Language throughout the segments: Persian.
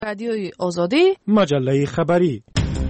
رادیوی آزادی، مجله خبری.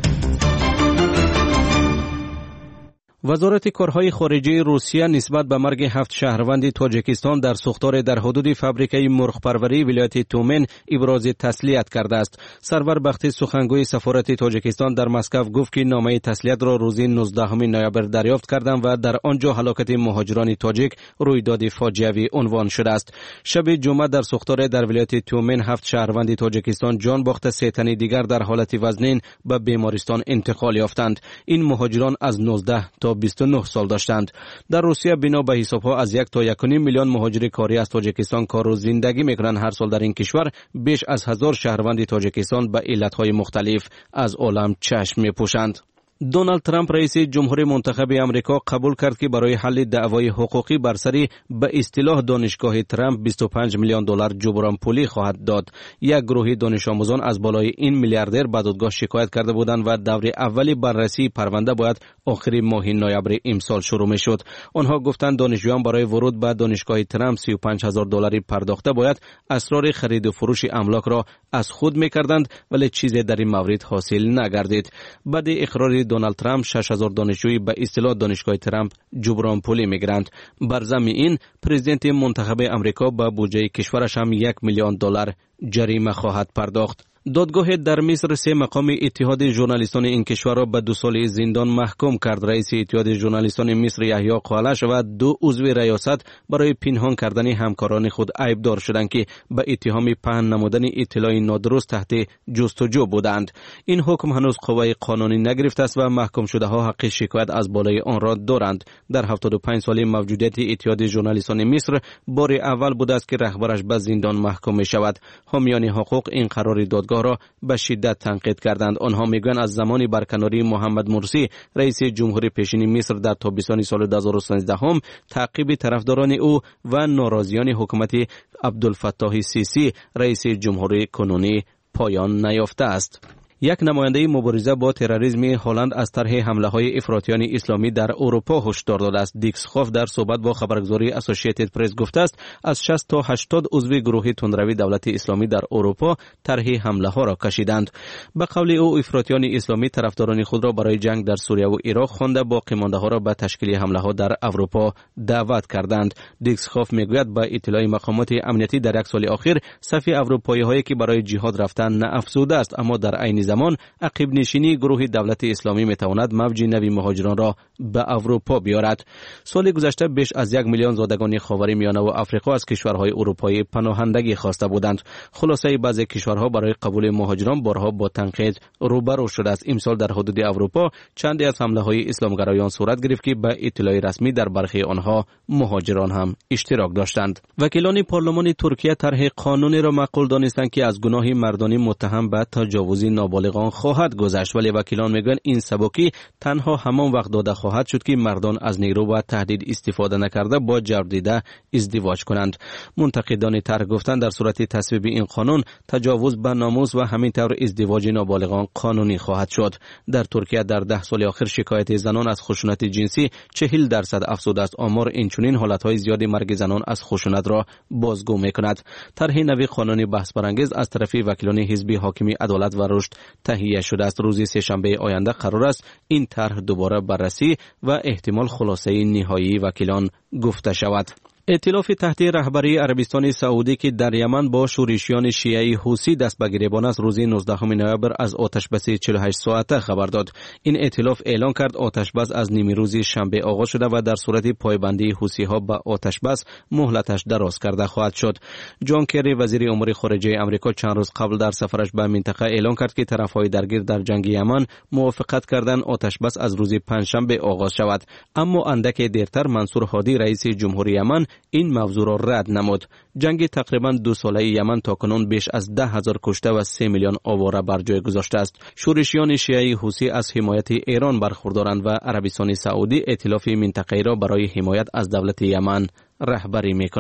وزارت کارهای خارجه روسیه نسبت به مرگ 7 شهروند تاجیکستان در سوختار در حدود فابریکه مرغ پروری ولایت تومن ابراز تسلیت کرده است. سرور بختی سخنگوی سفارت تاجیکستان در مسکو گفت که نامه تسلیت را روز 19 نوامبر دریافت کردند و در آنجا هلاکت مهاجران تاجیک رویداد فاجعه‌ای عنوان شده است. شب جمعه در سوختار در ولایت تومن 7 شهروند تاجیکستان جان باخت، 3 تن دیگر در حالت وزنین به بیمارستان انتقال یافتند. این مهاجران از 19 تا 29 سال داشتند. در روسیه بنا به حساب‌ها از 1 تا 1.5 میلیون مهاجر کاری از تاجیکستان کار و زندگی می‌کنند. هر سال در این کشور بیش از 1000 شهروند تاجیکستان به علت‌های مختلف از عالم چشم می‌پوشند. دونالد ترامپ رئیس جمهوری منتخب امریکا قبول کرد که برای حل دعوای حقوقی بر سر به اصطلاح دانشگاه ترامپ 25 میلیون دلار جبران پولی خواهد داد. یک گروه دانش آموزان از بالای این میلیاردر به دادگاه شکایت کرده بودند و دور اولی بررسی پرونده باید آخر ماه نوامبر امسال شروع میشد. آنها گفتند دانشجویان برای ورود به دانشگاه ترامپ 35000 دلاری پرداخته باید اسرار خرید و فروش املاک را از خود میکردند، ولی چیزی در این مورد حاصل نگردید. بعد اقرار دونالد ترامپ 6000 دانشجوی به اصطلاح دانشگاه ترامپ جبران پولی میگیرند. بر ضمن این پرزیدنت منتخب امریکا به بودجه کشورش هم 1 میلیون دلار جریمه خواهد پرداخت. دادگاه در مصر 3 مقام اتحاد ژورنالیستان این کشور را به 2 سال زندان محکوم کرد. رئیس اتحاد ژورنالیستان مصر یحیی قالش و 2 عضو ریاست برای پنهان کردن همکاران خود عیبدار شدند که به اتهام پهن نمودن اطلاع نادرست تحت جستجو بودند. این حکم هنوز قوه قانونی نگرفته است و محکوم شده ها حق شکایت از بالای آن را دارند. در 75 سال موجودیت اتحاد ژورنالیستان مصر بار اول بوده است که رهبرش به زندان محکوم می شود. حامیان حقوق این قرار دادگاه را به شدت تنقید کردند. آنها میگویند از زمان برکناری محمد مرسی رئیس جمهوری پیشین مصر در تابستان سال 2013 هم تعقیب طرفداران او و ناراضیان حکومت عبدالفتاح سیسی رئیس جمهوری کنونی پایان نیافته است. یک نماینده مبارزه با تروریسم هلند از طرح حمله‌های افراطیان اسلامی در اروپا هشدار داده است. دیکسخوف در صحبت با خبرگزاری اسوسییتد پرس گفته است از 60 تا 80 عضو گروه تندروی دولت اسلامی در اروپا طرح حمله‌ها را کشیدند. به قول او افراطیان اسلامی طرفداران خود را برای جنگ در سوریه و عراق خوانده باقی مانده‌ها را به تشکیل حمله‌ها در اروپا دعوت کردند. دیکسخوف میگوید با اطلاع مقامات امنیتی در یک سال اخیر صف اروپایی‌هایی که برای جهاد رفتن نه افزوده است، اما در عین زمان عقب نشینی گروه دولت اسلامی میتواند موج نوی مهاجران را به اروپا بیارد. سال گذشته بیش از 1 میلیون زادگان خاورمیانه و افریقا از کشورهای اروپایی پناهندگی خواسته بودند. خلاصه بعضی کشورها برای قبول مهاجران بارها با تنقید روبرو شده است. امسال در حدود اروپا چندی از حمله‌های اسلامگرایان صورت گرفت که به اطلاع رسمی در برخی آنها مهاجران هم اشتراک داشتند. وکیلان پارلمان ترکیه طرح قانونی را معقول دانستند که از گناه مردانی متهم به تجاوز نابالغان خواهد گذشت، ولی وکیلان میگویند این سبکی تنها همان وقت داده خواهد شد که مردان از نیرو و تهدید استفاده نکرده با جبر دیده ازدواج کنند. منتقدان طرح گفتند در صورت تصویب این قانون تجاوز به ناموس و همینطور ازدواج نابالغان قانونی خواهد شد. در ترکیه در 10 سال اخیر شکایت زنان از خشونت جنسی 40% افزوده است. آمار اینچنین حالتهای زیاد مرگ زنان از خشونت را بازگو میکند. طرح نوی قانونی بحث برانگیز از طرف وکیلان حزب حاکمی عدالت و رشد تهیه شده است. روز سه‌شنبه آینده قرار است این طرح دوباره بررسی و احتمال خلاصه نهایی وکیلان گفته شود. ائتلاف تحت رهبری عربستان سعودی که در یمن با شورشیان شیعی حوثی دست به گریبان است روز 19 نوامبر از آتش‌بس 48 ساعته خبر داد. این ائتلاف اعلان کرد آتش‌بس از نیمه روز شنبه آغاز شده و در صورت پایبندی حوثی‌ها به آتش‌بس مهلتش دراز کرده خواهد شد. جان کری وزیر امور خارجه آمریکا چند روز قبل در سفرش به منطقه اعلان کرد که طرف‌های درگیر در جنگ یمن موافقت کردند آتش‌بس از روز پنجشنبه آغاز شود، اما اندک دیرتر منصور هادی رئیس جمهوری یمن این موضوع را رد نمود. جنگ تقریباً 2 ساله یمن تاکنون بیش از 10,000 کشته و 3 میلیون آواره بر جای گذاشته است. شورشیان شیعی حوثی از حمایت ایران برخوردارند و عربستان سعودی ائتلاف منطقه‌ای را برای حمایت از دولت یمن رهبری می‌کند.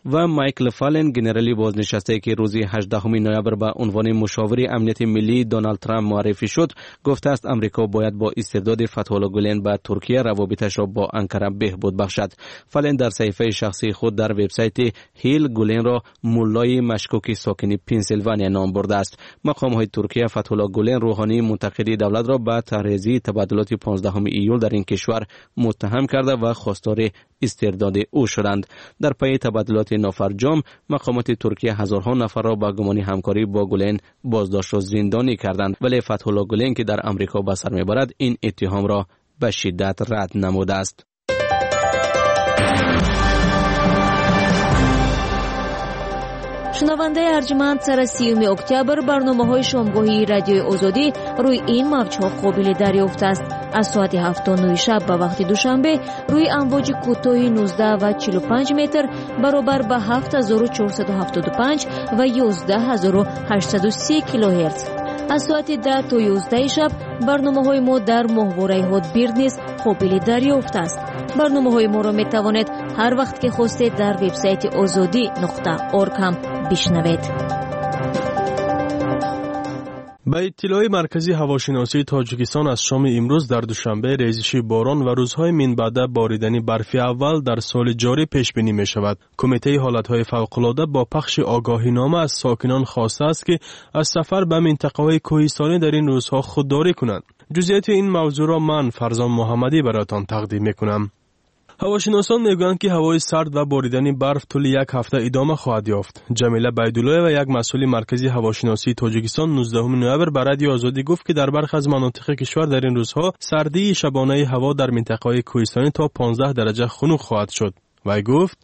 و مایکل فالن گنرالی بازنشسته که روز 18 نوامبر به عنوان مشاور امنیت ملی دونالد ترامپ معرفی شد گفته است آمریکا باید با استرداد فتح‌الله گولن به ترکیه روابطش را با انقره بهبود بخشد. فالن در صفحه شخصی خود در وبسایت هیل گولن را مولای مشکوک ساکن پنسیلوانیا نام برده است. مقام‌های ترکیه فتح‌الله گولن روحانی منتقد دولت را به طرح‌ریزی تبادلات 15 ایول در این کشور متهم کرده و خواستار استرداد او شدند. در پی تبادلات نافرجام مقامات ترکیه هزارها نفر را با گمان همکاری با گولن بازداشت و زندانی کردند، ولی فتح‌الله گولن که در آمریکا به سر میبرد این اتهام را به شدت رد نموده است. شنونده ارجمند، سر 30 اکتبر برنامه‌های شامگاهی رادیوی آزادی روی این موج‌ها قابل دریافت است. از ساعت 7:09 شب به وقت دوشنبه روی امواج کوتاه 19 و 45 متر برابر به 7475 و 11830 کیلوهرتز. از ساعت 10 تا 11 شب برنامه‌های ما در ماهواره هاتبیرد نیز قابل دریافت است. برنامه‌های ما را می‌توانید هر وقت که خواستید در وبسایت azadi.org هم بشنوید. به اطلاع مرکزی هواشناسی تاجیکستان از شام امروز در دوشنبه ریزش باران و روزهای من بعد باریدن برفی اول در سال جاری پیش بینی می شود. کمیته حالتهای فوق‌العاده با پخش آگاهینامه از ساکنان خواسته است که از سفر به منطقه‌های کوهستانی در این روزها خودداری کنند. جزئیات این موضوع را من فرزان محمدی براتان تقدیم می‌کنم. هواشناسان میگویند که هوای سرد و باریدن برف طول یک هفته ادامه خواهد یافت. جمیله بیدولایه و یک مسئول مرکزی هواشناسی تاجیکستان 19 نوامبر به رادیو آزادی گفت که در برخی از مناطق کشور در این روزها سردی شبانه هوا در منطقه‌های کوهستانی تا 15 درجه خنک خواهد شد. وی گفت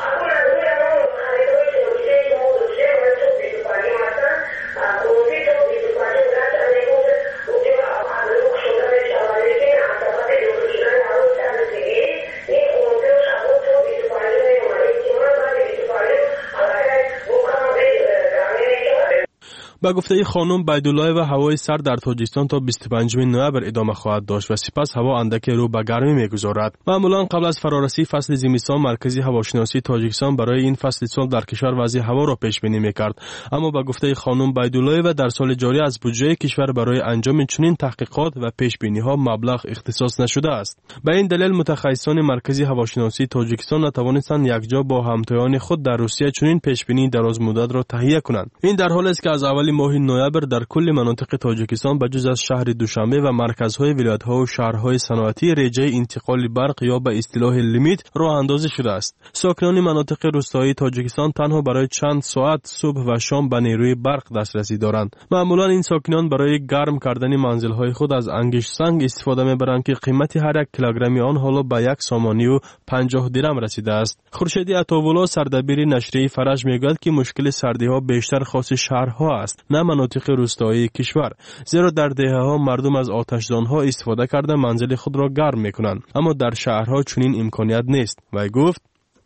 با گفته خانم بیدولایه و هوای سرد در تاجیکستان تا 25 نوامبر ادامه خواهد داشت و سپس هوا اندکی رو به گرمی میگذارد. معمولا قبل از فرارسی فصل زمستان مرکزی هواشناسی تاجیکستان برای این فصل سال در کشور وضع هوا را پیش بینی میکرد، اما با گفته خانم بیدولایه و در سال جاری از بودجه کشور برای انجام چنین تحقیقات و پیش بینی ها مبلغ اختصاص نشده است. به این دلیل متخصصان مرکزی هواشناسی تاجیکستان نتوانستند یکجا با همتایان خود در روسیه چنین پیش بینی دراز مدت را تهیه کنند. این در حالی است که از اول ماه نوامبر در کل مناطق تاجیکستان بجز از شهر دوشنبه و مرکزهای ولایت‌ها و شهرهای صنعتی رجای انتقال برق یا به اصطلاح لیمیت راه اندازی شده است. ساکنان مناطق روستایی تاجیکستان تنها برای چند ساعت صبح و شام به نیروی برق دسترسی دارند. معمولا این ساکنان برای گرم کردن منزل‌های خود از انگشت سنگ استفاده می‌برند که قیمت هر یک کیلوگرم آن حالا به 1.50 درم رسیده است. خورشید عطاولا سردبیر نشریه فرج میگوید که مشکل سردی‌ها بیشتر خاص شهرها است، نه مناطق روستایی کشور، زیرا در دهه‌ها مردم از آتشدان‌ها استفاده کرده منزل خود را گرم می‌کنند، اما در شهرها چنین امکانیت نیست. و گفت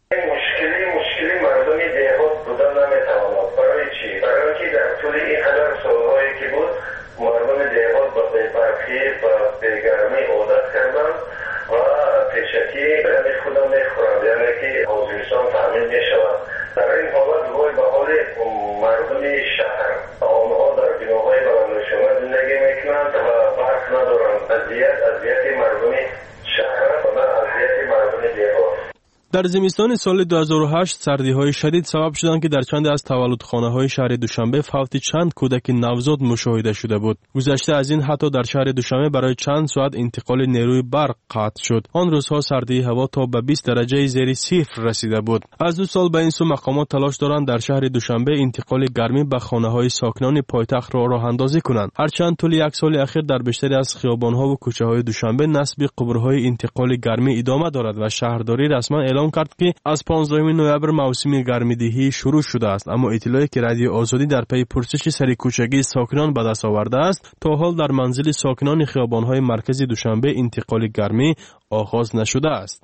مشکلی مردم دهات بودن نمی‌تواند. برای چی؟ برای اینکه در طول این قدر سال‌هایی که بود مردم دهات با برفی و گرمی عادت کردند و پیشکی برای خودم می‌خورند، یعنی که حاضرشان تامین می‌شود. در این حالت وای به حال مردم شهر آنها در بناهای بلندشانه زندگی میکنند و برق ندارند. اذیت مردم شهر و نه اذیت مردم دهات. در زمستان سال 2008 سردی‌های شدید سبب شدند که در چند از تولدخانه‌های شهر دوشنبه فوت چند کودک نوزاد مشاهده شده بود. گذشته از این حتی در شهر دوشنبه برای چند ساعت انتقال نیروی برق قطع شد. آن روزها سردی هوا تا به 20 درجه زیر صفر رسیده بود. از 2 سال به این سو مقامات تلاش دارند در شهر دوشنبه انتقال گرمی به خانه‌های ساکنان پایتخت را راه‌اندازی کنند. هرچند طول یک سال اخیر در بیشتری از خیابان‌ها و کوچه‌های دوشنبه نصب قبرهای انتقال گرمی ادامه دارد و شهرداری رسما اعلام کرد که از 15 نوامبر موسم گرمیدهی شروع شده است، اما اطلاعی که رادیو آزادی در پی پرسش سرکوچگی ساکنان به دست آورده است تا حال در منزل ساکنان خیابان‌های مرکزی دوشنبه انتقال گرمی آغاز نشده است.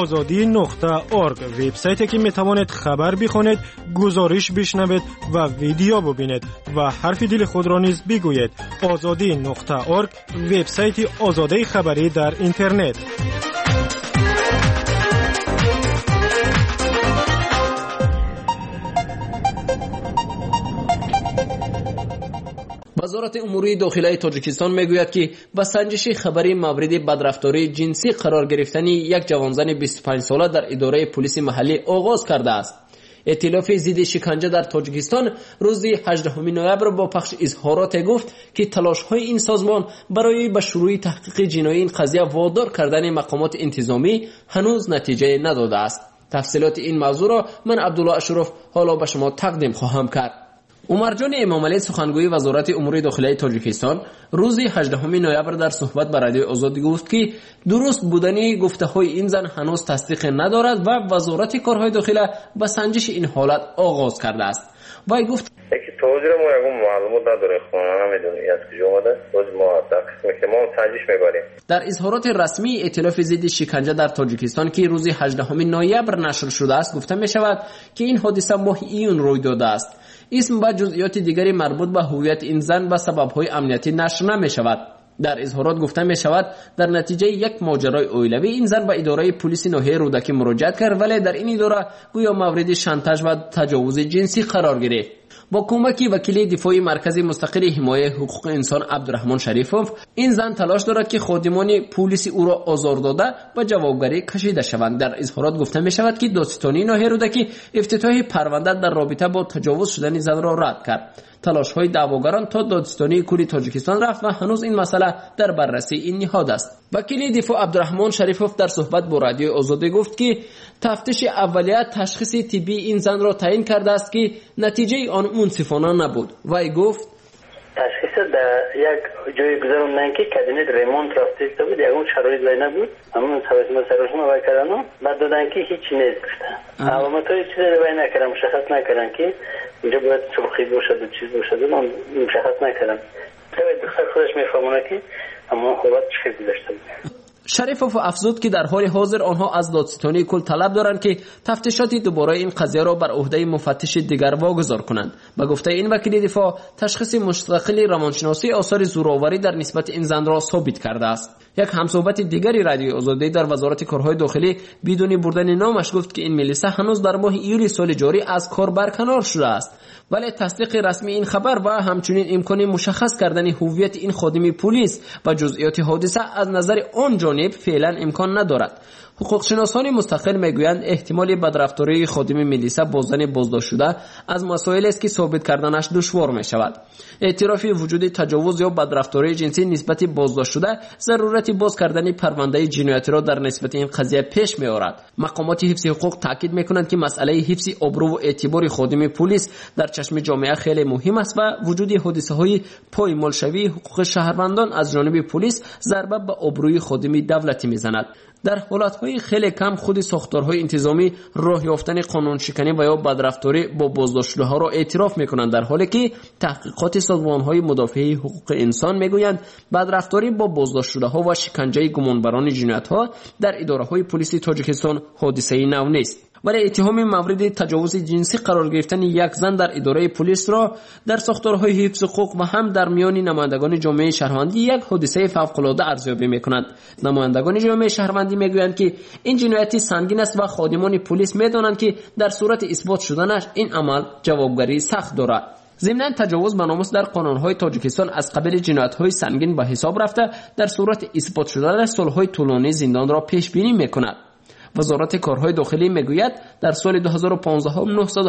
azadi.org وبسایتی که میتوانید خبر بخونید، گزارش بشنوید و ویدیو ببینید و حرف دل خود را نیز بگویید. azadi.org وبسایت آزادی خبری در اینترنت. وزارت امور داخلی تاجیکستان میگوید که با سنجش خبری مورد بدرفتاری جنسی قرار گرفتن یک جوانزن 25 ساله در اداره پلیس محلی آغاز کرده است. ائتلاف ضد شکنجه در تاجیکستان روز 18 نوامبر با پخش اظهارات گفت که تلاش‌های این سازمان برای به شروع تحقیق جنایی این قضیه وادار کردن مقامات انتظامی هنوز نتیجه نداده است. تفصیلات این موضوع را من عبدالله اشرف حالا به شما تقدیم خواهم کرد. عمر جان امامعلی سخنگوی وزارت امور داخلی تاجیکستان روز 18 نوامبر در صحبت با رادیو آزادی گفت که درست بودن گفته‌های این زن هنوز تصدیق ندارد و وزارت کارهای داخلی با سنجش این حالت آغاز کرده است. وی گفت توضیح ما یکم معلومات نداره، خونه نمیدونی از کجا اومده، روز ما در قسمی که ما سنجش میبریم. در اظهارات رسمی ائتلاف ضد شکنجه در تاجیکستان که روز 18 نوامبر نشر شده است گفته می شود که این حادثه ماه ایون روی داده است. اسم و جزئیات دیگری مربوط به هویت این زن و سبب‌های امنیتی نشر نمی شود. در اظهارات گفته می شود در نتیجه یک ماجرای اولیوی این زن به اداره پلیس ناحیه رودکی مراجعت کرد، ولی در این اداره گویا مورد شانتاژ و تجاوز جنسی قرار گرفت. با کمک وکیل دفاعی مرکز مستقل حمایت حقوق انسان عبدالرحمن شریفوف این زن تلاش دارد که خادمان پلیس او را آزار داده و جوابگری کشیده شوند. در اظهارات گفته می شود که دادستانی ناحیه رودکی افتتاح پرونده در رابطه با تجاوز شدن زن را رد کرد. تلاش‌های دعواگران تا دادستانی کلی تاجیکستان رفت و هنوز این مسئله در بررسی این نهاد است. وکیل دفاع عبدالرحمن شریفوف در صحبت با رادیو آزادی گفت که تفتیش اولیه تشخیص طبی این زن را تعیین کرده است که نتیجه آن منصفانه نبود. وی گفت تشخیص در یک جای گذروندن که کابینت ریمونت رفته بود، یکم شرایط لای نبود، همون سرشون رو کردن بعد دادن که هیچی نیست گفتن. علامت‌های چیزی رو نکردن، مشخص نکردن که اینجا باید سرخی باشد و چیز باشد، من مشخص نکردم. دختر خودش میفهمونه که اما خوبت چه گذشته بود. شریفوف افزود که در حال حاضر آنها از دادستانی کل طلب دارند که تفتیشات دوباره این قضیه را بر عهده مفتش دیگر واگذار کنند. به گفته این وکیل دفاع تشخیص مستقل روانشناسی آثار زورآوری در نسبت این زن را ثابت کرده است. یک همصحبت دیگری رادیو آزادی در وزارت کارهای داخلی بدون بردن نامش گفت که این ملیسا هنوز در ماه ایولی سال جاری از کار برکنار شده است، ولی تصدیق رسمی این خبر و همچنین امکان مشخص کردن هویت این خادم پلیس و جزئیات حادثه از نظر آن جانب فعلا امکان ندارد. حقوقشناسان مستقل میگویند احتمال بدرفتاری خادم ملیسا با زن بازداشت شده از مسائل است که ثابت کردنش دشوار می شود. اعتراف وجود تجاوز یا بدرفتاری جنسی نسبت بازداشت شده ضرورت باز کردن پرونده جنایتی را در نسبت این قضیه پیش می آورد. مقامات حفظ حقوق تاکید میکنند که مسئله حفظ آبرو و اعتبار خادم پلیس در چشم جامعه خیلی مهم است و وجود حادثه های پایمال شوی حقوق شهروندان از جانب پلیس ضربه به آبروی خادم دولتی میزند. در حالتهای خیلی کم خود ساختارهای انتظامی راه یافتن قانون شکنی و یا بدرفتاری با بازداشت‌ها را اعتراف میکنند، در حالی که تحقیقات سازمانهای مدافع حقوق انسان میگویند بدرفتاری با بازداشت‌ها و شکنجه گمانبران جنایت‌ها در اداره‌های پلیس تاجیکستان حادثه‌ای نو نیست. ولی اتهام مورد تجاوز جنسی قرار گرفتن یک زن در اداره پلیس را در ساختارهای حفظ حقوق و هم در میان نمایندگان جامعه شهروندی یک حادثه فوق‌العاده ارزیابی می‌کنند. نمایندگان جامعه شهروندی میگویند که این جنایتی سنگین است و خادمان پلیس می‌دانند که در صورت اثبات شدنش این عمل جوابگری سخت دارد. ضمناً تجاوز به ناموس در قانون‌های تاجیکستان از قبیل جنایت‌های سنگین به حساب رفته در صورت اثبات شدنش سال‌های طولانی زندان را پیش بینی می‌کند. وزارت کارهای داخلی میگوید در سال 2015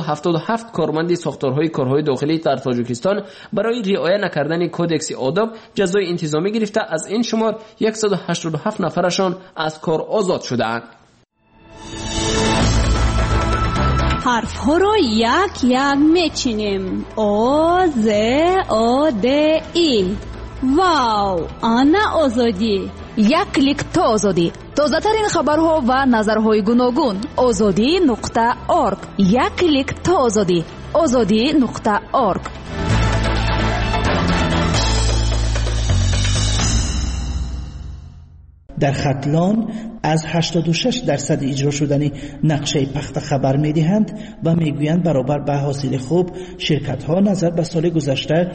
977 کارمند ساختارهای کارهای داخلی در تاجیکستان برای رعایت نکردن کودکس آداب جزای انتظامی گرفته، از این شمار 187 نفرشان از کار آزاد شده‌اند. حرف ها رو یک یک میچینیم. آ ز آ د ای. واو، آنا آزادی. یک کلیک تا آزادی. تازه ترین خبرها و نظرهای گوناگون. azadi.org. یک کلیک تا آزادی. azadi.org. در ختلان از 86% اجرا شدن نقشه پخت خبر می‌دهند و میگویند برابر به حاصل خوب شرکت‌ها نظر به سال گذشته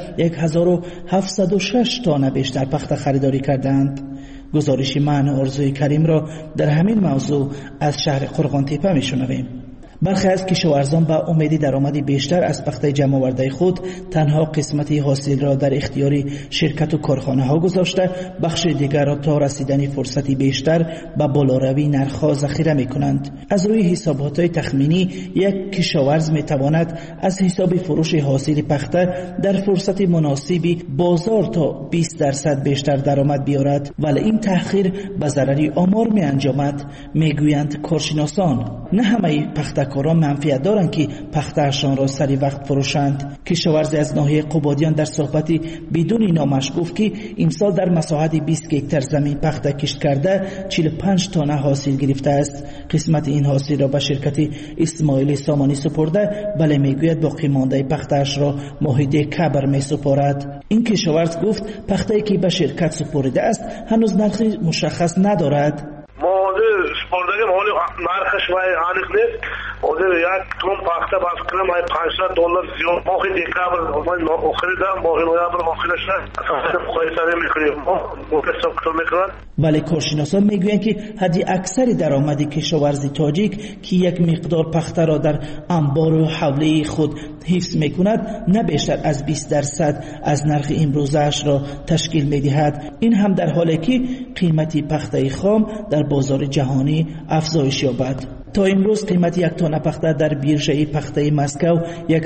1706 تانه بیشتر پخت خریداری کردند. گزارش من آرزوی کریم را در همین موضوع از شهر قرغانتپه میشنویم. برخی از کشاورزان با امید درآمدی بیشتر از پخت جمع آورده خود تنها قسمتی حاصل را در اختیار شرکت و کارخانه ها گذاشته، بخش دیگر را تا رسیدن فرصتی بیشتر به بالاروی نرخ‌ها ذخیره می‌کنند. از روی حسابات تخمینی یک کشاورز می‌تواند از حساب فروش حاصل پخته در فرصت مناسبی بازار تا 20% بیشتر درآمد بیارد، ولی این تأخیر به ضرر آمار می‌انجامد. میگویند کارشناسان نه همه پختکاران منفعت دارند که پخته‌شان را سری وقت فروشند. کشاورزی از ناحیه قبادیان در صحبتی بدون نامش گفت که امسال در مساحت 20 هکتار زمین پخته کشت کرده 45 تانه حاصل گرفته است. قسمت این حاصل را به شرکت اسماعیل سامانی سپرده، ولی میگوید باقی مانده پخته‌اش را ماهیده کبر میسپارد. این کشاورز گفت پخته‌ای که به شرکت سپرده است هنوز نرخ مشخص ندارد. سپردگی مالی نرخش وای عالیق نیست. اوده یک تون پخته باز کنم ای $500 زیاد ماهی دیکابر من خریدم ماهی نوامبر آخرش اصلا خواهی میکنیم مکسب کتر میکنن. ولی کارشناسان میگویند که حدی اکثر درآمد کشاورزی تاجیک که یک مقدار پخته را در انبار و حوله خود حفظ میکند نه بیشتر از 20% از نرخ امروزش را تشکیل میدهد. این هم در حالی که قیمت پخته خام در بازار جهانی افزایش یابد. تا امروز قیمت یک تانه پخته در بیرژه پخته مسکو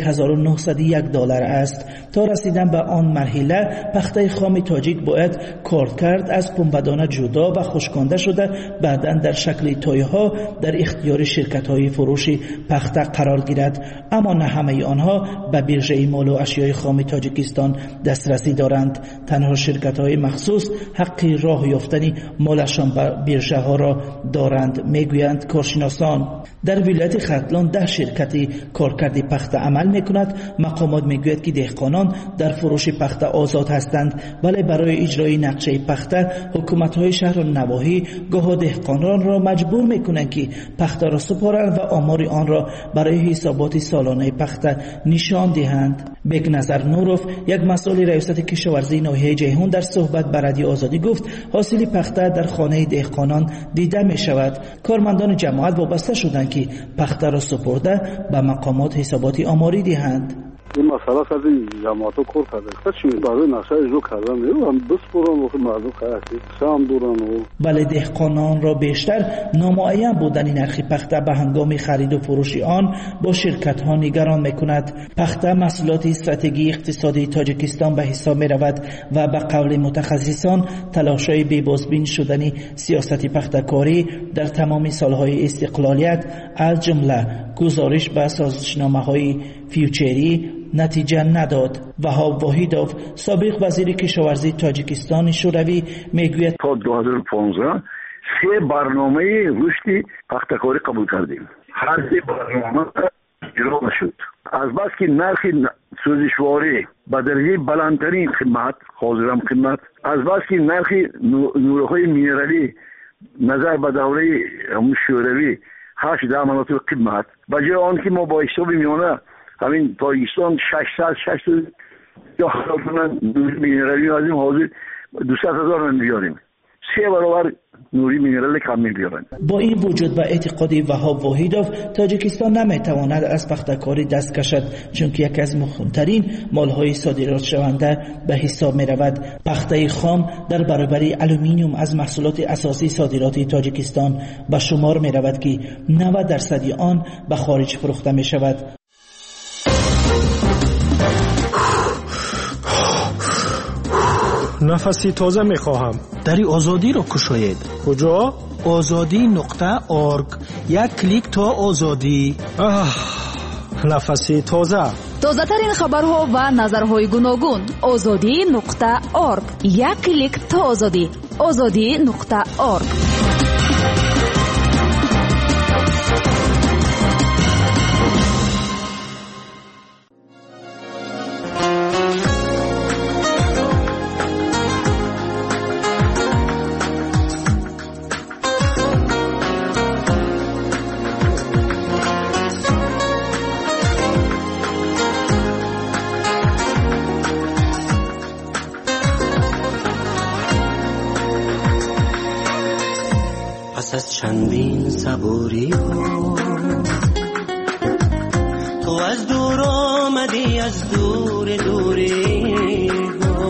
$1901 است. تا رسیدن به آن مرحله پخته خام تاجیک باید کار کرد از پنبه‌دانه جدا و خشکانده شده بعداً در شکل تایه‌ها در اختیار شرکت‌های فروش پخته قرار گیرد، اما نه همه آنها به بیرژه مال و اشیای خام تاجیکستان دسترسی دارند. تنها شرکت‌های مخصوص حق راه یافتن مالشان به بیرژه ها را دارند، میگویند کارشناسان. در ولایت ختلان 10 شرکتی کارکرد پخته عمل میکند. مقامات میگوید که دهقانان در فروش پخته آزاد هستند، ولی برای اجرای نقشه پخته حکومت‌های شهر و نواحی گاه دهقانان را مجبور میکنند که پخته را سپارند و آمار آن را برای حسابات سالانه پخته نشان دهند. بگ نظر نوروف یک مسئول ریاست کشاورزی ناحیه جیهون در صحبت با رادیو آزادی گفت حاصل پخته در خانه دهقانان دیده می شود. کارمندان جماعت وابسته شدند که پخته را سپرده به مقامات حسابات آماری دهند. این مسئله سازی جماعت رو کار کرده چی برای نقشه اجرا کردن هم بسپرن وقت مردم خیلی سام دورن. ولی دهقانان را بیشتر نامعین بودن نرخ پخته به هنگام خرید و فروش آن با شرکت ها نگران میکند. پخته محصولات استراتژی اقتصادی تاجیکستان به حساب می رود و به قول متخصصان تلاش‌های بی‌بازبین شدن سیاست پخته‌کاری در تمام سالهای استقلالیت از جمله گزارش به سازشنامه‌های فیوچری نتیجه نداد. وهاب واحدوف سابق وزیر کشاورزی تاجیکستان شوروی میگوید تا 2015 3 برنامه رشد پخته‌کاری قبول کردیم. هر 3 برنامه اجرا نشد. از بس که نرخ سوزشواری به درجه بلندترین خدمت حاضرم خدمت، از بس که نرخ نورهای مینرالی نظر به دوره شوروی 8 مناطق خدمت به جای آن که ما با حساب میانه همین تاجیکستان 600 یا نوری مینرالی از این حاضر 200,000 بیاریم 3 برابر نوری مینرالی کم می‌بیارن. با این وجود و اعتقاد وهاب واحدوف تاجیکستان نمیتواند از پخته‌کاری دست کشد، چون که یکی از مهمترین مال‌های صادرات شونده به حساب می‌رود. پخته خام در برابر آلومینیوم از محصولات اساسی صادرات تاجیکستان به شمار می‌رود که 90% آن به خارج فروخته می‌شود. نفسی تازه میخواهم. دری آزادی را کشاید. کجا؟ azadi.org. یک کلیک تا آزادی. نفسی تازه. تازه ترین خبرها و نظرهای گوناگون. azadi.org. یک کلیک تا آزادی. azadi.org. صبوری ها. تو از دور آمدی از دور دوری ها،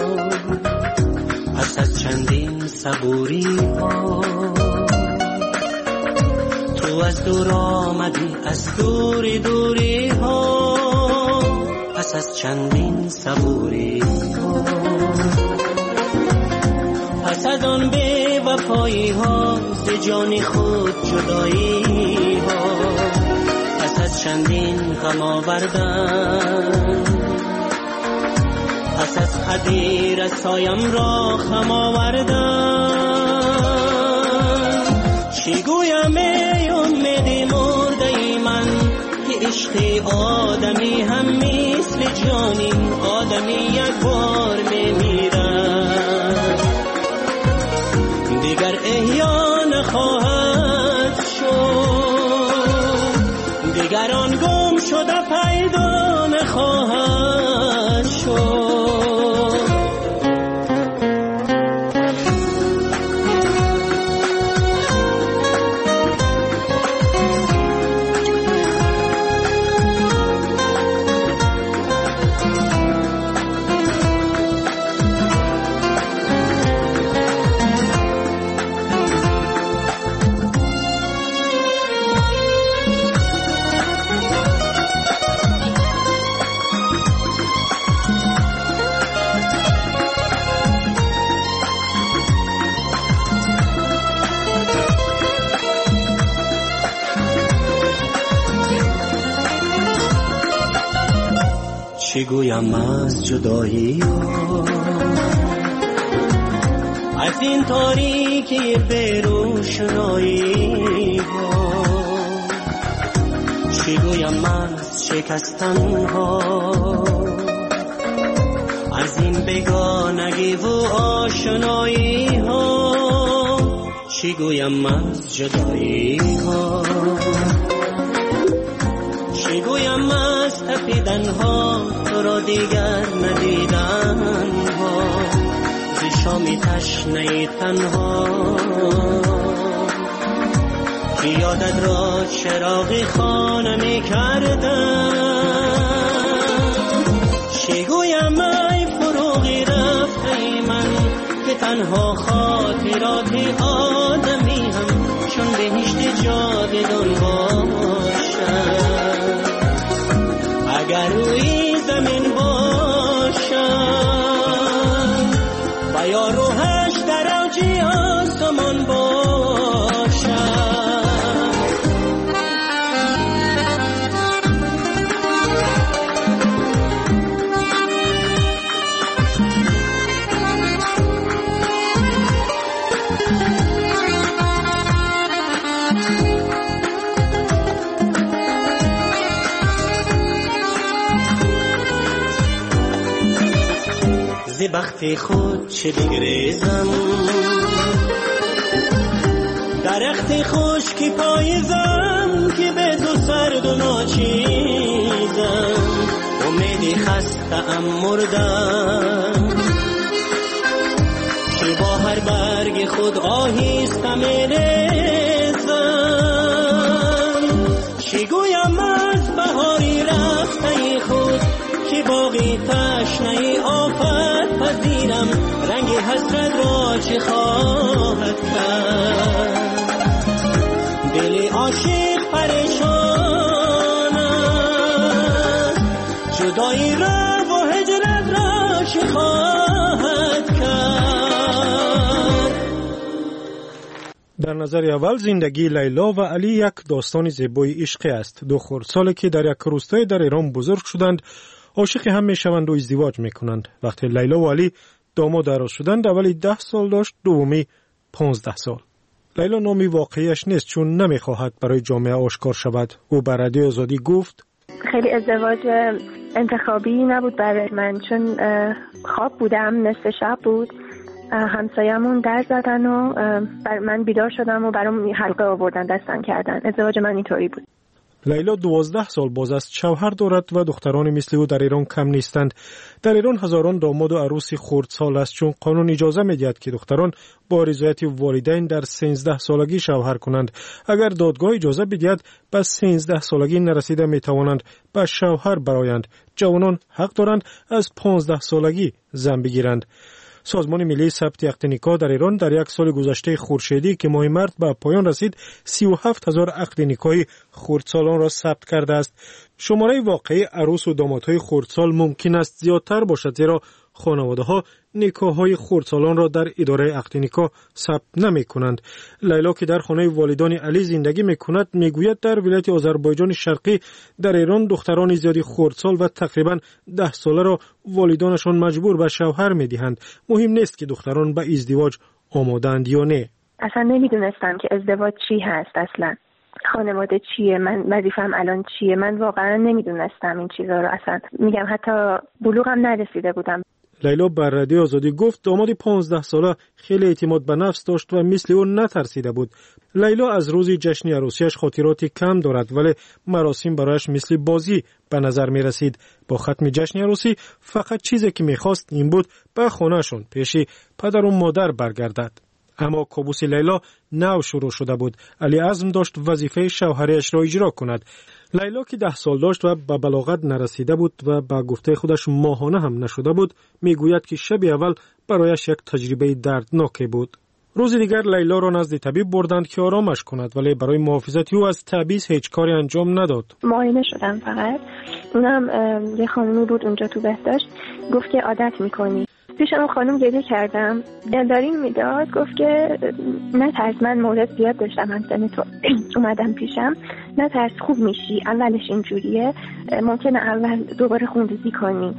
پس از چندین صبوری ها. تو از دور آمدی از دور دوری ها، پس از چندین صبوری ها. پس از آن بی وفایی ها ز جان خود جدایی ها، پس از چندین غم آوردن، پس از خدی رسایم را خم آوردن. چی گویم ای امیدی مرده من که عشق آدمی هم مثل جانی آدمی یک بار میمیرد، دیگر احیا نخواهد شد، دیگر آن گم شده پیدا نخواهد شد. چه گویم از جدایی ها، از این تاریکی بیروشنایی ها. چه گویم از شکستن ها، از این بگانگی و آشنایی ها. چه گویم از جدایی ها، چه گویم از تپیدن ها تو را دیگر ندیدن ها، ز شامی تشنه تنها که یادت را چراغ خانه می کردن. چه گویم ای فروغی رفته من که تنها خاطرات آدمی هم چون بهشت جاودان باشد. اگر روی زمین باشد و یا روحش در اوج آسمان باشد. ز بخت خود چه بگریزم، درخت خشکی پاییزم که به تو سرد و ناچیزم. امیدی خسته‌ام مردم که با هر برگ خود آهسته می‌ریزم. چه گویم از بهاری رفته خود که باغی تشنه آفت پذیرم. رنگ حسرت را چه خواهد کرد، دل عاشق پریشان است. جدایی را و هجرت را چه خواهد کرد. در نظر اول زندگی لیلا و علی یک داستان زیبای عشقی است. دو خردساله که در یک روستای در ایران بزرگ شدند، عاشق هم میشوند و ازدواج میکنند. وقتی لیلا و علی داماد عروس شدند، اولی 10 سال داشت، دومی 15 سال. لیلا نامی واقعیش نیست چون نمیخواهد برای جامعه آشکار شود. او به رادیو آزادی گفت خیلی ازدواج انتخابی نبود برای من، چون خواب بودم، نصف شب بود، همسایمون در زدن و من بیدار شدم و برام حلقه آوردن، دستن کردن. ازدواج من اینطوری بود. لیلا 12 سال باز است، شوهر دارد و دختران مثل او در ایران کم نیستند. در ایران هزاران داماد و عروسی خردسال است، چون قانون اجازه می‌دهد که دختران با رضایت والدین در 13 سالگی شوهر کنند. اگر دادگاه اجازه بدهد پس 13 سالگی نرسیده می‌توانند به شوهر برآیند. جوانان حق دارند از 15 سالگی زن بگیرند. سازمان ملی ثبت عقد نکاح در ایران در یک سال گذشته خورشیدی که ماه مارس به پایان رسید 37,000 عقد نکاحی خردسالان را ثبت کرده است. شماره واقعی عروس و دامادهای خردسال ممکن است زیادتر باشد، زیرا خانواده‌ها نکاح‌های خردسالان را در اداره عقد نکاح ثبت نمی‌کنند. لیلا که در خانه والدان علی زندگی می‌کند می‌گوید در ولایت آذربایجان شرقی در ایران دختران زیادی خردسال و تقریباً 10 ساله را والدانشان مجبور به شوهر می‌دهند. مهم نیست که دختران به ازدواج آماده‌اند یا نه. اصلا نمی‌دونستم که ازدواج چی هست، اصلا خانواده چیه، من وظیفه‌ام الان چیه، من واقعا نمی‌دونستم این چیزا رو. اصلا میگم حتی بلوغم نرسیده بودم. لیلا بر رادیو آزادی گفت داماد 15 ساله خیلی اعتماد به نفس داشت و مثل او نترسیده بود. لیلا از روز جشن عروسیش خاطراتی کم دارد، ولی مراسم برایش مثل بازی به نظر می رسید. با ختم جشن عروسی فقط چیزی که می خواست این بود به خانه‌شون پیش پدر و مادر برگردد. اما کابوس لیلا نو شروع شده بود. علی عزم داشت وظیفه شوهریش را اجرا کند. لیلا که 10 سال داشت و به بلاغت نرسیده بود و با گفته خودش ماهانه هم نشده بود، میگوید که شب اول برایش یک تجربه دردناکی بود. روز دیگر لیلا را نزد طبیب بردند که آرامش کند، ولی برای محافظت او از تعویض هیچ کاری انجام نداد. معاینه شدم فقط. اونم یه خانمی بود اونجا تو بهداشت، گفت که عادت میکنی. پیش اون خانم گریه کردم، دلداری میداد، گفت که نترس، من مورد زیاد داشتم همسن تو اومدم پیشم، نترس خوب میشی، اولش اینجوریه، ممکنه اول دوباره خونریزی کنی،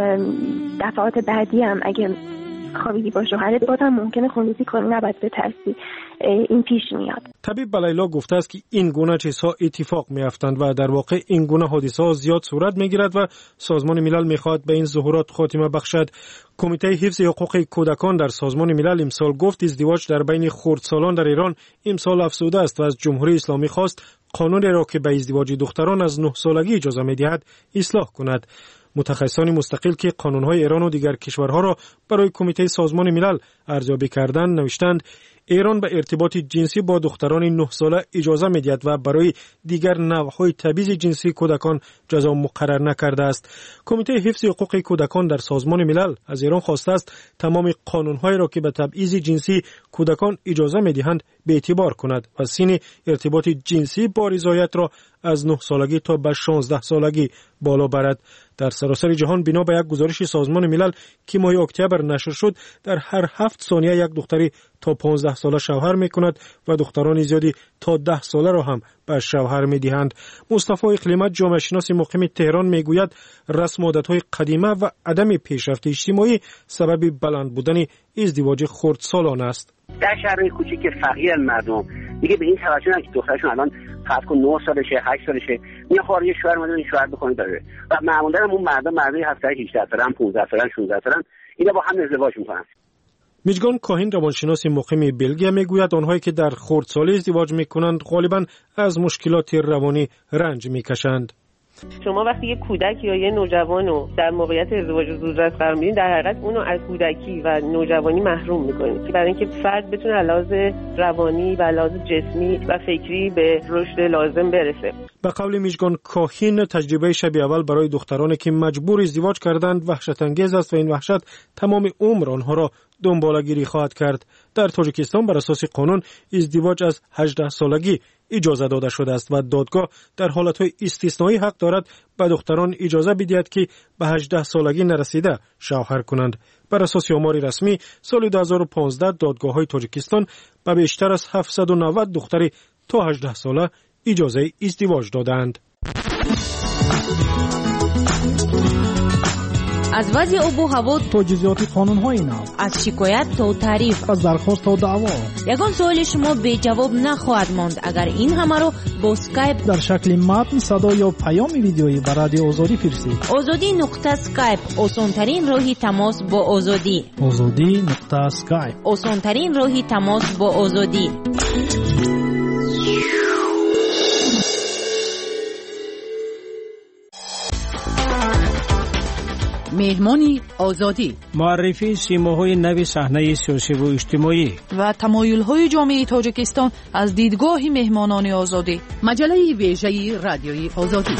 دفعات بعدی هم اگه خوابیدی با شوهرت بازم ممکنه خونریزی کنی، نباید بترسی، این پیش میاد. طبیب به لیلا گفته است که این گونه چیزها اتفاق میافتند و در واقع این گونه حادثه ها زیاد صورت میگیرد و سازمان ملل میخواهد به این ظهورات خاتمه بخشد. کمیته حفظ حقوق کودکان در سازمان ملل امسال گفت ازدواج در بین خردسالان در ایران امسال افزوده است و از جمهوری اسلامی خواست قانون را که به ازدواج دختران از 9 سالگی اجازه میدهد اصلاح کند. متخصصان مستقل که قانون‌های ایران و دیگر کشورها را برای کمیته سازمان ملل ارزیابی کردند نوشتند ایران به ارتباط جنسی با دختران 9 ساله اجازه می‌دهد و برای دیگر نوع‌های تبعیض جنسی کودکان جزا مقرر نکرده است. کمیته حفظ حقوق کودکان در سازمان ملل از ایران خواسته است تمام قانون‌هایی را که به تبعیض جنسی کودکان اجازه می‌دهند به اعتبار کند و سن ارتباط جنسی با رضایت را از 9 سالگی تا به 16 سالگی بالا برد. در سراسر جهان بنا به یک گزارش سازمان ملل که ماه اکتبر نشر شد در هر 7 ثانیه یک دختری تا 15 ساله شوهر میکند و دختران زیادی تا 10 ساله را هم به شوهر میدهند. مصطفی اقلیمت جامعه شناس مقیم تهران میگوید رسم و عادت‌های قدیمه و عدم پیشرفت اجتماعی سبب بلند بودن ازدواج خردسالان است. در شهرهای کوچیک فقیر مردم دیگه به این توجه نکنن که دخترشون الان فرض کن 9 سالشه 8 سالشه میاد خارج شوهر اومده این شوهر بکنه داره و معمولا اون مردای هفته 18 سالن 15 سالن 16 سالن اینا با هم ازدواج میکنن. میجگان کاهین روانشناس مقیم بلژیم میگوید آنهایی که در خردسالی ازدواج میکنند غالبا از مشکلات روانی رنج میکشند. شما وقتی یه کودک یا یه نوجوانو در موقعیت ازدواج زودرس قرار میدین در حقیقت اونو از کودکی و نوجوانی محروم میکنید برای اینکه فرد بتونه علاوه روانی و علاوه جسمی و فکری به رشد لازم برسه. به قول میجگان کاهین تجربه شب اول برای دخترانی که مجبور ازدواج کردند وحشت انگیز است و این وحشت تمام عمر آنها را دنباله‌گیری خواهد کرد. در تاجیکستان بر اساس قانون ازدواج از 18 سالگی اجازه داده شده است و دادگاه در حالتهای استثنایی حق دارد به دختران اجازه بدهد که به 18 سالگی نرسیده شوهر کنند. بر اساس آمار رسمی سال 2015 دادگاه‌های تاجیکستان به بیشتر از 790 دختری تا 18 ساله اجازه ازدواج دادند. از وضع آب و هوا تا جزئیات قانون‌های نو، از شکایت تا تعریف، از درخواست تا دعوا، یگان سوال شما بی جواب نخواهد ماند اگر این همه رو با اسکایپ در شکل متن، صدا یا پیام ویدیویی به رادیو آزادی فرستید. azadi.skype آسان‌ترین راه تماس با آزادی. azadi.skype آسان‌ترین راه تماس با آزادی. مهمانی آزادی، معرفی سیماهای نوی صحنه سیاسی و اجتماعی و تمایل‌های جامعه تاجیکستان از دیدگاه مهمانان آزادی. مجله ویژه رادیوی آزادی.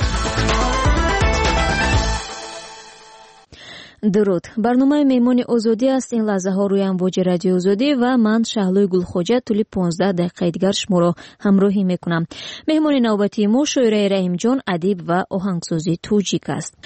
درود. برنامه مهمان آزادی است. این لحظه ها روی امواج رادیو آزادی و من شهلوی گلخوجه طول 15 دقیقه دیگر شما را همراهی میکنم. مهمان نوبتی ما شاعره رحیم جان، ادیب و آهنگسازی توجیک است.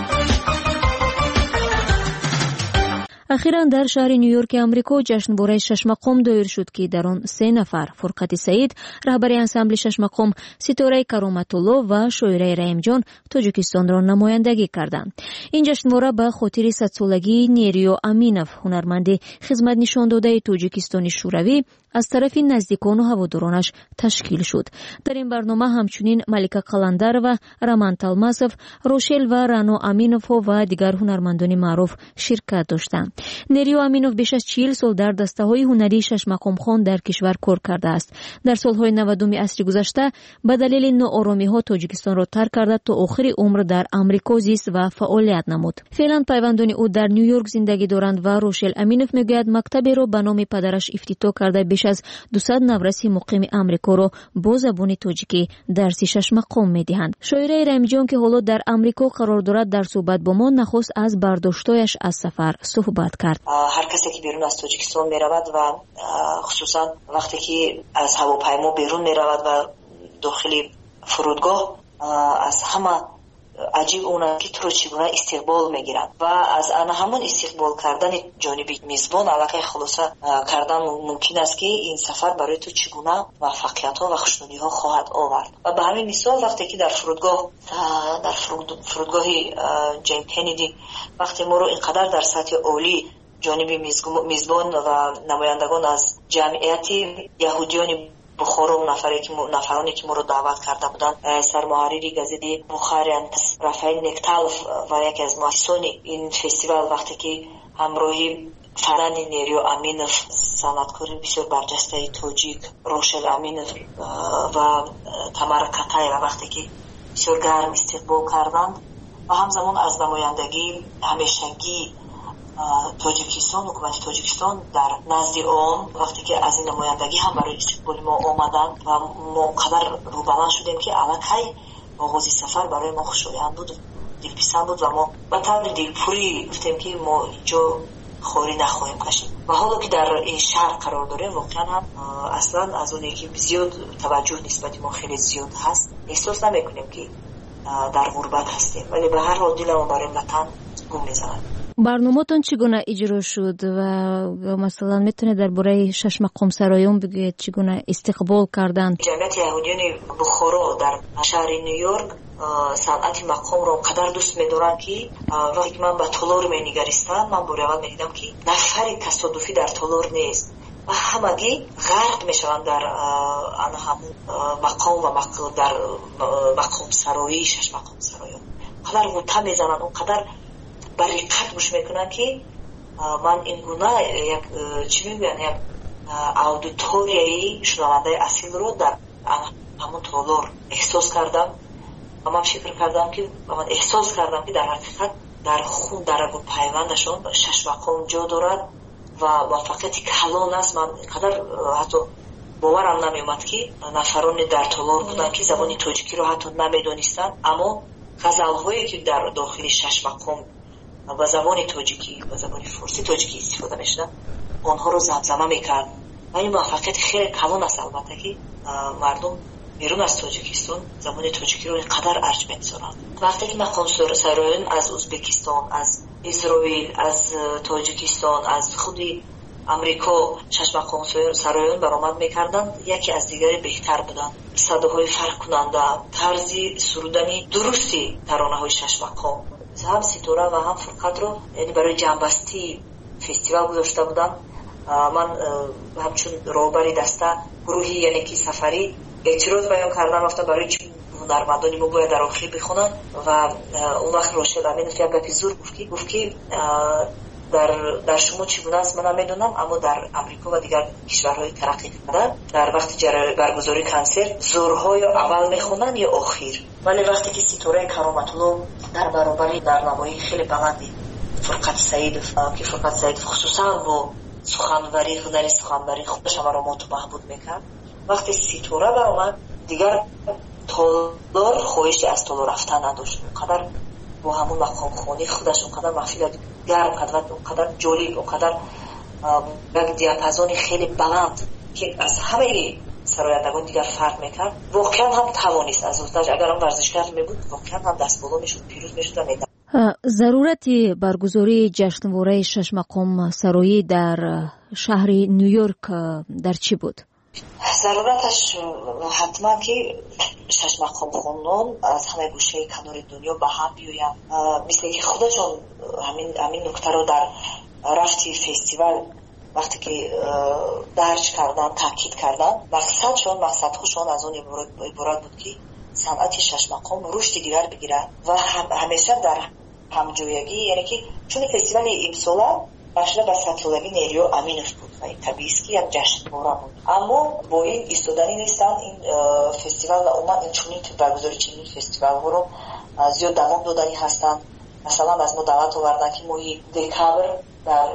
اخیراً در شهر نیویورک آمریکا جشنواره شش مقام دایر شد که در آن 3 نفر، فرقت سعید رهبر انسامبل شش مقام، ستاره کرامت‌الله و شاعره رحیم جان تاجیکستان را نمایندگی کردند. این جشنواره به خاطر 100 سالگی نیریو امینوف، هنرمند خدمت نشان داده تاجیکستان شوروی، از طرف نزدیکان و هوادارانش تشکیل شد. در این برنامه همچنین ملکه قلندر و رمان تلماسов، روشل و رانو امینوف و دیگر هنرمندان معروف شرکت داشتند. نیریو امینوف بیش از 40 سال در دسته‌های هنری شش مقام خان در کشور کار کرده است. در سالهای 90 عصر گذشته به دلیل ناآرامی‌ها تاجیکستان را ترک کرده تا آخر عمر در آمریکا زیست و فعالیت نمود. فعلا پیوندان او در نیویورک زندگی دارند و روشل امینوف میگوید مکتبی را به نام پدرش افتتاح کرده بیش از 200 نورسی مقیم آمریکا را با زبان تاجیکی درس شش مقام می‌دهند. شاعره رحیم جان که حالا در آمریکا قرار دارد در صحبت با ما نخست از برداشت‌هایش از سفر صحبت کرد. هر کسی که بیرون از تاجیکستان می‌رود و خصوصا وقتی که از هواپیما بیرون می‌رود و داخل فرودگاه، از همه عجیب اونه که تو رو چگونه استقبال میگیرن و از آن همون استقبال کردن جانبی میزبان علاقه خلاصه کردن ممکن است که این سفر برای تو چگونه موفقیت ها و خوشنودی ها خواهد آورد. و به همین مثال وقتی که در فرودگاه جین کندی وقتی ما رو اینقدر در سطح عالی جانبی میزبان و نمایندگان از جمعیت یهودیان بخارا و نفرانی که ما رو دعوت کرده بودن، سرمحرری گازete بخارین رافائیل نکتالوف و یکی از مؤسسان این فستیوال وقتی که همراهی فرزند نیریو امینوف، صنعتکار بسیار برجسته تاجیک روشل امینوف و تمارا کاتایوا وقتی که بسیار گرم استقبال کردند و همزمان از نمایندگی همیشگی تاجیکستان، حکومت تاجیکستان در نزد آن وقتی که از این نمایندگی هم برای استقبال ما آمدن و ما قدر روبلند شدیم که الکی آغاز سفر برای ما خوشایند بود، دلپسند بود و ما با طور دلپوری گفتیم که ما اینجا خوری نخواهیم کشید. و حالا که در این شهر قرار داریم واقعا هم اصلا از اونی که زیاد توجه نسبت ما خیلی زیاد هست احساس نمیکنیم که در غربت هستیم، ولی به هر حال دلمون برای وطن گم میزند. برنامه‌تون چگونه اجرا شد و مثلا میتونه درباره شش مقام سرایان بگید چگونه استقبال کردند؟ جمعیت یهودیان بخارا در شهر نیویورک صنعت مقام را قدر دوست می‌دارند که وقتی من به تالار می‌نگریستم من برای اول می‌دیدم که نفری تصادفی در تالار نیست و همگی غرق می‌شوند در آن همون مقام و در مقام سرایی شش مقام سرایان. قدر غوطه می‌زنند، اونقدر بریقت گوش میکنن که من این گونه یک چی میگن یک اودیتوریایی شنونده اصیل رو در همون تالار احساس کردم و من فکر کردم که من احساس کردم که در حقیقت در خون در رگ و پیوندشون شش مقام جا دارد و موفقیت کلان است. من قدر حتی باورم نمیومد که نفران در تالار بودن که زبان تاجیکی رو حتی نمیدونستن، اما غزل‌هایی که در داخل شش مقام و زبان تاجیکی و زبان فارسی تاجیکی استفاده میشدن آنها رو زمزمه میکرد و این موفقیت خیلی کلان است. البته که مردم بیرون از تاجیکستان زبان تاجیکی رو اینقدر ارج می‌گذارند. وقتی که مقام سرایان از ازبکستان، از اسرائیل، از تاجیکستان، از خود امریکا شش مقام سرایان برآمد میکردند، یکی از دیگری بهتر بودند. صداهای فرق کننده، طرز سرودنی درستی ترانه‌های شش مقام، هم ستاره و هم فرقت رو یعنی برای جنبستی فستیوال گذاشته بودم. من همچون راهبر دسته گروهی یعنی که سفری اعتراض بیان کردم، رفتم برای هنرمندانی ما باید در آخری بخونن و اون وقت روشل امینوف یک گپی زور گفت که در شما چگونه است من نمیدونم، اما در آمریکا و دیگر کشورهای ترقی کرده در وقتی برگزاری کنسرت زورهای اول میخونن یا آخر، ولی وقتی که ستاره کرامت‌الله در برابر درنمایی خیلی بلندی فرقت سعیدов که فرقت سعیدов خصوصا با سخنوری هنر سخنوری خودش ما رو محبوب میکرد، وقتی ستاره برآمد دیگر تالار خواهشی از تالار رفتن نداشت، اونقدر با همون مقام خونی خودش اونقدر محفل گرم کرد و اونقدر جالب، اونقدر یک دیاپازون خیلی بلند که از همه سرایندگان دیگر فرق میکرد. واقعا هم توانست از اوستاج اگر هم ورزشکار میبود واقعا هم دست بالا میشد، پیروز میشد و میدن. ضرورت برگزاری جشنواره شش مقام سرایی در شهر نیویورک در چی بود؟ ضرورتش حتما که شش مقام خونان از همه گوشه کنار دنیا به هم بیاین، مثل که خودشون همین نکته رو در رفتی فستیوال وقتی که درج کردن تاکید کردن، مقصدشون از اون عبارت بود که صنعت شش مقام رشد دیگر بگیرد و همیشه در همجویگی، یعنی که چون فستیوال امسال باشده با سطولگی نیریو امینوف بود و این طبیعی است که یک جشنواره بود، اما با این ایستادنی نیستن این فستیوال اومد این چونین برگزاری چنین فستیوال ها رو زیاد دوام دادنی هستن. مثلا از ما دعوت آوردن که ماهی دکابر در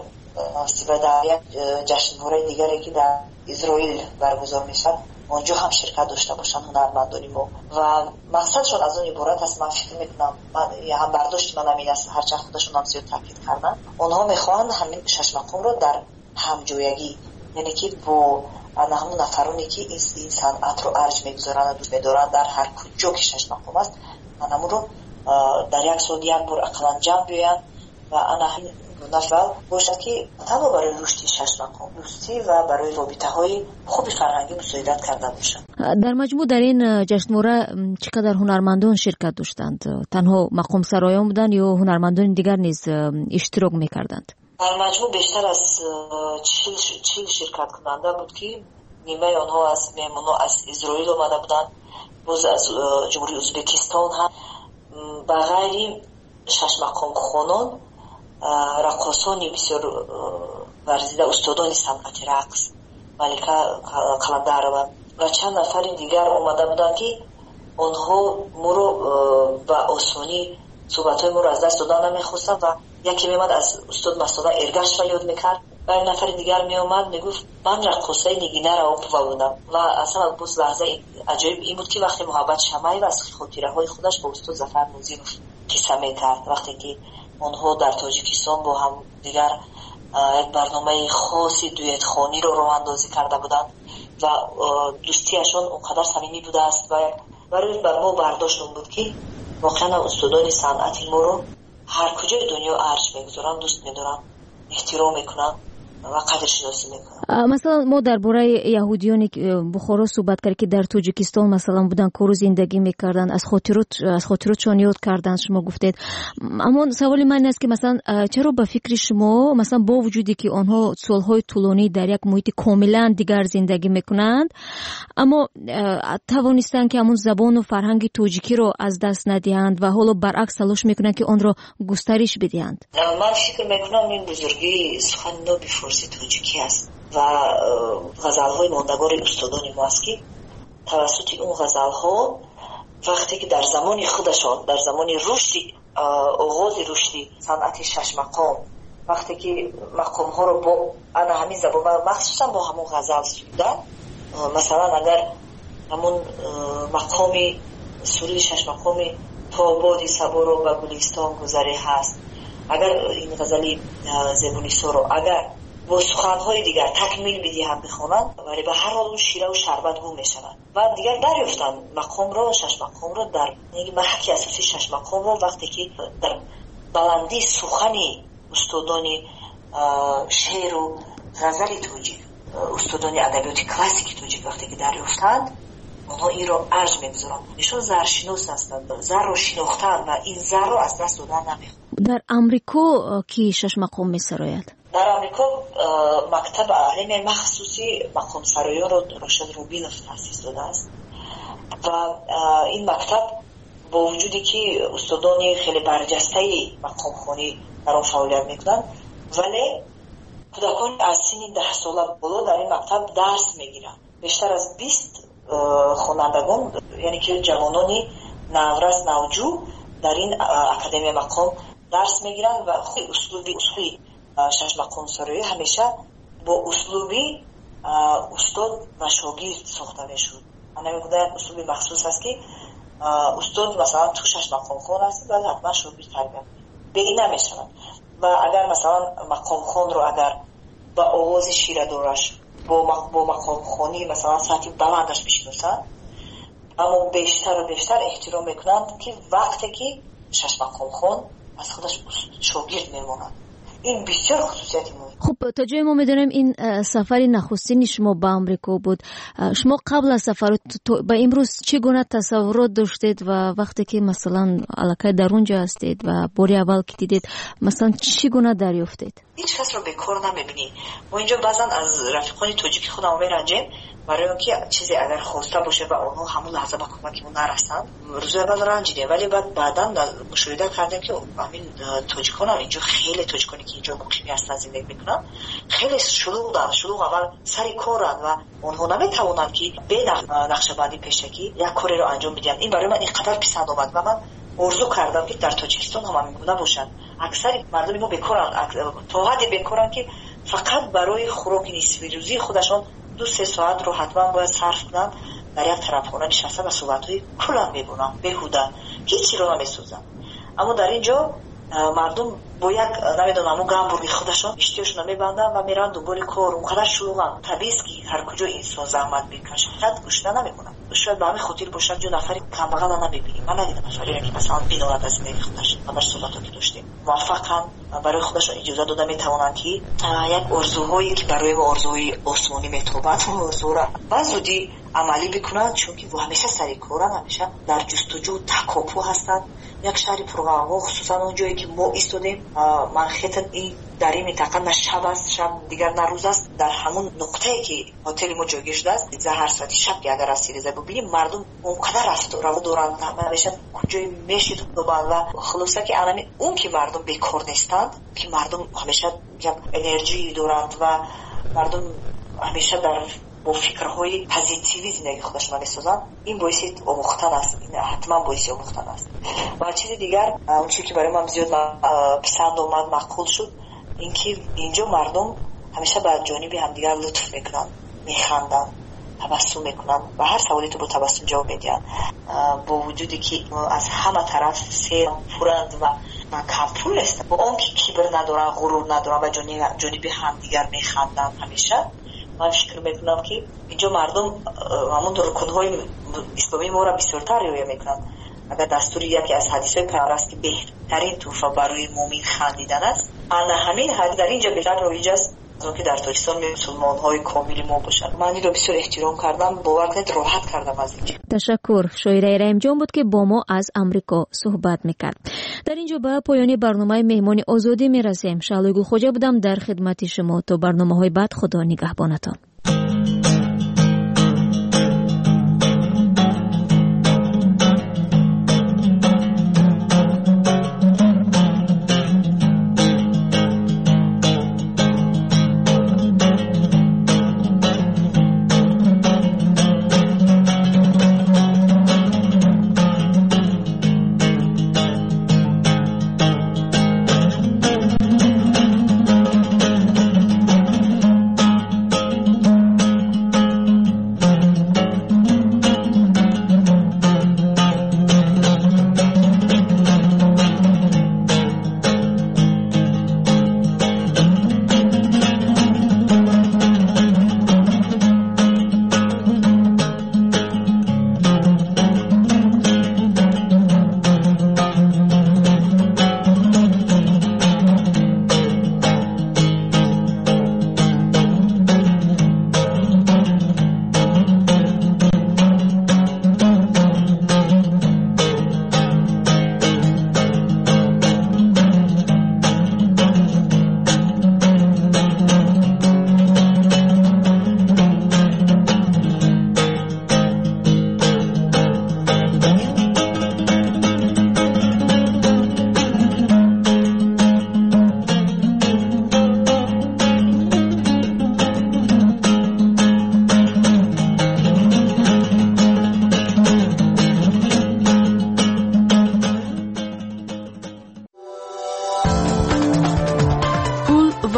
یک جشنواره دیگری که در اسرائیل برگزار میشد اونجا هم شرکت داشته باشن هنرمندان ما و مقصدشون از اون عبارت است. من فکر میکنم هم برداشت من همین است، هرچند خودشون هم زیاد تاکید کردن اونها میخوان همین شش مقام رو در همجویگی، یعنی که با همون نفرانی که این صنعت رو ارج میگذارن و دوست میدارن در هر کجا که شش مقام است همون رو در یک سال یک بار اقلا جمع بیان و همین نفر باشد که تنها برای رشد شش مقام دوستی و برای رابطه های خوبی فرهنگی مساعدت کرده باشند. در مجموع در این جشنواره چقدر هنرمندان شرکت داشتند؟ تنها مقام سرایان بودند یا هنرمندان دیگر نیز اشتراک میکردند؟ در مجموع بیشتر از 40 شرکت کننده بود که نیمه آنها از مهمانان از اسرائیل آمده بودند، باز از جمهوری ازبکستان هم و غیر شش مقام خونان رقاصانی بسیار ورزیده، استادان صنعت رقص، ملکه قلندرова و چند نفر دیگر آمده بودند که آنها ما رو به آسانی صحبت‌های ما رو از دست دادن نمی‌خواستند و یکی می‌آمد از استاد مثلا ارگش را یاد می‌کرد و یک نفر دیگر می‌آمد میگفت من رقاصه نگینه را بودم و اصلا باز لحظه عجیب این بود که وقتی محبت شمعی و از خاطره‌های خودش با استاد ظفر نوزیرov قصه می‌کرد وقتی که آنها در تاجیکستان با هم دیگر یک برنامه خاصی دویت خوانی رو راه اندازی کرده بودند و دوستیشون اونقدر صمیمی بوده است و برای ما برداشت اون بود که واقعا استادان صنعت ما رو هر کجای دنیا ارج میگذارن، دوست میدارن، احترام میکنن و قدر شناسی میکنن. مثلا ما درباره یهودیان بخارا صحبت کردیم که در تاجیکستان مثلا بودن کارو زندگی میکردن، از خاطراتشون یاد کردن شما گفتید، اما سوال من است که مثلا چرا به فکر شما مثلا با وجودی که آنها سالهای طولانی در یک محیط کاملا دیگر زندگی میکنند اما توانستند که همون زبان و فرهنگ تاجیکی رو از دست ندهند و حالا برعکس تلاش میکنند که آن را گسترش بدهند؟ من فکر میکنم این بزرگی سخن نابی فارسی تاجیکی است و غزل‌های ماندگار استادان ما است که توسط اون غزل‌ها وقتی که در زمان خودشان در زمان رشدی آغاز رشدی صنعت شش مقام وقتی که مقام‌ها رو با همین زبان مخصوصا با همون غزل سرودن، مثلا اگر همون مقامی سرود شش مقامی تا بادی صبا رو به گلستان گذری هست، اگر این غزلی زبونیسا رو اگر با سخنهای دیگر تکمیل بدی هم بخونن ولی به هر حال اون شیره و شربت گم میشن و دیگر دریافتن مقام رو شش مقام رو در محک اساسی شش مقام رو وقتی که در بلندی سخنی استادانی شعر و غزل تاجیک استادانی ادبیات کلاسیک تاجیک وقتی که دریافتند اونها این رو ارج میگذارن، ایشون زرشناس هستند، زر رو شناختن و این زر رو از دست دادن نمیخوان. در امریکا کی شش مقام میسراید؟ در امریکا مکتب علم مخصوصی مقام سرایان رو راشد روبینوف تأسیس داده است و این مکتب با وجودی که استادان خیلی برجسته مقام خوانی در آن فعالیت میکنن ولی کودکان از سن 10 ساله بالا در این مکتب درس میگیرن. بیشتر از 20 خوانندگان یعنی که جوانانی نورس نوجو در این اکادمی مقام درس میگیرن و خود اسلوبی شش مقام سرایی همیشه با اسلوبی استاد و شاگرد ساخته میشد. همین بوده اسلوبی مخصوص است که استاد مثلا تو شش مقام خون است بعد حتما شاگرد تربیت بگی نمیشن. و اگر مثلا مقام خون رو اگر با آواز شیره دارش با مقام خونی مثلا سطح بلندش بشناسن، اما بیشتر و بیشتر احترام میکنند که وقتی که شش مقام خون از خودش شاگرد میمونند. این بسیار خصوصیت مهمه. خب تا جای ما میدونیم این سفر نخستین شما به آمریکا بود. شما قبل از سفر به امروز چگونه تصورات داشتید و وقتی که مثلا علاقه در اونجا هستید و باری اول که دیدید مثلا چگونه دریافتید؟ هیچ کس رو بیکار نمیبینی. ما اینجا بعضا از رفیقان تاجیکی خودمون میرنجیم برای اینکه چیزی اگر خواسته باشه و اونها همون لحظه به کمکمون نرسن روز اول رنجیدیم، ولی بعدا مشاهده کردیم که همین تاجیکان هم اینجا خیلی تاجیکانی که اینجا مقیمی هستن زندگی میکنن خیلی شلوغ اول سری کارن و اونها نمیتوانن که به نقشه‌بندی پیشکی یک کاری رو انجام بدن. این برای من اینقدر پسند اومد و من آرزو کردم که در تاجیکستان هم همین گونه باشن. اکثر مردم ما بیکارن، تا حدی بیکارن که فقط برای خوراک نصف روزی خودشون 2-3 ساعت رو حتما باید صرف کنن در یک طرف خونه نشسته و صحبت‌های کلا می‌کنن بیهوده، هیچی رو نمی‌سوزن. اما در اینجا مردم با یک نمیدونم اون گامبورگی خودشون اشتیاشون میبندن و میرن دنبال کار. اونقدر شلوغن. طبیعی است که هر کجا انسان زحمت بکشه شاید گوش نمیکنن. شاید به همین خاطر باشن جو نفری کمبغل نمیبینیم. من ندیدم نفری که مثلا بی‌نوبت از زندگی خودش همش صحبت که داشتیم موفقن برای خودشون اجازه داده میتونن که یک آرزوهایی که برای ما آرزوهای آسمانی میتوبن اون آرزو را بزودی عملی بکنن، چون که همیشه سری کارن، همیشه در جستجو تکاپو هستن. یک شهری پرغوغا خصوصا اونجایی که ما ایستادیم منخیتن این در این منطقه نه شب است شب دیگر نه روز است. در همون نقطه‌ای که هتل ما جایگیر شده است 12 ساعتی شب که اگر رسیده ببینیم مردم اونقدر رو دوران همیشه کجای میشید و خلاصه که الان اون که مردم بیکار نیستند که مردم همیشه یک انرژی دارند و مردم همیشه در با فکرهای پوزیتیوی زندگی خودشون می‌سازن. این باعث آموختن است. این حتما باعث آموختن است. و چیز دیگر اون چیزی که برای من زیاد پسند اومد مقبول شد اینکه اینجا مردم همیشه به جانب همدیگر لطف میکنن، میخندن، تبسم میکنن و هر سوالی تو با تبسم جواب میدن. با وجودی که از همه طرف سیر پرند و کمپول است، با اون که کبر ندارن، غرور ندارن و جانب همدیگر میخندن همیشه. من فکر میکنم که اینجا مردم همون رکنهای اسلامی ما را بسیارتر رعایت میکنن. اگر دستور یکی از حدیث‌های پیامبر است که بهترین تحفه برای مؤمن خندیدن است، انا همین حدیث در اینجا بهتر رایج است از اون که در تاجیکستان مسلمان‌های کامل ما باشند. من این را بسیار احترام کردم، باور کنید راحت کردم از اینجا. تشکر. شاعره رحیم جان بود که با ما از امریکا صحبت میکرد. در اینجا به پایان برنامه مهمان آزادی میرسیم. شعله گل خوجا بودم در خدمت شما. تا برنامه‌های بعد خدا نگهبانتان.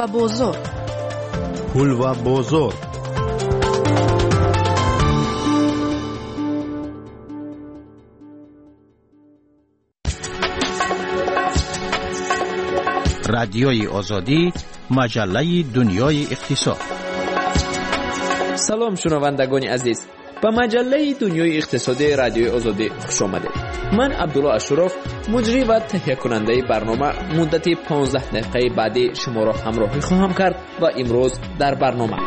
و بزرگ. پول و بزرگ. رادیوی آزادی، مجله دنیای اقتصاد. سلام شنوندگان عزیز، به مجله دنیای اقتصادی رادیوی آزادی خوش آمدید. من عبدالله اشرف، مجری و تهیه کننده برنامه، مدت 15 دقیقه بعدی شما را همراهی خواهم کرد و امروز در برنامه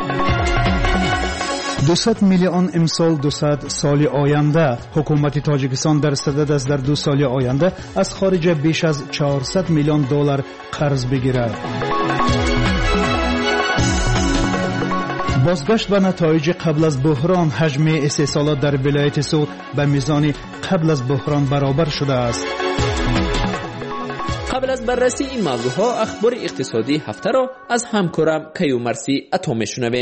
200 میلیون امسال 200 سال آینده. حکومت تاجیکستان در صدد است در 2 سال آینده از خارج بیش از 400 میلیون دلار قرض بگیرد. بازگشت به نتایج قبل از بحران، حجم استحصالات در ولایت سود به میزان قبل از بحران برابر شده است. قبل از بررسی این موضوع ها، اخبار اقتصادی هفته را از همکارم کیومرثی عطا میشنویم.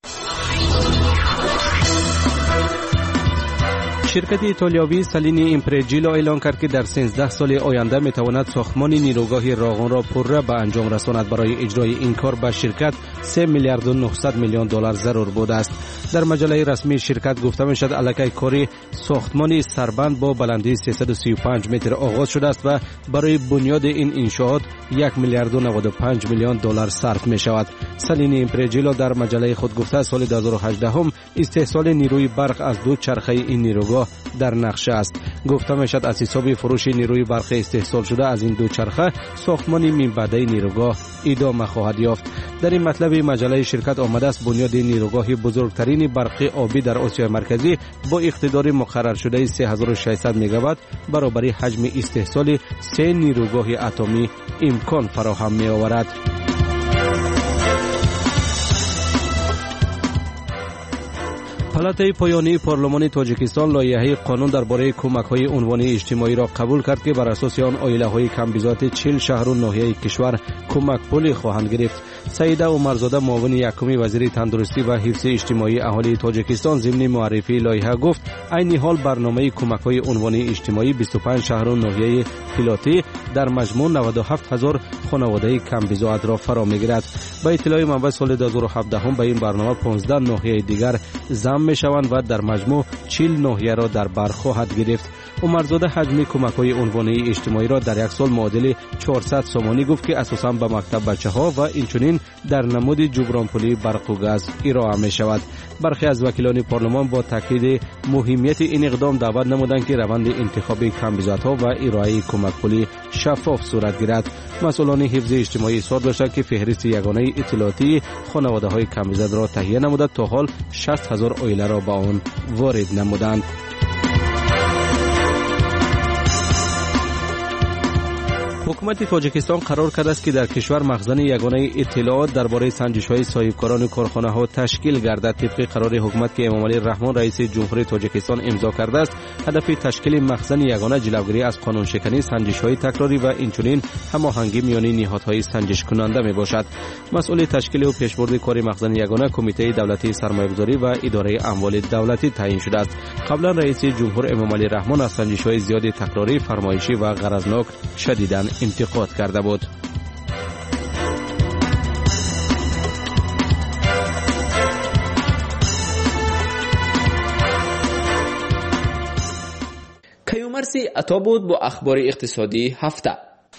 شرکت ایتالیایی سالینی ایمپرجیلو اعلام کرد که در 13 سال آینده میتواند ساختمان نیروگاه راغون را پرره به انجام رساند. برای اجرای این کار به شرکت 3 میلیارد و 900 میلیون دلار ضرور بوده است. در مجله رسمی شرکت گفته میشد الکی کاری ساختمان سربند با بلندی 335 متر آغاز شده است و برای بنیاد این انشاءات 1 میلیارد و 95 میلیون دلار صرف می شود. سالینی ایمپرجیلو در مجله خود گفته سال 2018 هم استحصال نیروی برق از 2 چرخه این نیروگاه در نقشه است. گفته میشد از حساب فروش نیروی برق استحصال شده از این 2 چرخه ساختمان منبعده نیروگاه ادامه خواهد یافت. در این مطلب مجله شرکت آمده است بنیاد نیروگاه بزرگترین برقی آبی در آسیای مرکزی با اقتدار مقرر شده 3600 مگاوات برابر حجم استحصال 3 نیروگاه اتمی امکان فراهم می آورد. پالاتای پایانی پارلمان تاجیکستان لایحه قانون درباره کمک‌های عنوانی اجتماعی را قبول کرد که بر اساس آن عائله‌های کم‌بزاعت 40 شهر و ناحیه کشور کمک پولی خواهند گرفت. سعیده عمرزاده معاون یکم وزیر تندرستی و حفظ اجتماعی اهالی تاجیکستان ضمن معرفی لایحه گفت عین حال برنامه کمک‌های عنوانی اجتماعی 25 شهر و ناحیه پلاتی در مجموع 97000 خانواده کم‌بزاعت را فرا می‌گیرد. با اطلاع منبع سال 2017 هم به این برنامه 15 ناحیه دیگر ضم می‌شوند و در مجموع 40 ناحیه را در بر خواهد گرفت. عمرزاده حجم کمک‌های عنوانی اجتماعی را در یک سال معادل 400 سومانی گفت که اساساً به مکتب بچه‌ها و اینچنین در نمود جبران پولی برق و گاز ارائه می‌شود. برخی از وکیلان پارلمان با تاکید مهمیت این اقدام دعوت نمودند که روند انتخاب کم‌بزاعت‌ها و ارائه کمک پولی شفاف صورت گیرد. مسئولان حفظ اجتماعی اصرار داشتند که فهرست یگانه اطلاعاتی خانواده‌های کم‌بزاعت را تهیه نموده تا حال 60000 عائله را به آن وارد نمودند. حکومت تاجیکستان قرار کرده است که در کشور مخزن یگانه اطلاعات درباره سنجش‌های صاحبکاران کارخانه‌ها تشکیل گردد. طبق قرار حکومت که امامعلی رحمان رئیس جمهوری تاجیکستان امضا کرده است، هدف تشکیل مخزن یگانه جلوگیری از قانون شکنی، سنجش‌های تکراری و اینچنین هماهنگی میان نهادهای سنجش کننده میباشد. مسئول تشکیل و پیشبرد کار مخزن یگانه کمیته دولتی سرمایه‌گذاری و اداره اموال دولتی تعیین شده است. قبلا رئیس جمهور امامعلی رحمان از سنجش‌های زیاد تکراری، فرمایشی و غرضناک شدیداً انتقاد کرده بود. کیومرثی عطا بود با اخبار اقتصادی هفته.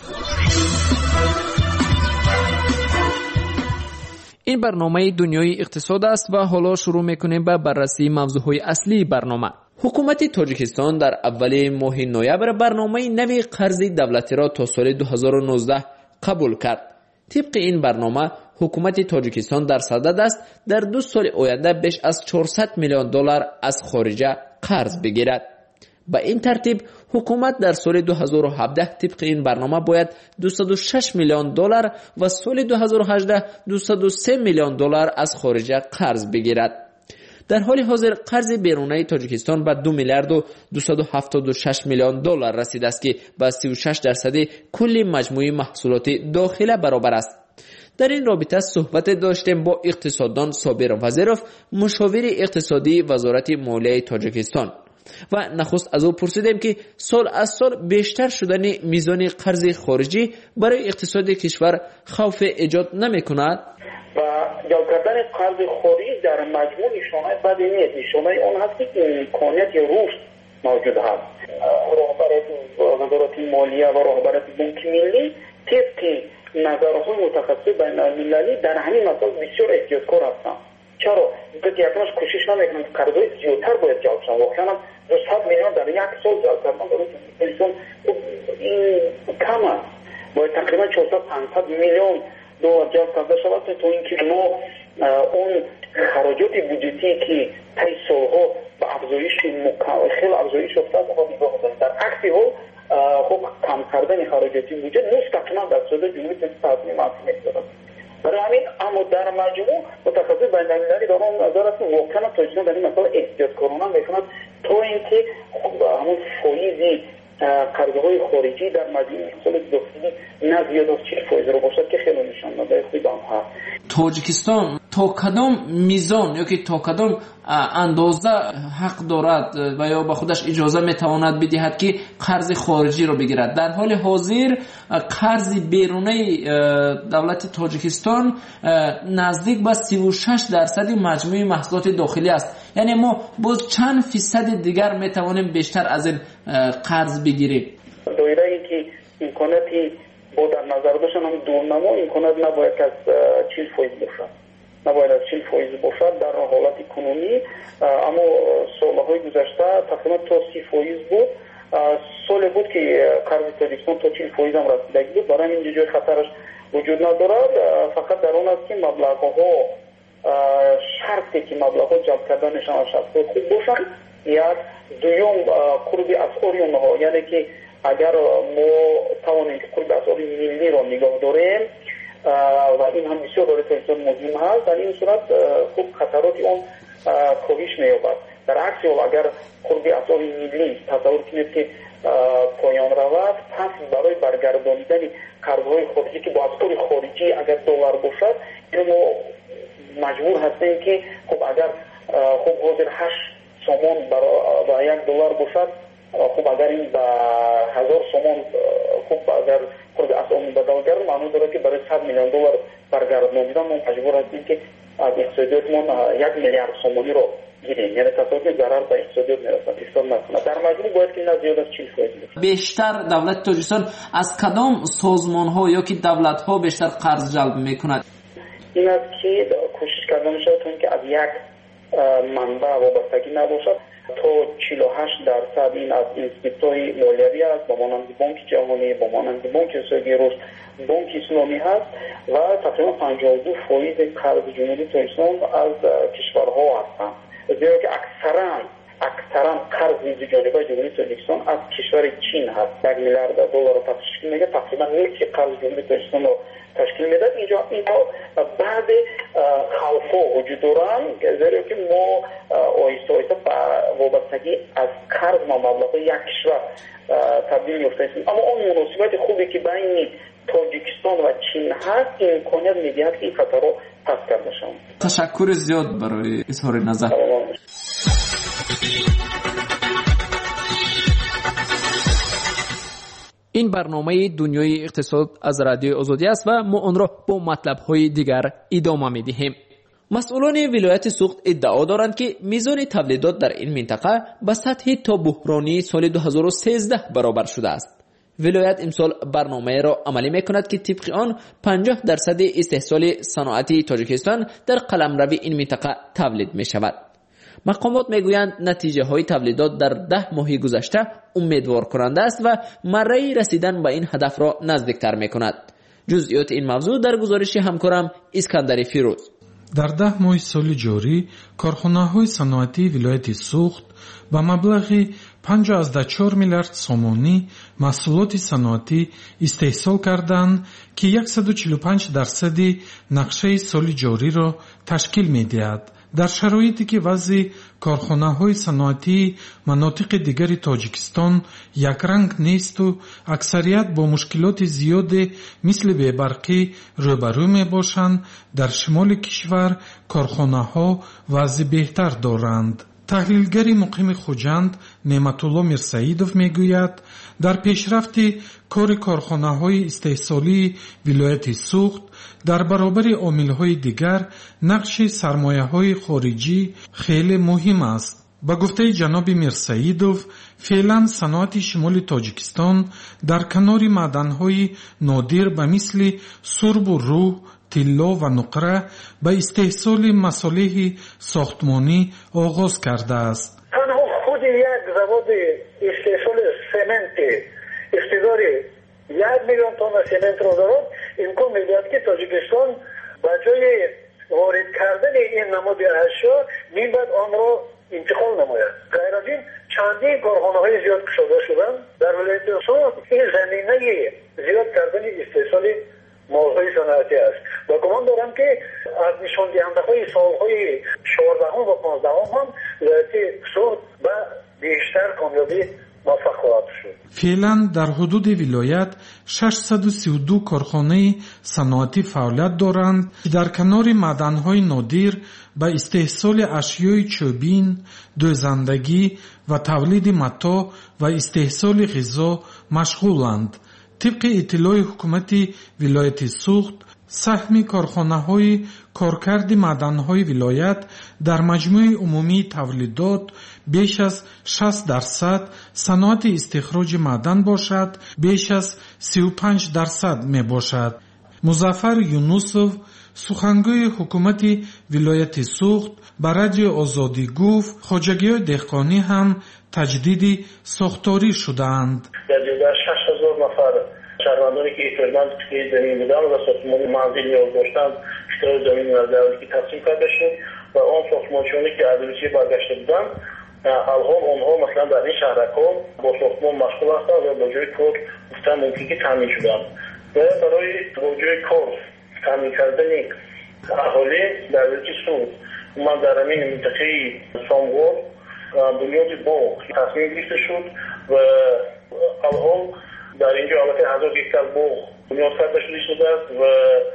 این برنامه دنیای اقتصاد است و حالا شروع میکنیم به بررسی موضوعهای اصلی برنامه. حکومت تاجیکستان در اول ماه نوامبر برنامه نوی قرض دولتی را تا سال 2019 قبول کرد. طبق این برنامه حکومت تاجیکستان در صدد است در 2 سال آینده بیش از 400 میلیون دلار از خارجه قرض بگیرد. با این ترتیب حکومت در سال 2017 طبق این برنامه باید 206 میلیون دلار و سال 2018 203 میلیون دلار از خارجه قرض بگیرد. در حال حاضر قرض بیرونی تاجیکستان به 2 میلیارد و 276 میلیون دلار رسیده است که با 36% کل مجموعه محصولات داخله برابر است. در این رابطه صحبت داشتیم با اقتصاددان صابر وزیرов، مشاور اقتصادی وزارت مالیه تاجیکستان. و نخست از او پرسیدیم که سال از سال بیشتر شدن میزان قرض خارجی برای اقتصاد کشور خوف ایجاد نمی‌کند؟ و جلب کردن قرض خارجی در مجموع نشانه بدی نیست. نشانه اون هست که امکانیت رشد موجود هست. رهبران وزارت مالیه و رهبران بانک ملی طبق نظرهای متخصص بین المللی در همین مسائل بسیار احتیاطکار هستند. چرا؟ اینکه یکنش کوشش نمیکنند قرضهای زیادتر باید جلب شوند. واقعا 200 میلیون در یک سال جلب کردن برای این کم است. باید تقریبا 400-500 میلیون دلار جلب کرده شود تا اینکه ما اون خراجات بودجتی که طی سالها به افزایش خیلی افزایش افتاد خود نگاه کنیم. در عکس حال خب کم کردن خراجات بودجه مستقیما در صورت جمهوری اسلامی معصوم است. برای همین اما در مجموع متخصص بین المللی در آن نظر است واقعا تاجیکستان در این مسئله احتیاطکارانه میکند تا اینکه خب همون فایز قرضهای خارجی در مجموع سال داخلی نه زیاد از 40% رو باشد که خیلی نشان داده خوب هم هست. تاجیکستان تا کدام میزان یا که تا کدام اندازه حق دارد و یا به خودش اجازه میتواند بدهد که قرض خارجی رو بگیرد؟ در حال حاضر قرض بیرونی دولت تاجیکستان نزدیک به 36% مجموع محصولات داخلی است. یعنی ما باز چند فیصد دیگر میتوانیم بیشتر از این قرض بگیریم. دایره‌ای که امکاناتی با در نظر داشتن هم دورنما امکانات نباید از 40% باشد. نباید از 40% باشد در حالت کنونی. اما سالهای گذشته تقریبا تا 30% بود. سال بود که قرض تاجیکستان تا 40% هم رسیدگی بود. برای این جای خطرش وجود ندارد. فقط در اون است که مبلغ‌ها شرطی که مبلغ‌ها جلب کردنشان از شخص خوب باشند. یک دوم قرب اسعار اونها، یعنی که اگر ما توانیم که قرب اسعار ملی را نگاه داریم و این هم بسیار برای تاجیکستان مهم هست، در این صورت خوب خطرات اون کاهش می‌یابد. در عکس حال اگر قرب اسعار ملی تصور کنید که پایان رود، پس برای برگردانیدن قرض‌های خارجی که با اسعار خارجی اگر دلار باشد، این ما مجبور هستیم که خب اگر خب حاضر 8 سومون برای $1 باشد، خب اگر این به 1000 سومون خب اگر خود اسعار بدل گردد، معنی داره که برای $100 میلیون برگردانیدن ما مجبور هستیم که از اقتصادیاتمون 1 میلیارد سومونی رو گیریم. یعنی تصادفی ضرر به اقتصادیات میرسد. اقتصاد نکنه. در مجموع باید که نه زیاد از 40% بیشتر دولت تاجیکستان از کدام سازمان‌ها یا که دولت‌ها بیشتر قرض جلب می‌کند؟ این است که کوشش کردن شد تا اینکه از یک منبع وابستگی نباشد. تا 48% این از اینستیتوت‌های مالیوی است، با مانند بانک جهانی، با مانند بانک اقتصادی رشد، بانک اسلامی هست و تقریبا 52% قرض جمهوری تاجیکستان از کشورها هستند. زیرا که اکثرا قرض جانبه جمهوری تاجیکستان از کشور چین هست. $1 میلیارد رو تشکیل میده. تقریبا نصف قرض جمهوری تاجیکستان رو تشکیل میده. اینجا بعض خوف‌ها وجود دارن، زیرا که ما آیسته آیسته وابستگی از قرض ما مبلغ یک کشور تبدیل می‌افتیم. اما اون مناسبت خوبی که بین تاجیکستان و چین هست امکانیت میدهد که این خطرها پس کرده شود. تشکر زیاد برای اظهار نظر. این برنامه دنیای اقتصاد از رادیوی آزادی است و ما آن را با مطلب‌های دیگر ادامه می‌دهیم. مسئولان ولایت سوخت ادعا دارند که میزان تولیدات در این منطقه به سطح تا بحرانی سال 2013 برابر شده است. ولایت امسال برنامه را عملی می‌کند که طبق آن 50% استحصال صنعتی تاجیکستان در قلمرو این منطقه تولید می‌شود. مقامات میگویند نتیجه های تولیدات در 10 ماه گذشته امیدوار کننده است و مره رسیدن به این هدف را نزدیکتر میکند. جزئیات این موضوع در گزارش همکارم اسکندر فیروز. در 10 ماه سال جاری کارخانه‌های صنعتی ولایت سوخت با مبلغ 5.4 میلیارد سومانی محصولات صنعتی استحصال کردند که 145% نقشه سال جاری را تشکیل می‌دهد. در شرایطی که وضع کارخانه‌های صنعتی مناطق دیگر تاجیکستان یک رنگ نیست و اکثریت با مشکلات زیاد مثل بی‌برقی روبرو می‌باشند، در شمال کشور کارخانه‌ها وضع بهتر دارند. таҳлилгари муқими хуҷанд неъматулло мирсаидов мегӯяд, дар пешрафти кори корхонаҳои истеҳсолии вилояти Суғд дар баробари омилҳои дигар нақши сармояҳои хориҷӣ хеле муҳим аст. ба гуфтаи ҷаноби Мирсаидов, феълан саноати шимоли Тоҷикистон дар канори маъданҳои нодир ба мисли сурбу рӯҳ, тилло ва нуқра ба истеҳсоли масолиҳи сохтмонӣ оғоз кардааст. танҳо худи як заводи истеҳсоли сементи иқтидори 1 миллион тонна сементро дорад, имкон медиҳад ки Тоҷикистон ба ҷои ворид кардани ин намуди ашё мебад онро интиқол намояд. ғайр аз ин чандин корхонаҳои зиёд кушода шуданд дар вилояти Суғд. ин заминаи зиёд кардани истеҳсоли молҳои саноатӣ аст. ва гумон дорам ки аз нишондиҳандаҳои солҳои 14 ва 15 ҳам вилояти Суғд ба бештар камёбӣ муваффақ хоҳад шуд. феълан дар ҳудуди вилоят 632 корхонаи саноатӣ фаъолият доранд, ки дар канори маъданҳои нодир ба истеҳсоли ашёи чӯбин, дӯзандагӣ ва тавлиди матоъ ва истеҳсоли ғизо машғуланд. тибқи иттилои ҳукумати вилояти Суғд, саҳми корхонаҳои коркарди маъданҳои вилоят дар маҷмӯи умумии тавлидот беш аз 60%, саноати истихроҷи маъдан бошад беш аз 35% мебошад. Музаффар Юнусов, сухангӯи ҳукумати вилояти Суғд, ба радиои Озодӣ гуфт, хоҷагиҳои деҳқонӣ ҳам таҷдиди сохторӣ шудаанд. 60,000 нафар шаҳрвандоне ки эҳтиёҷманд ки замин буданд ва сохтмони манзил ниёз доштанд, иштирои замин аз давлатӣ тақсим карда шуд ва он сохтмончиёне ки аз Русия баргашта буданд, алҳол онҳо маслан дар ин шаҳракҳо бо сохтмон машғул ҳастанд ва бо ҷои кор гуфтан мумкин ки таъмин шуданд. ва барои бо ҷои кор таъмин кардани аҳолӣ дар вилояти Суғд ман дар ҳамин минтақаи Сомғор бунёди боғ тасмим гирифта шуд ва алҳол дар инҷо албатта 1000 гектар боғ бунёд карда шудааст ва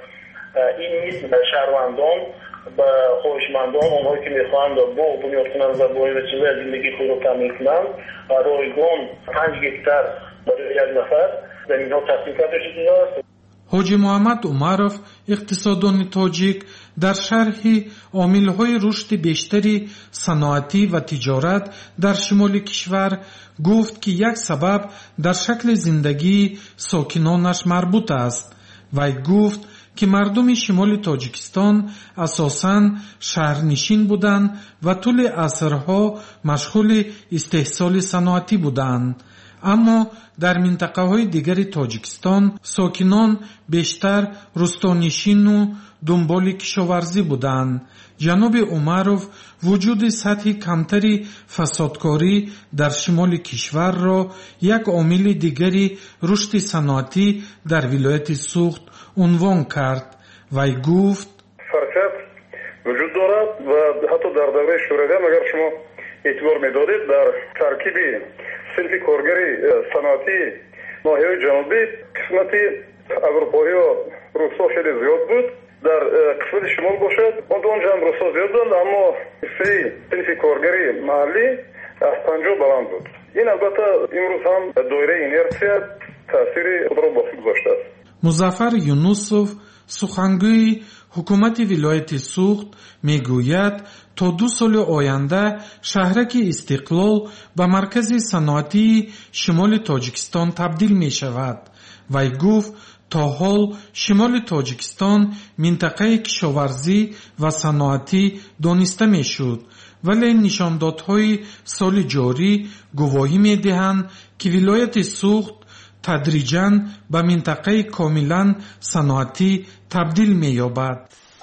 ин низ шаҳрвандон ба хоҳишмандон, онҳое ки мехоҳанд боғ бунёд кунанд ва бо ин васила зиндагии худро таъмин кунанд, ройгон 5 гектар барои як нафар заминҳо тақсим карда шудааст. ҳоҷи Муҳаммад Умаров, иқтисоддони тоҷик, дар шарҳи омилҳои рушди бештари саноатӣ ва тиҷорат дар шимоли кишвар гуфт, ки як сабаб дар шакли зиндагии сокинонаш марбут аст. вай гуфт, ки мардуми шимоли Тоҷикистон асосан шаҳрнишин буданд ва тӯли асрҳо машғули истеҳсоли саноатӣ буданд. аммо дар минтақаҳои дигари Тоҷикистон сокинон бештар рӯстонишину дунболи кишоварзӣ буданд. ҷаноби Умаров вуҷуди сатҳи камтари фасодкорӣ дар шимоли кишварро як омили дигари рушди саноатӣ дар вилояти Суғд унвон кард. вай гуфт, фарқат вуҷуд дорад ва ҳатто дар давраи шӯравиям агар шумо эътибор медодед, дар таркиби синфи коргари саноатӣ ноҳияҳои ҷанубӣ қисмати аврупоиҳо рӯсҳо хеле зиёд буд. дар қисмати шимол бошад онҷа ҳам рӯсҳо зиёд буданд, аммо ҳиссаи синфи коргари маҳаллӣ аз 50 баланд буд. ин албатта имрӯз ҳам доираи инерсия таъсири худро боқӣ гузоштааст. музаффар Юнусов, сухангӯи ҳукумати вилояти Суғд, мегӯяд, то 2 соли оянда шаҳраки Истиқлол ба маркази саноатии шимоли Тоҷикистон табдил мешавад. вай гуфт, то ҳол шимоли Тоҷикистон минтақаи кишоварзӣ ва саноатӣ дониста мешуд, вале нишондодҳои соли ҷорӣ гувоҳӣ медиҳанд, ки вилояти Суғд тадриҷан ба минтақаи комилан саноатӣ табдил меёбад.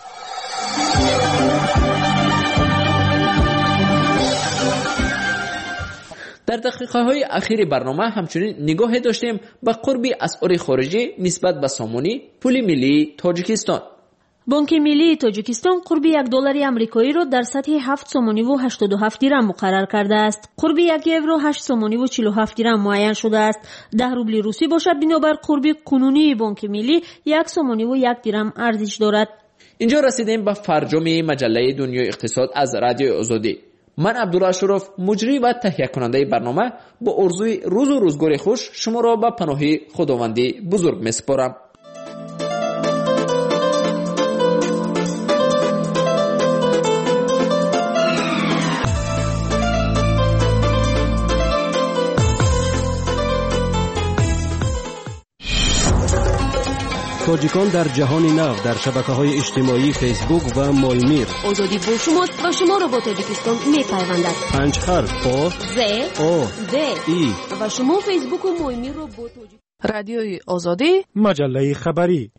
در دقیقه‌های اخیر برنامه همچنین نگاه داشتیم به قرب اسعار خارجی نسبت به سامانی پول ملی تاجیکستان. بانک ملی تاجیکستان قرب $1 آمریکایی را در سطح 7 سومانی و 87 درم مقرر کرده است. قرب 1 یورو 8 سومانی و 47 درم معین شده است. 10 روبل روسی باشد بنابر قرب کنونی بانک ملی 1 سومانی و 1 درم ارزش دارد. اینجا رسیدیم به فرجام مجله دنیای اقتصاد از رادیو آزادی. من عبدالله شرف مجری و تهیه کننده برنامه با آرزوی روز و روزگار خوش شما را به پناه خداوندی بزرگ میسپارم. تاجیکان در جهان نو در شبکه‌های اجتماعی فیسبوک و مایمیر. آزادی با شماست و شما را با تاجیکستان می‌پیوندد. 5 حرف آ ز او د ای و شما فیسبوک و مایمیر را با تاجیک رادیوی آزادی مجله خبری.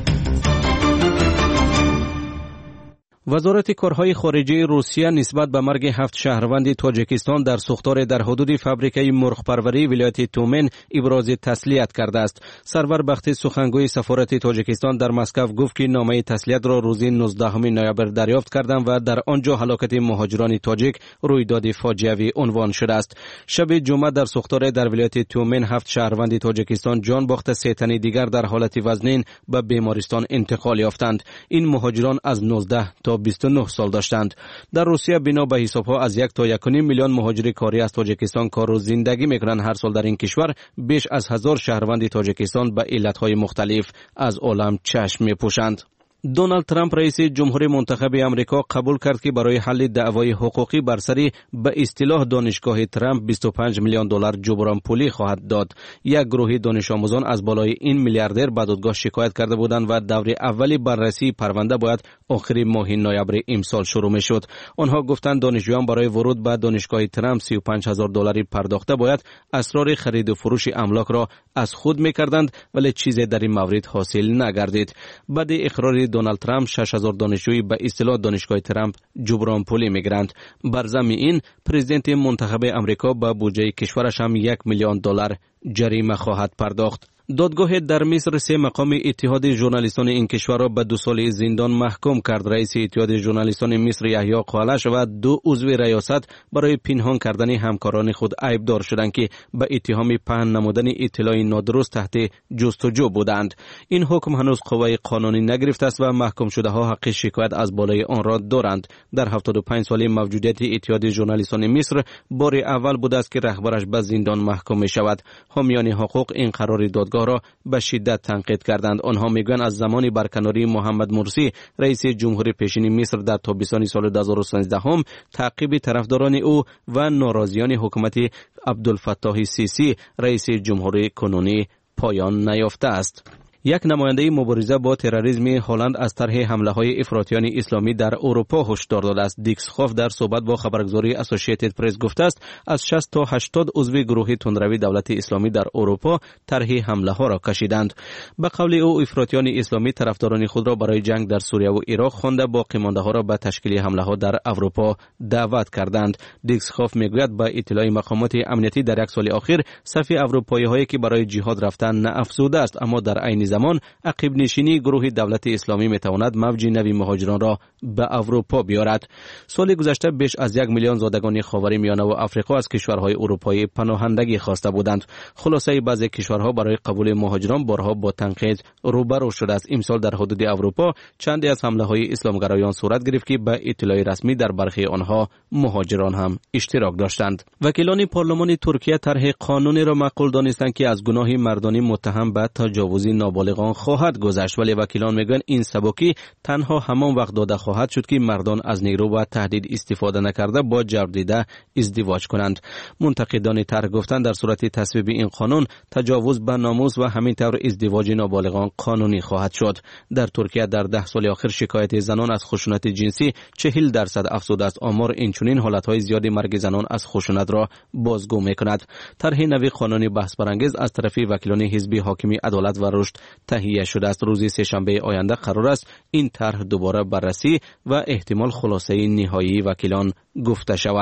وزارت کارهای خارجه روسیه نسبت به مرگ 7 شهروند تاجیکستان در سوختار در حدود فابریکه مرغ پروری ولایت تومن ابراز تسلیت کرده است. سرور بختی سخنگوی سفارت تاجیکستان در مسکو گفت که نامه تسلیت را روز 19 نوامبر دریافت کردند و در آنجا هلاکت مهاجران تاجیک رویداد فاجعه‌ای عنوان شده است. شب جمعه در سوختار در ولایت تومن 7 شهروند تاجیکستان جان باخته، 3 تن دیگر در حالت وزنین به بیمارستان انتقال یافتند. این مهاجران از 19 تا 29 سال داشتند. در روسیه بنا به حساب‌ها از 1 تا 1.5 میلیون مهاجر کاری از تاجیکستان کار و زندگی می‌کنند. هر سال در این کشور بیش از 1000 شهروند تاجیکستان به علت‌های مختلف از عالم چشم می‌پوشند. دونالد ترامپ رئیس جمهوری منتخب امریکا قبول کرد که برای حل دعوای حقوقی بر سر به اصطلاح دانشگاه ترامپ 25 میلیون دلار جبران پولی خواهد داد. یک گروه دانش آموزان از بالای این میلیاردر به دادگاه شکایت کرده بودند و دور اولی بررسی پرونده باید آخر ماه نوامبر امسال شروع میشد. آنها گفتند دانشجویان برای ورود به دانشگاه ترامپ 35000 دلاری پرداخته باید اسرار خرید و فروش املاک را از خود میکردند، ولی چیزی در این مورد حاصل نگردید. بعد اقرار دونالد ترامپ 6000 دانشجوی به اصطلاح دانشگاه ترامپ جبران پولی میگیرند. بر ضمن این پرزیدنت منتخب امریکا به بودجه کشورش هم 1 میلیون دلار جریمه خواهد پرداخت. دادگاه در مصر 3 مقام اتحاد ژورنالیستان این کشور را به 2 سال زندان محکوم کرد. رئیس اتحاد ژورنالیستان مصر یحیی قالش و 2 عضو ریاست برای پنهان کردن همکاران خود عیبدار شدند که به اتهام پهن نمودن اطلاع نادرست تحت جستجو بودند. این حکم هنوز قوه قانونی نگرفته است و محکوم شده ها حق شکایت از بالای آن را دارند. در 75 سال موجودیت اتحاد ژورنالیستان مصر بار اول بوده است که رهبرش به زندان محکوم می شود. حامیان حقوق این قرار دادگاه را به شدت تنقید کردند. آنها میگویند از زمان برکناری محمد مرسی رئیس جمهوری پیشین مصر در تابستان سال 2013 هم تعقیب طرفداران او و ناراضیان حکومت عبدالفتاح سیسی رئیس جمهوری کنونی پایان نیافته است. یک نماینده مبارزه با تروریسم هلند از طرح حمله‌های افراطیان اسلامی در اروپا هشدار داده است. دیکسخوف در صحبت با خبرگزاری اسوسییتد پرس گفته است از 60 تا 80 عضو گروه تندروی دولت اسلامی در اروپا طرح حمله‌ها را کشیدند. به قول او افراطیان اسلامی طرفداران خود را برای جنگ در سوریه و عراق خوانده باقی‌مانده‌ها را به تشکیل حمله‌ها در اروپا دعوت کردند. دیکسخوف میگوید با اطلاع مقامات امنیتی در یک سال اخیر صف اروپایی‌هایی که برای جهاد رفتن نه افزوده است، اما در عین زمان عقب نشینی گروه دولت اسلامی میتواند موج نوی مهاجران را به اروپا بیارد. سال گذشته بیش از 1 میلیون زادگان خاورمیانه و افریقا از کشورهای اروپایی پناهندگی خواسته بودند. خلاصه بعضی کشورها برای قبول مهاجران بارها با تنقید روبرو شده است. امسال در حدود اروپا چندی از حمله‌های اسلامگرایان صورت گرفت که به اطلاع رسمی در برخی آنها مهاجران هم اشتراک داشتند. وکیلان پارلمان ترکیه طرح قانونی را معقول دانستند که از گناه مردانی متهم به تجاوز نابالغان خواهد گذشت، ولی وکیلان میگن این سبکی تنها همان وقت داده خواهد شد که مردان از نیرو و تهدید استفاده نکرده با جبر دیده ازدواج کنند. منتقدان طرح گفتند در صورت تصویب این قانون تجاوز به ناموس و همینطور ازدواج نابالغان قانونی خواهد شد. در ترکیه در 10 سال اخیر شکایت زنان از خشونت جنسی 40% افزوده است. آمار اینچنین حالتهای زیادی مرگ زنان از خشونت را بازگو میکند. طرح نوی قانونی بحث برانگیز از طرف وکیلان حزب حاکمی عدالت و رشد تهیه شده است. روز سه‌شنبه آینده قرار است این طرح دوباره بررسی و احتمال خلاصه نهایی وکیلان گفته شود.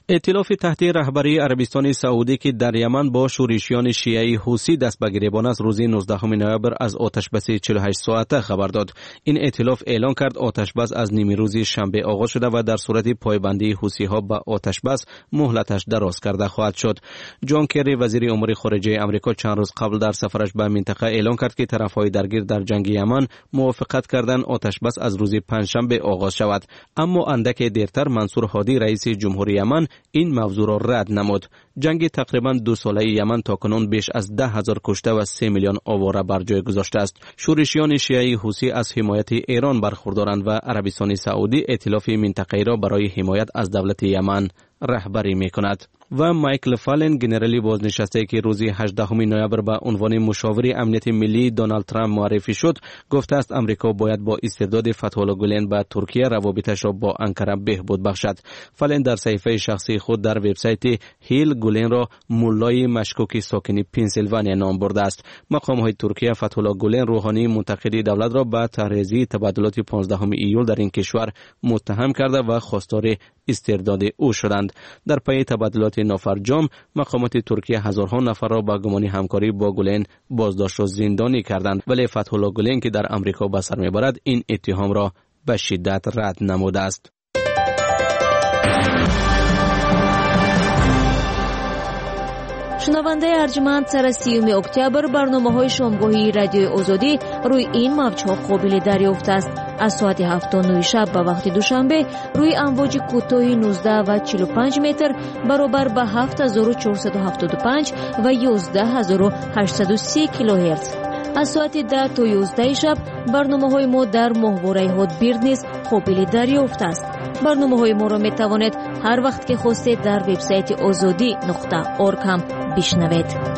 ائتلاف تحت رهبری عربستان سعودی که در یمن با شورشیان شیعه حوثی دست به گریبان است روز 19 نوامبر از آتشبس 48 ساعته خبر داد. این ائتلاف اعلان کرد آتشبس از نیمه روز شنبه آغاز شده و در صورت پایبندی حوثی ها به آتشبس مهلتش دراز کرده خواهد شد. جان کری وزیر امور خارجه آمریکا چند روز قبل در سفرش به منطقه اعلان کرد که طرفهای درگیر در جنگ یمن موافقت کردند آتشبس از روز پنجشنبه آغاز شود، اما اندک دیرتر منصور هادی رئیس جمهوری یمن این موضوع را رد نمود. جنگ تقریبا 2 ساله یمن تاکنون بیش از 10,000 کشته و 3 میلیون آواره بر جای گذاشته است. شورشیان شیعه حوثی از حمایت ایران برخوردارند و عربستان سعودی ائتلاف منطقه‌ای را برای حمایت از دولت یمن رهبری می‌کند. و مایکل فالن گنرالی بازنشسته که روز 18 نوامبر به عنوان مشاور امنیت ملی دونالد ترامپ معرفی شد، گفته است آمریکا باید با استرداد فتح‌الله گولن به ترکیه روابطش را با انقره بهبود بخشد. فالن در صفحه شخصی خود در وبسایت هیل گولن را مولای مشکوک ساکن پنسیلوانیا نام برده است. مقام‌های ترکیه فتح‌الله گولن روحانی منتقد دولت را به طرح‌ریزی تبادلات 15 ایول در این کشور متهم کرده و خواستار استرداد او شدند. در پی تبادلات نافرجام مقامات ترکیه هزارها نفر را با گمان همکاری با گولن بازداشت و زندانی کردند، ولی فتح‌الله گولن که در آمریکا به سر میبرد این اتهام را به شدت رد نموده است. شنونده ارجمند، سر 30 اکتبر برنامه‌های شامگاهی رادیوی آزادی روی این موج‌ها قابل دریافت است. از ساعت 7:09 شب به وقت دوشنبه روی امواج کوتاه 19 و 45 متر برابر به 7475 و 11830 کیلوهرتز. از ساعت 10 تا 11 شب برنامه‌های ما در ماهواره هاتبیرد نیز قابل دریافت است. برنامه‌های ما را می‌توانید هر وقت که خواستید در وبسایت azadi.org هم بشنوید.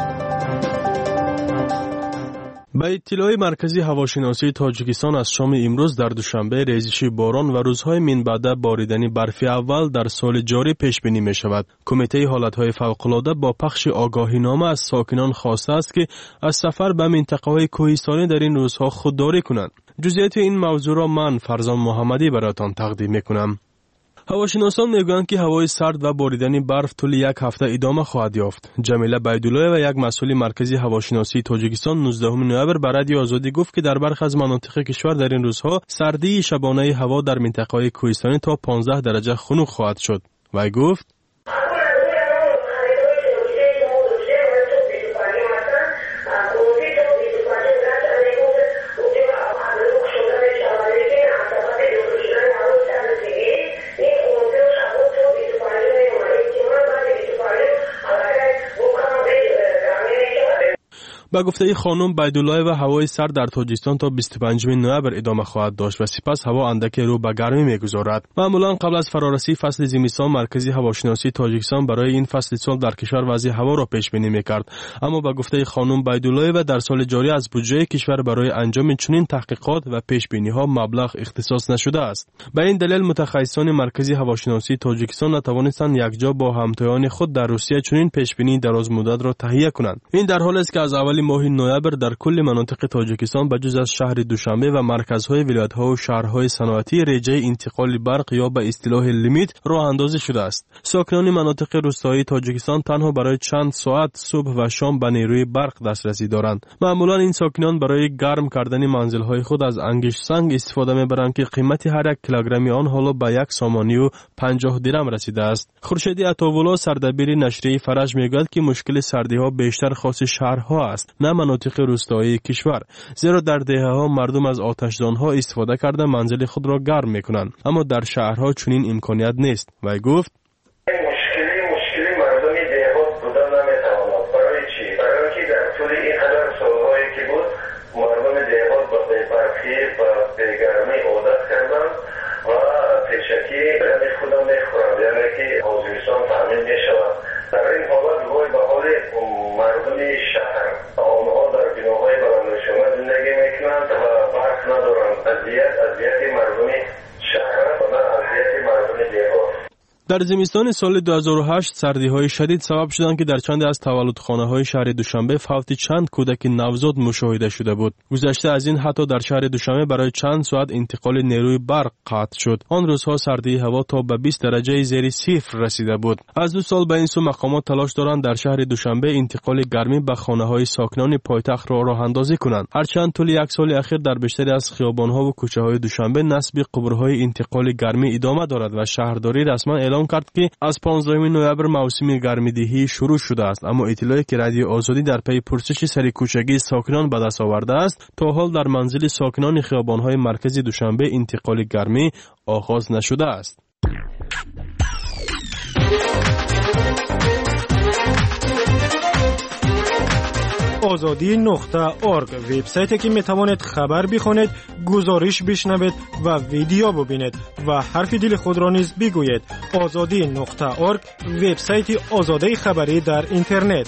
به اطلاع مرکزی هواشناسی تاجیکستان از شام امروز در دوشنبه ریزش باران و روزهای من بعد باریدن برفی اول در سال جاری پیش بینی می شود. کمیته حالتهای فوق‌العاده با پخش آگاهینامه از ساکنان خواسته است که از سفر به منطقه‌های کوهستانی در این روزها خودداری کنند. جزئیات این موضوع را من فرزان محمدی براتان تقدیم می‌کنم. هواشناسان میگویند که هوای سرد و باریدن برف طول یک هفته ادامه خواهد یافت. جمیله بیدولایه و یک مسئول مرکزی هواشناسی تاجیکستان 19 نوامبر به رادیو آزادی گفت که در برخی از مناطق کشور در این روزها سردی شبانه هوا در منطقه‌های کوهستانی تا 15 درجه خنک خواهد شد. وی گفت با گفته خانم بیدولایه و هوای سرد در تاجیکستان تا 25 نوامبر ادامه خواهد داشت و سپس هوا اندک رو به گرمی میگذارد. معمولا قبل از فرارسی فصل زمستان مرکزی هواشناسی تاجیکستان برای این فصل سال در کشور وضع هوا را پیش بینی میکرد، اما با گفته خانم بیدولایه و در سال جاری از بودجه کشور برای انجام چنین تحقیقات و پیش بینی ها مبلغ اختصاص نشده است. به این دلیل متخصصان مرکزی هواشناسی تاجیکستان نتوانستند یکجا با همتایان خود در روسیه چنین پیش بینی دراز مدت را تهیه کنند. این در حالی است که از اول ماه نوامبر در کل مناطق تاجیکستان بجز از شهر دوشنبه و مرکزهای ولایت‌ها و شهرهای صنعتی رجای انتقال برق یا به اصطلاح لیمیت راه اندازی شده است. ساکنان مناطق روستایی تاجیکستان تنها برای چند ساعت صبح و شام به نیروی برق دسترسی دارند. معمولا این ساکنان برای گرم کردن منزل‌های خود از انگشت سنگ استفاده می‌برند که قیمت هر یک کیلوگرم آن حالا به 1.50 درم رسیده است. خورشیدی عطاولا سردبیر نشریه فرج میگوید که مشکل سردی‌ها بیشتر خاص شهرها است، نه مناطق روستایی کشور، زیرا در دهه‌ها مردم از آتشدان‌ها استفاده کرده منزل خود را گرم می‌کنند، اما در شهرها چنین امکانیت نیست. وی گفت مشکلی مردم دهات بودن نمی‌تواند. برای چی؟ برای اینکه در طول این قدر سال‌هایی که بود مردم دهات با برفی و گرمی عادت کردند و پیشکی برای خودم می‌خورند، یعنی که اوزیسان تامین می‌شود. در این حالت وای به حال مردم شهر آنها در بناهای بلندشانه زندگی میکنند و برق ندارند. اذیت مردم شهر و نه اذیت مردم دهات. در زمستان سال 2008 سردی‌های شدید سبب شدند که در چند از تولدخانه‌های شهر دوشنبه فوت چند کودک نوزاد مشاهده شده بود. گذشته از این حتی در شهر دوشنبه برای چند ساعت انتقال نیروی برق قطع شد. آن روزها سردی هوا تا به 20 درجه زیر صفر رسیده بود. از 2 سال به این سو مقامات تلاش دارند در شهر دوشنبه انتقال گرمی به خانه‌های ساکنان پایتخت را راه‌اندازی کنند. هرچند طول یک سال اخیر در بیشتری از خیابان‌ها و کوچه‌های دوشنبه نصب قبرهای انتقال گرمی ادامه دارد و شهرداری رسما اعلام کرد که از 15 نوامبر موسم گرمیدهی شروع شده است. اما اطلاعی که رادیو آزادی در پی پرسش سرکوچگی ساکنان به دست آورده است، تا حال در منزل ساکنان خیابان‌های مرکزی دوشنبه انتقال گرمی آغاز نشده است. azadi.org وبسایتی که میتوانید خبر بخونید، گزارش بشنوید و ویدیو ببینید و حرف دل خود را نیز بگویید. azadi.org وبسایت آزادی خبری در اینترنت.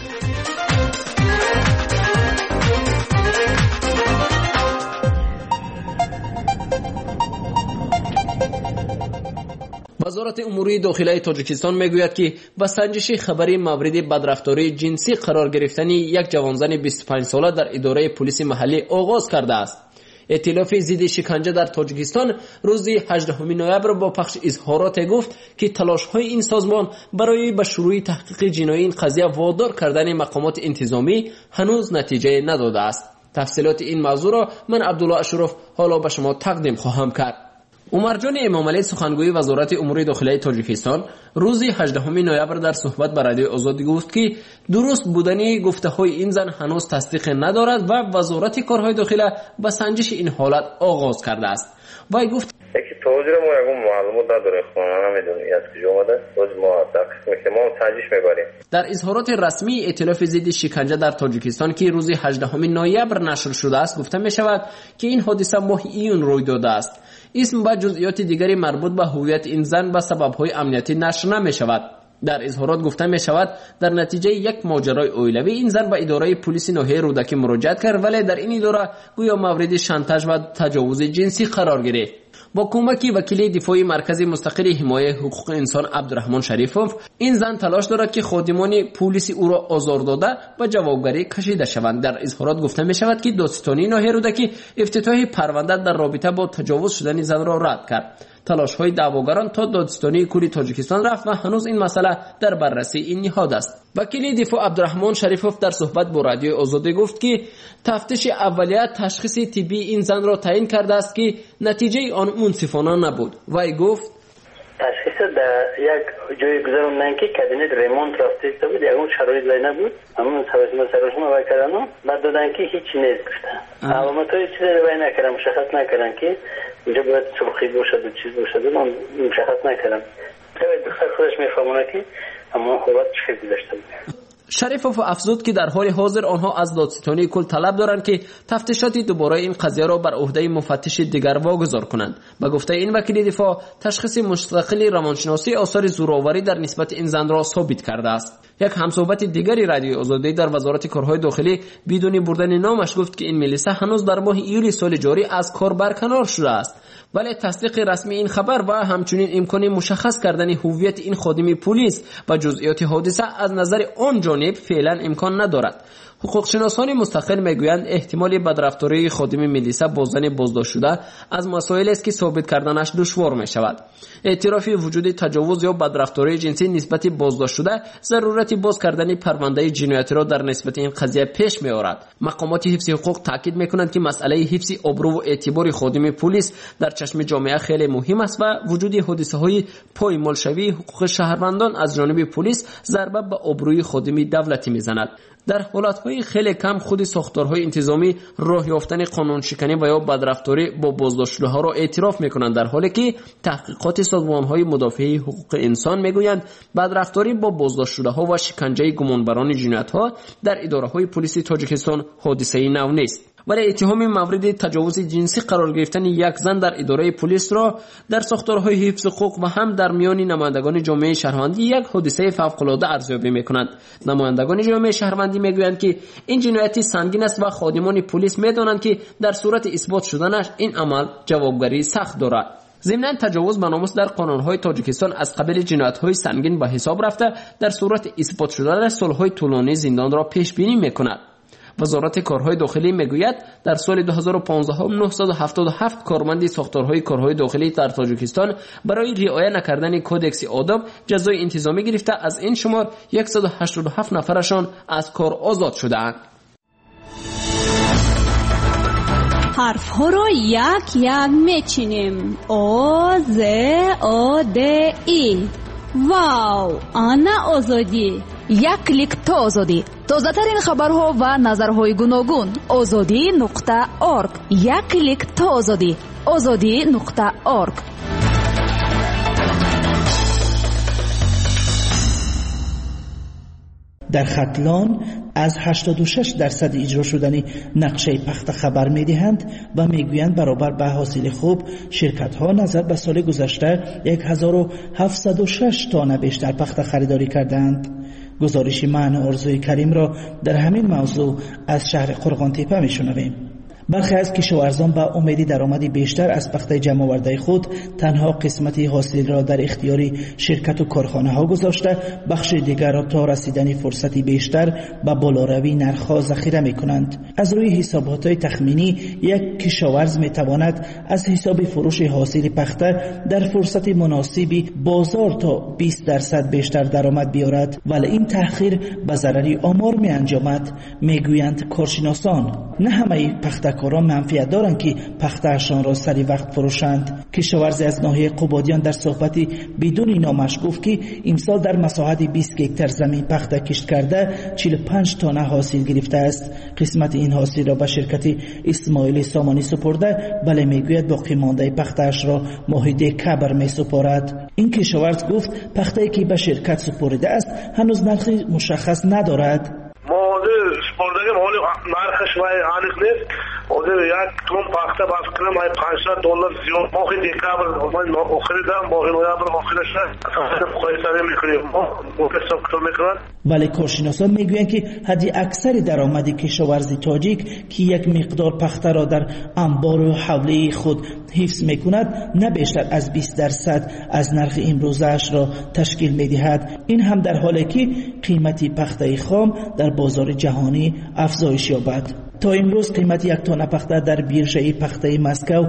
وزارت امور داخلی تاجیکستان میگوید که با سنجش خبری مورد بدرفتاری جنسی قرار گرفتن یک جوانزن 25 ساله در اداره پلیس محلی آغاز کرده است. ائتلاف ضد شکنجه در تاجیکستان روز 18 نوامبر با پخش اظهارات گفت که تلاش‌های این سازمان برای به شروع تحقیق جنایی این قضیه وادار کردن مقامات انتظامی هنوز نتیجه نداده است. تفصیلات این موضوع را من عبدالله اشرف حالا به شما تقدیم خواهم کرد. عمر جان امامعلی سخنگوی وزارت امور داخلی تاجیکستان روز 18 نوامبر در صحبت با رادیو آزادی گفت که درست بودن گفته‌های این زن هنوز تصدیق ندارد و وزارت کارهای داخلی با سنجش این حالت آغاز کرده است. وی گفت توجیه ما یکم معلومات نداره، خوانا نمیدونی از کجا اومده، روز ما در قسمی که ما سنجش میبریم. در اظهارات رسمی ائتلاف ضد شکنجه در تاجیکستان که روز 18 نوامبر نشر شده است گفته می شود که این حادثه ماه ایون روی داده است. اسم و جزئیات دیگری مربوط به هویت این زن به سبب‌های امنیتی نشر نمی شود. در اظهارات گفته می شود در نتیجه یک ماجرای اولیوی این زن به اداره پلیس ناحیه رودکی مراجعت کرد، ولی در این اداره گویا مورد شانتاژ و تجاوز جنسی قرار گرفت. با کمک وکیل دفاعی مرکز مستقل حمایت حقوق انسان عبدالرحمن شریفوف این زن تلاش دارد که خادمان پلیس او را آزار داده و جوابگری کشیده شوند. در اظهارات گفته می شود که دادستانی ناحیه رودکی افتتاح پرونده در رابطه با تجاوز شدن زن را رد کرد. تلاش‌های دعواگران تا دادستانی کلی تاجیکستان رفت و هنوز این مسئله در بررسی این نهاد است. وکیل دفاع عبدالرحمن شریفوف در صحبت با رادیو آزادی گفت که تفتیش اولیه تشخیص طبی این زن را تعیین کرده است که نتیجه آن منصفانه نبود. وی گفت تشخیص در یک جای گذروندن که کابینت ریمونت رفته بود، یکم شرایط وای نبود، همون سرشون وای کردن بعد دادن که هیچ نیست گفتن. علامت‌های چیزی وای نکردن، مشخص نکردن که اینجا باید سرخی باشد و چیز باشد، من مشخص نکردم. دختر خودش میفهمونه که اما خوبت چیزی داشته بود. شریفوف افزود که در حال حاضر آنها از دادستانی کل طلب دارند که تفتیشات دوباره این قضیه را بر عهده مفتش دیگر واگذار کنند. به گفته این وکیل دفاع تشخیص مستقل روانشناسی آثار زورآوری در نسبت این زن را ثابت کرده است. یک همصحبت دیگری رادیو آزادی در وزارت کارهای داخلی بدون بردن نامش گفت که این ملیسه هنوز در ماه ایولی سال جاری از کار برکنار شده است، ولی تصدیق رسمی این خبر و همچنین امکان مشخص کردن هویت این خادم پلیس و جزئیات حادثه از نظر آن جانب فعلا امکان ندارد. حقوقشناسان مستقل میگویند احتمال بدرفتاری خادم ملیسه با زن بازداشت شده از مسائل است که ثابت کردنش دشوار می شود. اعتراف وجود تجاوز یا بدرفتاری جنسی نسبت بازداشت شده ضرورت باز کردن پرونده جنایتی را در نسبت این قضیه پیش می آورد. مقامات حفظ حقوق تاکید میکنند که مسئله حفظ آبرو و اعتبار خادم پلیس در چشم جامعه خیلی مهم است و وجود حادثه های پایمال شوی حقوق شهروندان از جانب پلیس ضربه به آبروی خادم دولتی میزند. در حالتهای خیلی کم خود ساختارهای انتظامی راه یافتن قانون شکنی و یا بدرفتاری با بازداشت‌ها را اعتراف میکنند، در حالی که تحقیقات سازمانهای مدافع حقوق انسان میگویند بدرفتاری با بازداشت‌ها و شکنجه گمانبران جنایت‌ها در اداره‌های پلیس تاجیکستان حادثه‌ای نو نیست. ولی اتهام مورد تجاوز جنسی قرار گرفتن یک زن در اداره پلیس را در ساختارهای حفظ حقوق و هم در میان نمایندگان جامعه شهروندی یک حادثه فوق‌العاده ارزیابی می‌کنند. نمایندگان جامعه شهروندی میگویند که این جنایتی سنگین است و خادمان پلیس می‌دانند که در صورت اثبات شدنش این عمل جوابگری سخت دارد. ضمناً تجاوز به ناموس در قانون‌های تاجیکستان از قبیل جنایت‌های سنگین به حساب رفته در صورت اثبات شدن سال‌های طولانی زندان را پیش بینی می‌کند. وزارت کارهای داخلی میگوید در سال 2015 977 کارمند ساختارهای کارهای داخلی در تاجیکستان برای رعایت نکردن کدکس آداب جزای انتظامی گرفته، از این شمار 187 نفرشان از کار آزاد شده‌اند. حرف ها را یک یک میچینیم. او ز او د ای. واو، آنا آزادی. یک کلیک تا آزادی. تازه ترین خبرها و نظرهای گوناگون. azadi.org. یک کلیک تا آزادی. azadi.org. در ختلان از 86% اجرا شدن نقشه پخت خبر می‌دهند و میگویند برابر به حاصل خوب شرکت‌ها نظر به سال گذشته 1706 تانه بیشتر پخت خریداری کردند. گزارش من آرزوی کریم را در همین موضوع از شهر قرغانتیپه میشنویم. برخی از کشاورزان با امید درآمدی بیشتر از پخت جمع آورده خود تنها قسمتی حاصل را در اختیار شرکت و کارخانه ها گذاشته، بخش دیگر را تا رسیدن فرصتی بیشتر به بالاروی نرخ‌ها ذخیره می‌کنند. از روی حسابات تخمینی یک کشاورز می‌تواند از حساب فروش حاصل پخته در فرصت مناسبی بازار تا 20% بیشتر درآمد بیارد، ولی این تأخیر به ضرر آمار می‌انجامد. میگویند کارشناسان نه همه پخته‌کاران منفعت دارند که پخته‌شان را سری وقت فروشند. کشاورزی از ناحیه قبادیان در صحبتی بدون نامش گفت که امسال در مساحت 20 هکتار زمین پخته کشت کرده 45 تانه حاصل گرفته است. قسمت این حاصل را به شرکت اسماعیل سامانی سپرده، ولی میگوید باقی مانده پخته‌اش را ماهیده کبر میسپارد. این کشاورز گفت پخته‌ای که به شرکت سپرده است هنوز نرخ مشخص ندارد. سپردگیم حالی نرخش مای عانق نیست. اوده یک تون پخته باز کنم های $500 زیون ماهی دیکابر من خریدم ماهی نویابر خریدش اصلا خواهی میکنیم مکسب کتو میکنن. ولی کارشناسان میگویند که حدی اکثر درآمد کشاورزی تاجیک که یک مقدار پخته را در انبار و حوله خود حفظ میکند نه بیشتر از 20% از نرخ امروزش را تشکیل میدهد. این هم در حالی که قیمت پخته خام در بازار جهانی افزایش یابد. تا امروز قیمت یک تانه پخته در بیرژه پخته مسکو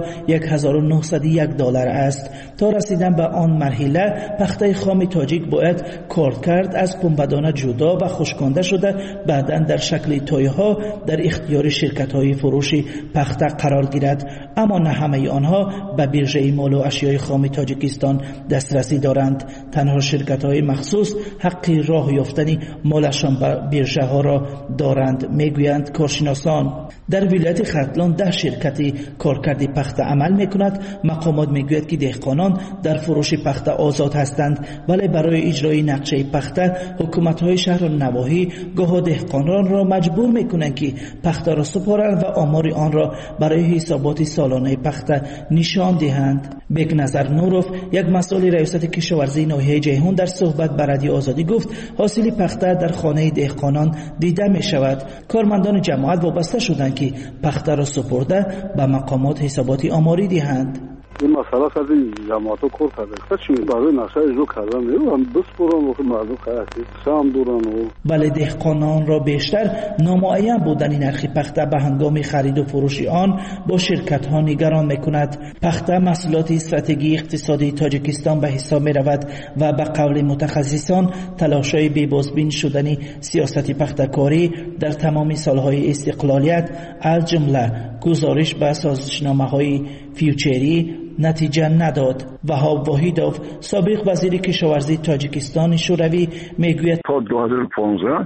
$1901 است. تا رسیدن به آن مرحله پخته خام تاجیک باید کار کرد از پنبه‌دانه جدا و خشکانده شده بعداً در شکل تایه‌ها در اختیار شرکت‌های فروش پخته قرار گیرد، اما نه همه آنها به بیرژه مال و اشیای خام تاجیکستان دسترسی دارند. تنها شرکت‌های مخصوص حق راه یافتن مالشان به بیرژه ها را دارند. میگویند کارشناسان در ولایت ختلان 10 شرکتی کارکردی پخته عمل میکند. مقامات میگوید که دهقانان در فروش پخته آزاد هستند، ولی برای اجرای نقشه پخته حکومت‌های شهر و نواحی گاه دهقانان را مجبور میکنند که پخته را سپارند و آمار آن را برای حسابات سالانه پخته نشان دهند. بیگ نظر نوروف یک مسئول ریاست کشاورزی ناحیه جیهون در صحبت با رادیو آزادی گفت حاصل پخته در خانه دهقانان دیده می شود. کارمندان جماعت وابسته شدند که پخته را سپرده به مقامات حساباتی آماری دهند. این مسئله خیلی جماعت کار کرده چی برای نقشه اجرا کردن هم بسپرن و مردم خیلی سام دورن ولی دهقانان را بیشتر نامعین بودن نرخ پخته به هنگام خرید و فروش آن با شرکت ها نگران میکند. پخته محصولات استراتژی اقتصادی تاجیکستان به حساب می رود و به قول متخصصان تلاش‌های بی‌بازبین شدن سیاست پخته کاری در تمام سالهای استقلالیت از جمله گزارش به سازشنامه‌های فیوچری نتیجه نداد. وهاب واحدوف سابق وزیر کشاورزی تاجیکستان شوروی میگوید تا 2015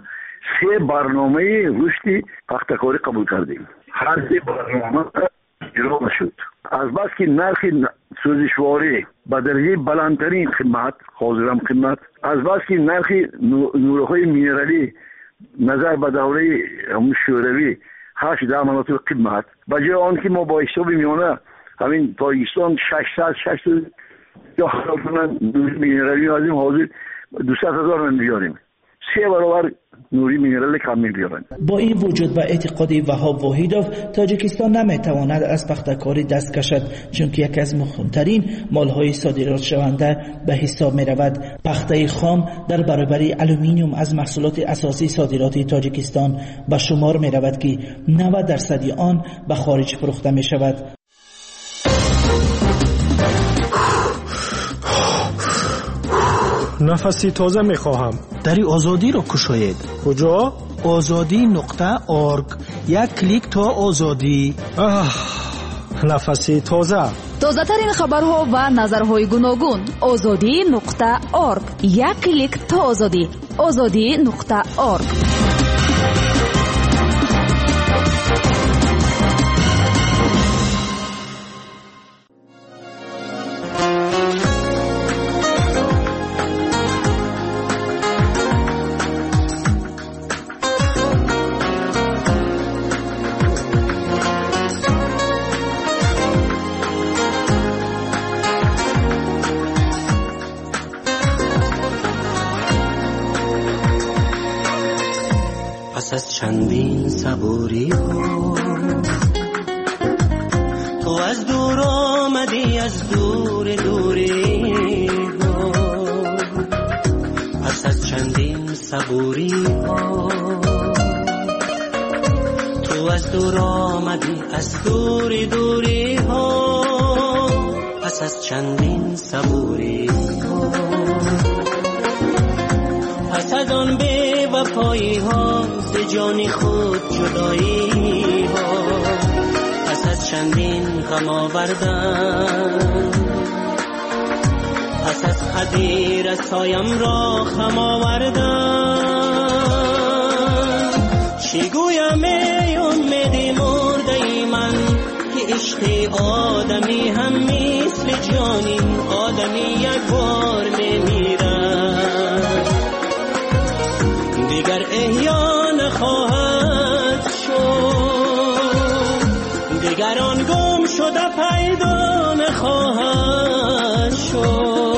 3 برنامه رشد پخته‌کاری قبول کردیم. هر 3 برنامه اجرا نشد. از بس که نرخ سوزشواری به درجه بلندترین قیمت حاضرم قیمت، از بس که نرخ نورهای مینرالی نظر به دوره شوروی 8 مناطق قیمت و جای آن که ما با حساب میانه همین تاجیکستان 600 یا حالا مینرالی لازم حاضر 200,000 من بیاریم. 3 برابر نوری مینرال کم می‌بیارن. با این وجود و اعتقاد وهاب وحیدوف تاجیکستان نمیتواند از پخته‌کاری دست کشد چون که یکی از مهمترین مالهای صادرات شونده به حساب می‌رود. پخته خام در برابر آلومینیوم از محصولات اساسی صادرات تاجیکستان به شمار می‌رود که 90% آن به خارج فروخته می‌شود. نفسی تازه میخواهم. دری آزادی را کشاید. کجا؟ azadi.org. یک کلیک تا آزادی. نفسی تازه. تازه ترین خبرها و نظرهای گوناگون. azadi.org. یک کلیک تا آزادی. azadi.org. از چندین صبوری ها تو از دور آمدی، از دور دوری ها. پس از چندین صبوری ها تو از دور آمدی، از دور دوری ها. پس از چندین صبوری ها، پس از آن بی وفایی ها، ز جان خود جدایی ها. پس از چندین غم آوردن، پس از خدی رسایم را خم آوردن. چی گویم ای امیدی مرده من که عشق آدمی هم مثل جانین آدمی یک بار میمیرد، دیگر احیا نخواهد شد، دیگر آن گم شده پیدا نخواهد شد.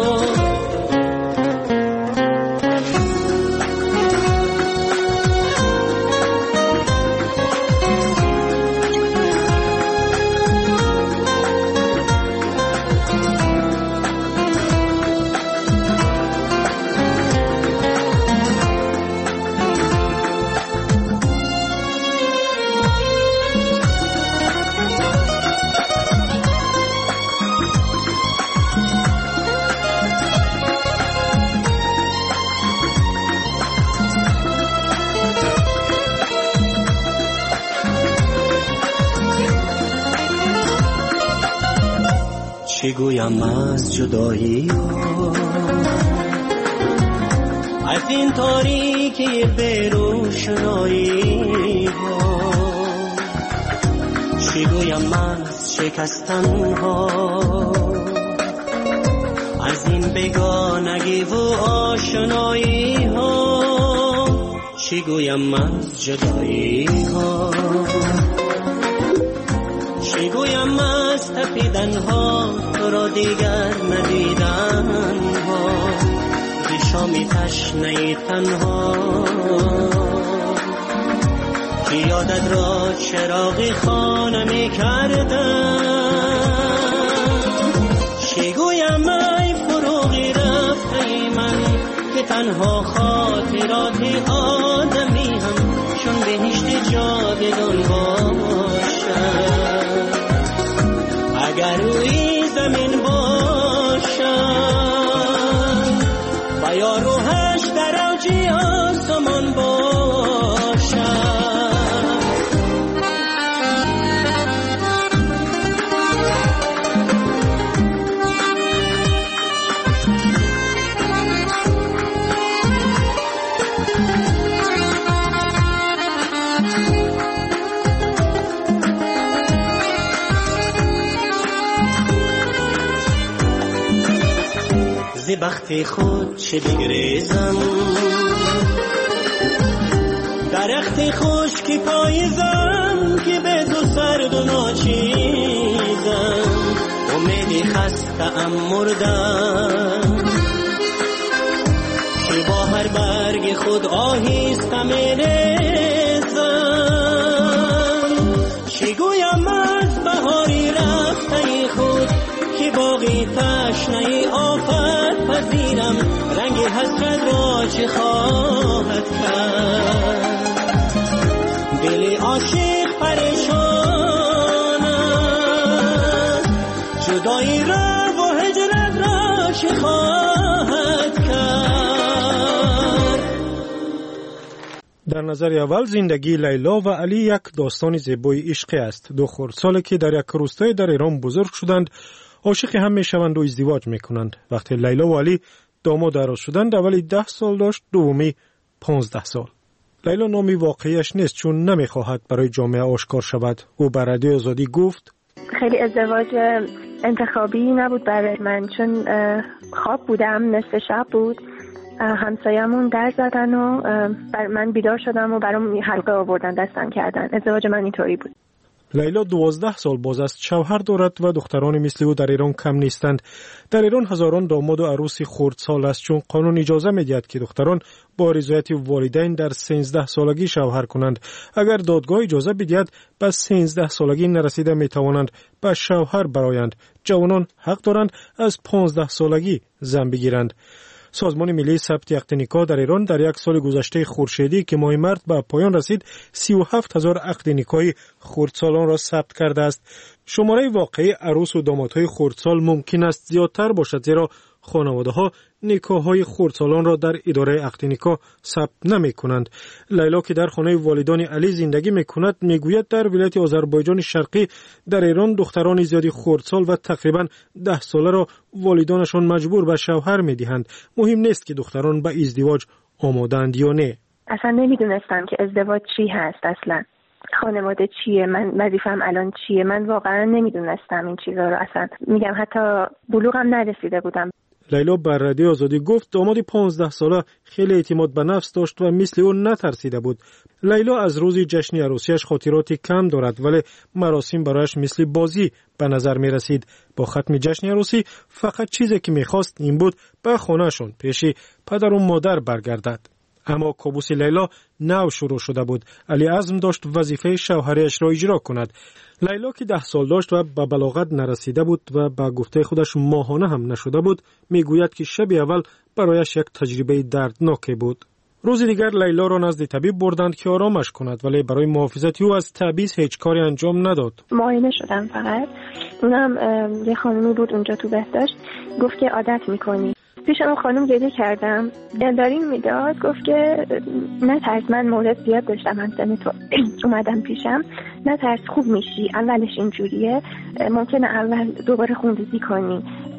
چه گویم از جدایی ها، از این تاریکی بیروشنایی ها. چه گویم از شکستن ها، از این بگانگی و آشنایی ها. چه گویم از جدایی ها، چه گویم از تپیدن ها، تو را دیگر ندیدن ها. به شامی تشنه تنها که یادت را چراغ خانه می کردن. چه گویم ای فروغی رفته من که تنها خاطرات آدمی هم چون بهشت جاودان باشد. اگر روی زمین باشد و یا روحش در اوج آسمان باشد. بخت خود چه بگریزم، درخت خشکی پاییزم که به تو سرد و ناچیزم. امیدی خسته ام مردم که با هر برگ خود خود آهیستم چگویم از بهاری رفته خود که باقی تشنه آفت پذیرم رنگ حسرت را چه خواهد کرد دل عاشق پریشان است جدایی را و هجرت را چه خواهد کرد. در نظر اول زندگی لیلا و علی یک داستان زیبای عشقی است. دو خردساله که در یک روستای در ایران بزرگ شدند عاشق هم میشوند و ازدواج میکنند. وقتی لیلا و علی داماد عروس شدند اولی 10 سال داشت، دومی 15 سال. لیلا نامی واقعیش نیست چون نمیخواهد برای جامعه آشکار شود. او بر رادیو آزادی گفت خیلی ازدواج انتخابی نبود برای من، چون خواب بودم، نصف شب بود، همسایمون در زدن و من بیدار شدم و برام حلقه آوردن، دستم کردن. ازدواج من اینطوری بود. لیلا 12 سال باز است، شوهر دارد و دختران مثل او در ایران کم نیستند. در ایران هزاران داماد و عروس خردسال است چون قانون اجازه می‌دهد که دختران با رضایت والدین در 13 سالگی شوهر کنند. اگر دادگاه اجازه بدهد پس 13 سالگی نرسیده می‌توانند به شوهر برآیند. جوانان حق دارند از 15 سالگی زن بگیرند. سازمان ملی ثبت عقد نکاح در ایران در یک سال گذشته خورشیدی که ماه مارس به پایان رسید 37,000 عقد نکاحی خردسالان را ثبت کرده است. شماره واقعی عروس و دامادهای خردسال ممکن است زیادتر باشد زیرا خانواده‌ها نکاح‌های خردسالان را در اداره عقد نکاح ثبت نمی‌کنند. لیلا که در خانه والدان علی زندگی می‌کند میگوید در ولایت آذربایجان شرقی در ایران دختران زیادی خردسال و تقریباً 10 ساله را والدانشان مجبور به شوهر می‌دهند. مهم نیست که دختران به ازدواج آماده‌اند یا نه. اصلا نمی‌دونستم که ازدواج چی هست، اصلا خانواده چیه، من وظیفه‌ام الان چیه، من واقعا نمی‌دونستم این چیزا رو. اصلا میگم حتی بلوغم نرسیده بودم. لیلا بر رادیو آزادی گفت داماد 15 ساله خیلی اعتماد به نفس داشت و مثل او نترسیده بود. لیلا از روز جشن عروسیش خاطراتی کم دارد ولی مراسم برایش مثل بازی به نظر می رسید. با ختم جشن عروسی فقط چیزی که می خواست این بود به خانهشون پیش پدر و مادر برگردد. اما کابوس لیلا نو شروع شده بود. علی عزم داشت وظیفه شوهریش را اجرا کند. لیلا که 10 سال داشت و به بلاغت نرسیده بود و به گفته خودش ماهانه هم نشده بود میگوید که شب اول برایش یک تجربه دردناکی بود. روز دیگر لیلا را نزد طبیب بردند که آرامش کند ولی برای محافظت او از تعویض هیچ کاری انجام نداد. معاینه شدم فقط. اونم یه خانمی بود اونجا تو بهداشت گفت که عادت میکنی. پیش اون خانم گریه کردم، دلداری میداد، گفت که نترس، من مورد زیاد داشتم همسن تو اومدم پیشم، نترس خوب میشی، اولش اینجوریه، ممکنه اول دوباره خونریزی کنی،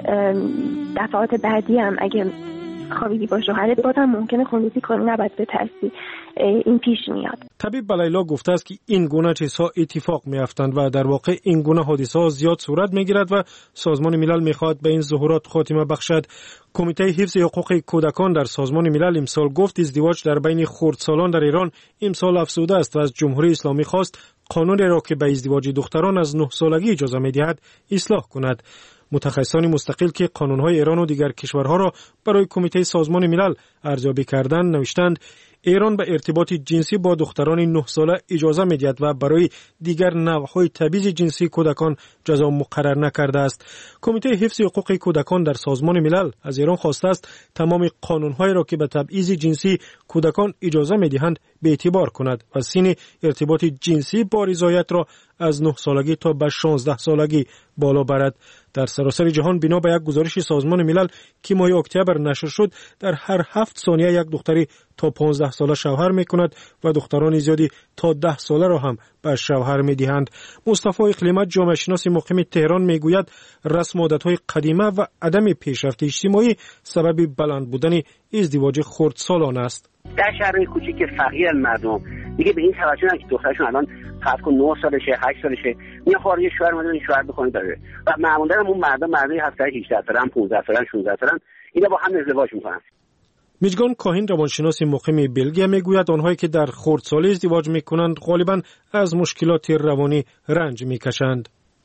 دفعات بعدی هم اگه خوابیدی با شوهرت بازم ممکنه خونریزی کنی، نباید بترسی، این پیش میاد. طبیب به لیلا گفته است که این گونه چیزها اتفاق میافتند و در واقع این گونه حادثه ها زیاد صورت میگیرد و سازمان ملل میخواهد به این ظهورات خاتمه بخشد. کمیته حفظ حقوق کودکان در سازمان ملل امسال گفت ازدواج در بین خردسالان در ایران امسال افزوده است و از جمهوری اسلامی خواست قانون را که به ازدواج دختران از 9 سالگی اجازه میدهد اصلاح کند. متخصصان مستقل که قانون‌های ایران و دیگر کشورها را برای کمیته سازمان ملل ارزیابی کردند نوشتند ایران به ارتباط جنسی با دختران 9 ساله اجازه می‌دهد و برای دیگر نوع‌های تبعیض جنسی کودکان جزا مقرر نکرده است. کمیته حفظ حقوق کودکان در سازمان ملل از ایران خواسته است تمام قانون‌هایی را که به تبعیض جنسی کودکان اجازه می‌دهند به اعتبار کند و سن ارتباط جنسی با رضایت را از 9 سالگی تا به 16 سالگی بالا برد. در سراسر جهان بنا به یک گزارش سازمان ملل که ماه اکتبر نشر شد در هر 7 ثانیه یک دختری تا 15 ساله شوهر میکند و دختران زیادی تا 10 ساله را هم به شوهر میدهند. مصطفی اقلیمت جامعه شناس مقیم تهران میگوید رسم و عادت‌های قدیمی و عدم پیشرفت اجتماعی سبب بلند بودن ازدواج خردسالان است. در شهرهای کوچیک فقیر مردم دیگه به این توجه نکنن که دخترشون الان فرض کن 9 سالشه 8 سالشه میاد خارج شوهر اومده این شوهر بکنه داره و معمولا اون مردای هفته 18 سالن 15 سالن 16 سالن اینا با هم ازدواج میکنن. میجگان کاهین روانشناس مقیم بلژیم میگوید آنهایی که در خردسالی ازدواج میکنند غالبا از مشکلات روانی رنج میکشند.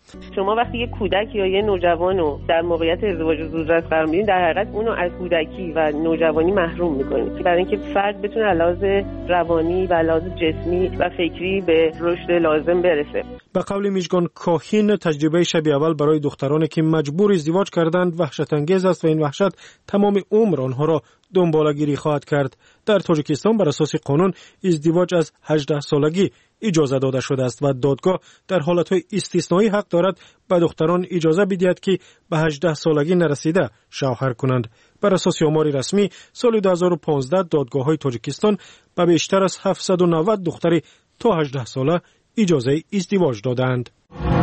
شما وقتی یک کودک یا یه نوجوان رو در موقعیت ازدواج زودرس قرار میدین، در حقیقت اونو از کودکی و نوجوانی محروم میکنید، برای اینکه فرد بتونه علاوه روانی و علاوه جسمی و فکری به رشد لازم برسه. به قول میشگان کاهین، تجربه شب اول برای دخترانی که مجبور ازدواج کردند وحشت انگیز است و این وحشت تمام عمر آنها را دنباله‌گیری خواهد کرد. در تاجیکستان بر اساس قانون ازدواج از 18 سالگی اجازه داده شده است و دادگاه در حالتهای استثنایی حق دارد به دختران اجازه بدهد که به 18 سالگی نرسیده شوهر کنند. بر اساس آمار رسمی سال 2015 دادگاه‌های تاجیکستان به بیشتر از 790 دختر تا 18 ساله اجازه ازدواج دادند.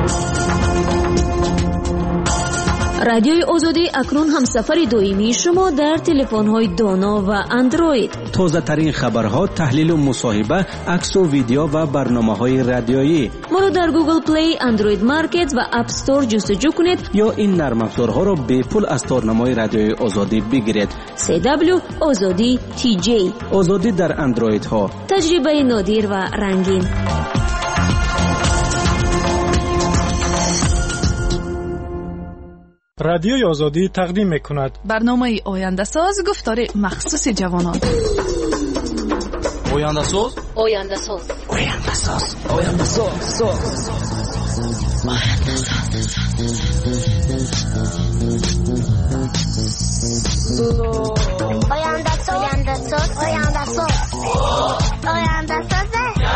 رادیوی آزادی اکنون همسفر دائمی شما در تلفن‌های دانا و اندروید. تازه ترین خبرها، تحلیل و مصاحبه، عکس و ویدیو و برنامه‌های رادیویی. ما را در گوگل پلی، اندروید مارکت و اپ استور جستجو کنید یا این نرم افزارها را به پول از تارنمای رادیوی آزادی بگیرید. CW آزادی TJ. آزادی در اندروید ها. تجربه نادر و رنگین. رادیوی آزادی تقدیم می‌کند برنامه آینده ساز، گفتار مخصوص جوانان. آینده ساز، آینده ساز، آینده ساز، آینده ساز، آینده ساز، آینده ساز، آینده ساز، آینده ساز.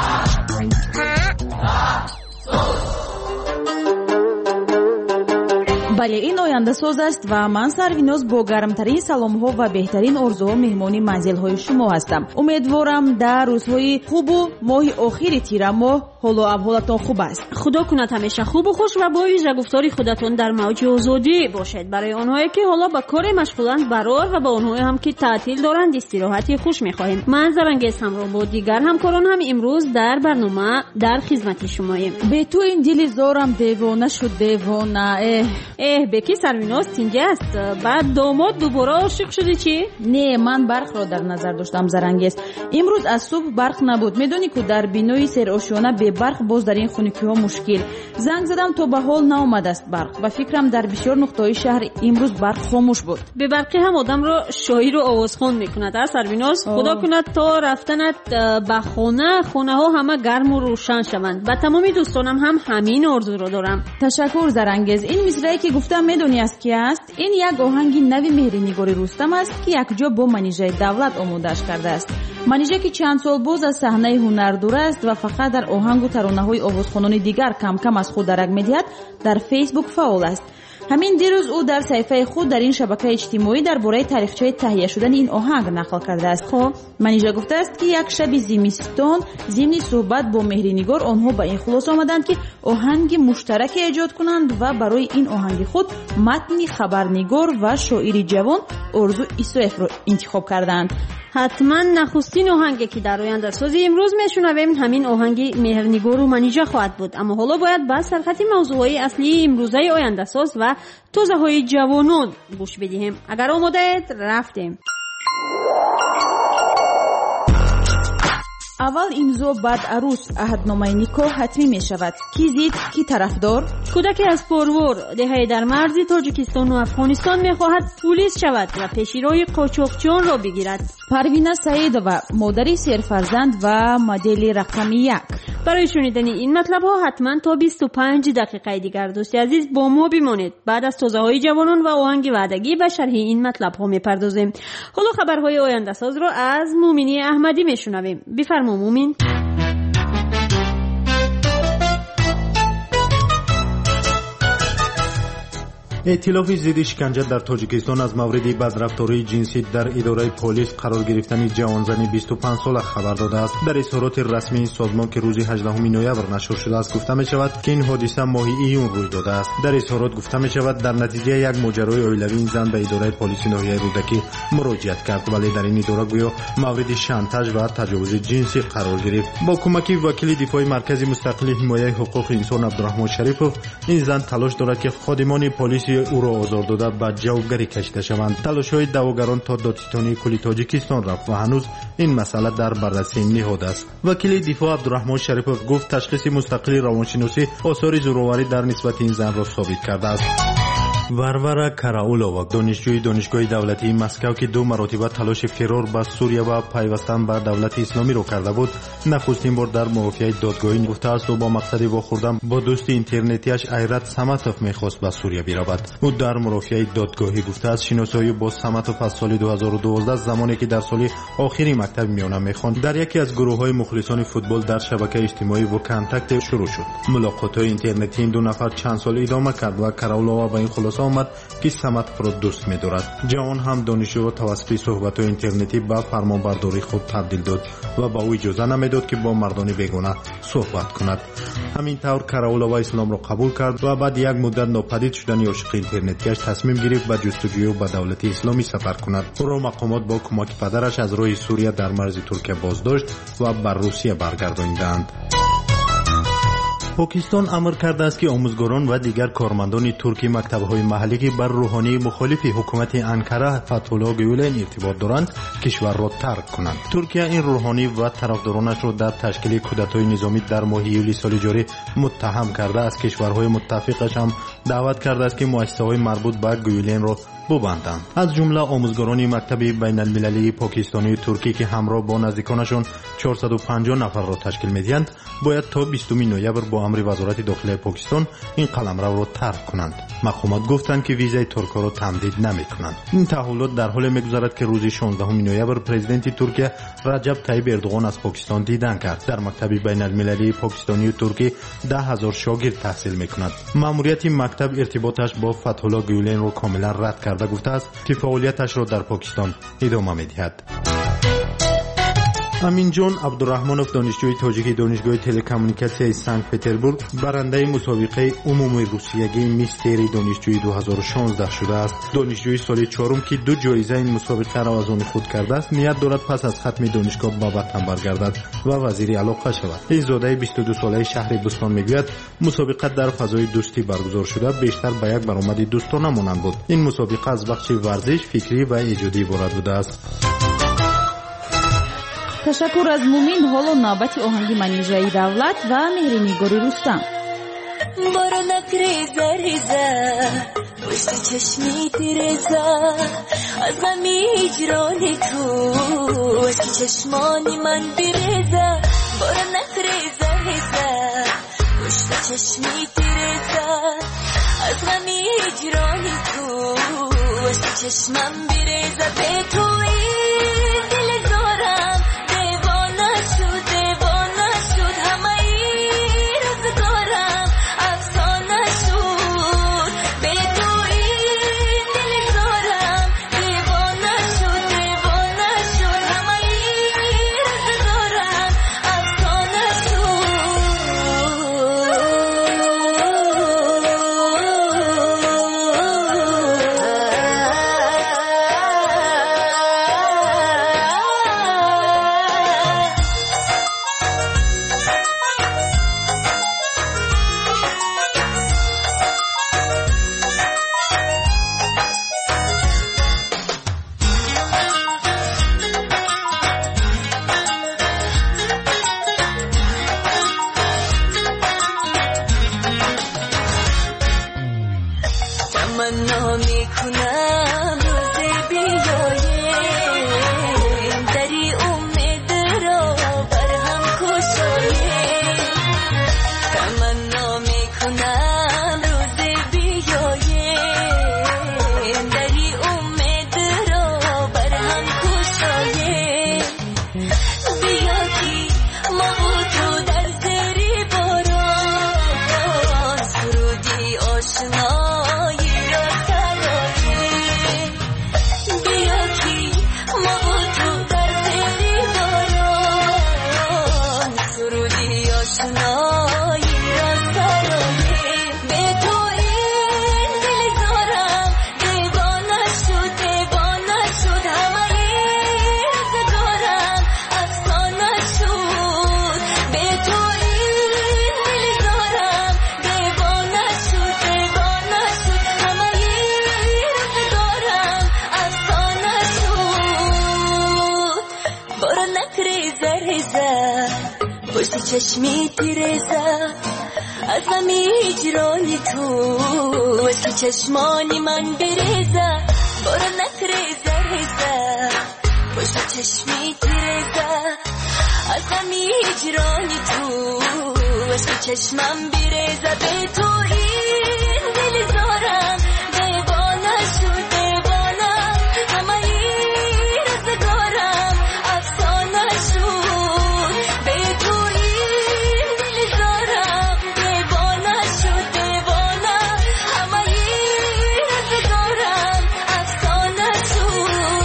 بله، این آینده ساز است و من سرویناز با گرمترین سلام ها و بهترین آرزوها مهمانی منزل های شما هستم. امیدوارم در روزهای خوب و ماه آخر تیر ماه حال و احوالتان خوب است. خدا کند همیشه خوب و خوش و با ویژه گفتاری خودتون در موج آزادی باشد. برای آنهایی که حالا با کار مشغولند برار و با آنهایی هم که تعطیل دارند استراحتی خوش می‌خواهیم. من زرنگیز همراه با دیگر همکاران هم امروز در برنامه در خدمت شماییم. به تو این دل زارم دیوانه شد دیوانه. به کی سرویناز تینجه است؟ بعد داماد دوباره عاشق شدی چی؟ نه، من برق را در نظر داشتم زرنگیز. امروز از صبح برق نبود. میدونی که در بینوی سرآشیانه به برق باز در این خونگی‌ها مشکل. زنگ زدم تو به حال ناآمد است برق و فکرم در بسیار نقطه‌های شهر امروز برق خاموش بود. به برقی هم آدم را شاعر و آوازخوان میکند سرویناز. خدا کند تا رفتنت به خونه ها همه گرم و روشن شوند. و تمامی دوستانم هم همین آرزو را دارم. تشکر زرنگیز. این مصرعی که گفتم میدونی است کی است؟ این یک آهنگ نوی مهرنگار رستم است که یک جا با منیژه دولت آماده‌اش کرده است. منیژه که چند سال باز از صحنه هنر دور است و فقط در آهنگ و ترانه‌های آوازخوانان دیگر کم کم از خود درک می‌دهد، در فیسبوک فعال است. همین دیروز او در صفحه خود در این شبکه اجتماعی درباره تاریخچه تهیه شدن این آهنگ نقل کرده است. خب منیژه گفته است که یک شب زمستان ضمن صحبت با مهرنگار آنها به این خلاصه آمدند که آهنگ مشترک ایجاد کنند و برای این آهنگ خود متن خبرنگار و شاعر جوان آرزو ایسوف را انتخاب کردند. حتما نخستین آهنگی که در آینده سازی امروز میشنویم همین آهنگ مهرنگار و منیژه خواهد بود. اما حالا باید به سرخط موضوعهای اصلی امروزه آینده ساز و توزه های جوانان گوش بدهیم. اگر آماده اید رفتیم. اول امضا بعد عروس عهدنامه نکاح حتمی می شود. کی زید کی طرفدار؟ کودکی از پرور دهه در مرز تاجیکستان و افغانستان می خواهد پلیس شود و پیشروی قاچاقچیان را بگیرد. پروینه سعید و مادری سرفرزند و مدل رقم 1. برای شنیدن این مطلب ها حتما تا 25 دقیقه دیگر دوستی عزیز با ما بمانید. بعد از توضیح های جوانان و آهنگ وعدگی به شرح این مطلب ها میپردازیم. حالا خبرهای آینده ساز را از مومینی احمدی میشنویم. بفرما مومین. ائتلاف ضد شکنجه در تاجیکستان از مورد بدرفتاری جنسی در اداره پلیس قرار گرفتن جوانزن 25 ساله خبر داده است. در اظهارات رسمی این سازمان که روز 18 نوامبر نشر شده است گفته می شود که این حادثه ماه ایون روی داده است. در اظهارات گفته می شود در نتیجه یک ماجرای اولیوی این زن به اداره پلیس ناحیه رودکی مراجعت کرد، ولی در این اداره گویا مورد شانتاژ و تجاوز جنسی قرار گرفت. با کمک وکیل دفاع مرکزی مستقل حمایت حقوق انسان عبدالرحمن شریفوف این زن تلاش دارد که خادمان پلیس که او را آزار داده به جوابگری کشیده شوند. تلاش‌های دعواگران تا دادستانی کل تاجیکستان رفت و هنوز این مسئله در بررسی نهاد است. وکیل دفاع عبدالرحمن شریفov گفت تشخیص مستقل روانشناسی آثار زورآوری در نسبت این زن را ثابت کرده است. وارورا کاراولووا دانشجوی دانشگاه دولتی مسکو که 2 مرتبه تلاش فرار به سوریه و پیوستن به دولت اسلامی را کرده بود، نخستین بار در مرافعه دادگاهی گفته است و با مقصد واخوردن با دوست اینترنتیش ایرت سمتوف میخواست به سوریه برود. او در مرافعه دادگاهی گفته است شناسایی با سمتوف از سال 2012 زمانی که در سال آخری مکتب میانه میخواند در یکی از گروه‌های مخلصان فوتبال در شبکه اجتماعی و کانتکت شروع شد. ملاقات‌های اینترنتی این 2 نفر چند سال ادامه کرد و کاراولووا به این خلاصه آمد که سمتوف را دوست می‌دارد. جوان هم دانشجو را توسط صحبت‌های اینترنتی به فرمانبرداری خود تبدیل داد و به او اجازه نمیداد که با مردان بیگانه صحبت کند. همین طور کاراولووا اسلام را قبول کرد و بعد یک مدت ناپدید شدن عاشق اینترنتیش تصمیم گرفت به جستجوی به دولت اسلامی سفر کند. او را مقامات با کمک پدرش از راه سوریه در مرز ترکیه بازداشت و بر روسیه برگردانیدند. پاکستان امر کرده است که آموزگاران و دیگر کارمندان ترکی مکتب‌های محلی که بر روحانی مخالف حکومت انکره فتح‌الله گولن ارتباط دارند کشور را ترک کنند. ترکیه این روحانی و طرفدارانش را در تشکیل کودتای نظامی در ماه یولی سال جاری متهم کرده است. کشورهای متفقش هم دعوت کرده است که مؤسسه‌های مربوط به گولن را ببندند. از جمله آموزگاران مکتب بین المللی پاکستانی و ترکی که همراه با نزدیکانشان 450 نفر را تشکیل می‌دهند باید تا 20 نوامبر با امر وزارت داخلی پاکستان این قلمرو را ترک کنند. مقامات گفتند که ویزای ترک‌ها را تمدید نمی‌کنند. این تحولات در حالی می‌گذرد که روز 16 نوامبر پرزیدنت ترکیه رجب طیب اردوغان از پاکستان دیدن کرد. در مکتب بین المللی پاکستانی و ترکی 10,000 شاگرد تحصیل می‌کنند. مأموریت مکتب ارتباطش با فتح‌الله گولن را کاملا رد کرده گفته است که فعالیتش را در پاکستان ادامه می‌دهد. امین جان عبدالرحمنوف دانشجوی تاجیکی دانشگاه تلکامونیکاسیای سنت پتربورگ برنده مسابقه عمومی روسیگی میستری دانشجوی 2016 شده است. دانشجوی سال 4 که 2 جایزه این مسابقه را از آن خود کرده است نیت دارد پس از ختم دانشگاه به وطن برگردد و وزیر علاقه شود. ایزاده 22 ساله شهر بستان میگوید مسابقه در فضای دوستی برگزار شده بیشتر به یک برآمد دوستانه مانند بود. این مسابقه از بخش ورزش، فکری و ایجادی عبارت بوده است. تشکر از مومین. حالا نوبت آهنگ منیژه‌ای دولت و مهرنگاری رستم. بارونک ریزه ریزه پشت چشمی تیرزه از غمی هجرانی تو از که چشمانی من بیرزه. بارونک ریزه ریزه پشت چشمی تیرزه از غمی هجرانی تو از که چشمم بیرزه. به توی دل زارم دیوانه شد همه ای روزگارم افسانه شد. به توی دل زارم دیوانه شد همه ای روزگارم افسانه تمنا میکنم روزی بیاییم دری امید را بر هم کشاییم. تمنا میکنم روزی بیاییم دری امید را بر هم کشاییم. بیا که ما و تو در زیر باران سرودی آشنایی را سراییم. چشمی تیرزه از همی هجرانی تو واسه چشمانی من بریزه برو نتریزه ریزه واسه چشمی تیرزه از همی هجرانی تو واسه چشمم بریزه به تو این دل زارم دیوانه شو دیوانه همه این رزگارم افسانه شو به تو این دل زارم دیوانه شو دیوانه همه این رزگارم افسانه شو.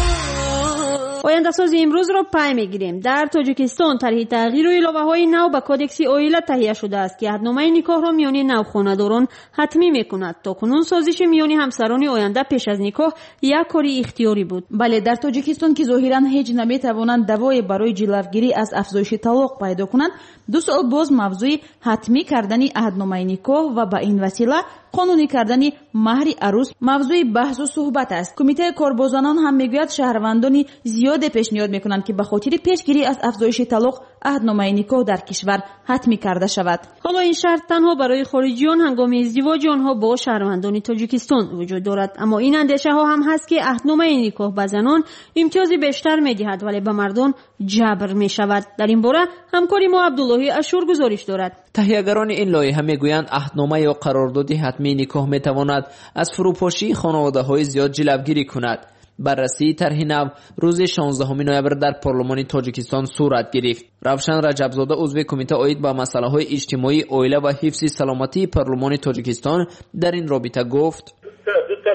آینده ساز امروز را پی میگیریم. در تاجیکستان طرح تغییر و اضافه‌های نو به کودکس اویلا تهیه شده است که عهدنامه نکاح را میان نوخانه‌داران حتمی میکند. تاکنون سازش میان همسران آینده پیش از نکاح یک کاری اختیاری بود. بله، در تاجیکستان که ظاهرا هیچ نمیتوانند دوای برای جلوگیری از افزایش طلاق پیدا کنند، 2 سال باز موضوع حتمی کردن عهدنامه نکاح و به این وسیله قانونی کردن مهر عروس موضوع بحث و صحبت است. کمیته کاربازانان هم میگوید شهروندان زیاد پیشنهاد میکنند که به خاطر پیشگیری از افزایش طلاق عهدنامه نکاح در کشور حتمی کرده شود. حالا این شرط تنها برای خارجیان هنگام ازدواج آنها با شهروندان تاجیکستان وجود دارد، اما این اندیشه ها هم هست که عهدنامه نکاح به زنان امتیازی بیشتر میدهد ولی به مردان جبر میشود. در این باره همکاری ما عبداللهی اشور گزارش دارد. تهیه‌گران این لایحه میگویند عهدنامه یا قرارداد حتمی نکاح میتواند از فروپاشی خانواده‌های زیاد جلوگیری کند. بررسی طرح نو روز 16 نوامبر در پارلمان تاجیکستان صورت گرفت. روشن رجبزاده عضو کمیته عاید به مسائل اجتماعی، عائله و حفظ سلامتی پارلمان تاجیکستان در این رابطه گفت: دو تا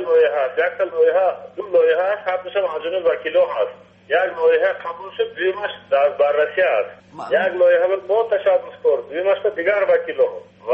لایحه هست معجون وکیلو هست. یک لایحه قبول شد، دویمش در بررسی است. یک لایحه با تشابه کرد، دویمش دیگر وکیلو و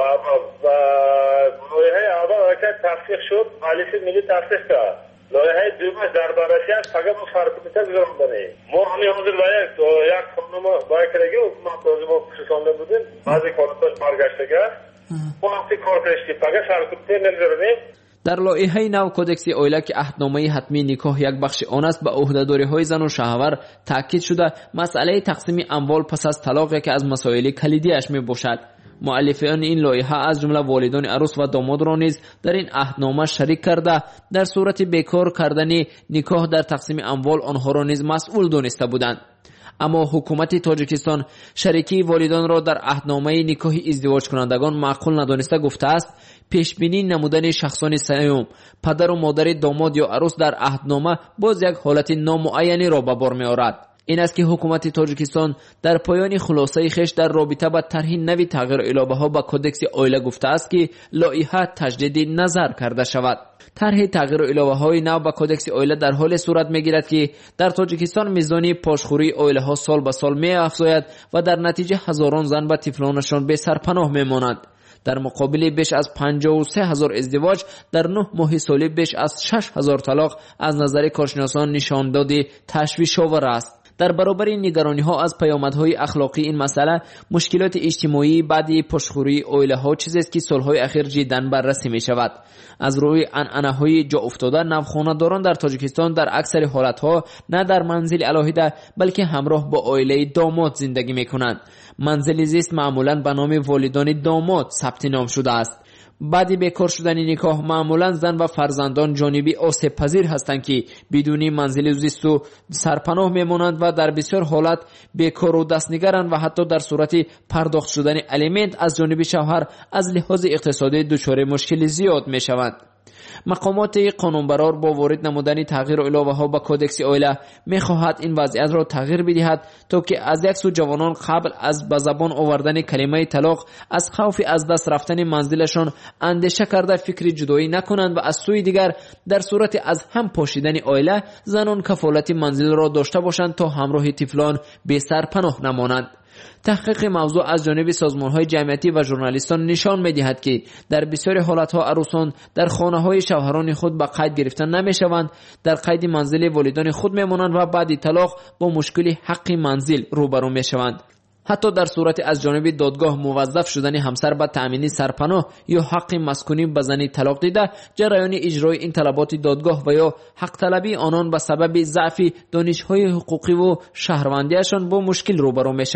لایحه اول که تصدیق شد مجلس ملی تصدیق کرد. لایحه دومش در بررسی است، فقط ما فرقیته گذراندنه. ما همین حاضر یک خانم با کرگی حکومت لازم خصوصانده بودیم، بعضی کارتاش برگشته ما هم کار کردیم، فقط فرقیته نمیذاریم. در لایحه نو کودکس اویلا که عهدنامه حتمی نکاح یک بخش آن است، به عهده‌داری‌های زن و شوهر تاکید شده مسئله تقسیم اموال پس از طلاق که از مسائل کلیدی‌اش میباشد. مؤلفان این لایحه از جمله والدان عروس و داماد را نیز در این عهدنامه شریک کرده در صورت بیکار کردن نکاح در تقسیم اموال آنها را نیز مسئول دانسته بودند. اما حکومت تاجیکستان شریکی والدان را در عهدنامه نکاح ازدواج کنندگان معقول ندانسته گفته است پیش بینی نمودن شخصان سیوم، پدر و مادر داماد یا عروس در عهدنامه باز یک حالت نامعینی را به بار می‌آورد. این است که حکومت تاجیکستان در پایان خلاصه خیش در رابطه با طرح نوی تغییر اعلابه‌ها به کودکس عائله گفته است که لایحه تجدید نظر کرده شود. طرح تغییر اعلابه‌های نو به کودکس عائله در حال صورت می‌گیرد که در تاجیکستان میزان پاشخوری عائله‌ها سال به سال می‌افزاید و در نتیجه هزاران زن و طفلانشان به سرپناه می‌مانند. در مقابل بیش از 53,000 ازدواج در 9 ماه سالی بیش از 6,000 طلاق از نظر کارشناسان نشان داده تشویش‌آور است. در برابر نگرانی‌ها از پیامدهای اخلاقی این مسئله، مشکلات اجتماعی بعد پشخوری عائله‌ها چیزی است که سالهای اخیر جداً بررسی می‌شود. از روی عنعنه‌های جا افتاده، نوخانه‌داران در تاجیکستان در اکثر حالت‌ها نه در منزل علاهیده بلکه همراه با عائله داماد زندگی می‌کنند. منزل زیست معمولاً به نام والدان داماد ثبت نام شده است. بعد بیکار شدن نکاح معمولا زن و فرزندان جانبی آسیب پذیر هستند که بدون منزل زیست و سرپناه میمانند و در بسیار حالت بیکار و دستنگرند و حتی در صورت پرداخت شدن الیمنت از جانب شوهر از لحاظ اقتصادی دچار مشکل زیاد میشوند. مقامات قانونبرار با وارد نمودن تغییر اعلابه‌ها به کودکس عائله می‌خواهد این وضعیت را تغییر بدهد تا که از یک سو جوانان قبل از به زبان آوردن کلمه طلاق از خوف از دست رفتن منزلشان اندیشه کرده فکر جدایی نکنند و از سوی دیگر در صورت از هم پاشیدن عائله زنان کفالت منزل را داشته باشند تا همراه طفلان به سر پناه نمانند. تحقیق موضوع از جانب سازمان‌های جمعیتی و ژورنالیستان نشان می‌دهد که در بسیاری حالت‌ها عروسان در خانه‌های شوهران خود به قید گرفتن نمی‌شوند، در قید منزل والدان خود می‌مانند و بعد طلاق با مشکل حق منزل روبرو می‌شوند. حتی در صورت از جانب دادگاه موظف شدن همسر به تأمین سرپناه یا حق مسکونی به زن طلاق دیده، جریان اجرای این طلبات دادگاه و یا حق طلبی آنان به سبب ضعف دانش‌های حقوقی و شهروندیشان با مشکل روبرو می‌شود.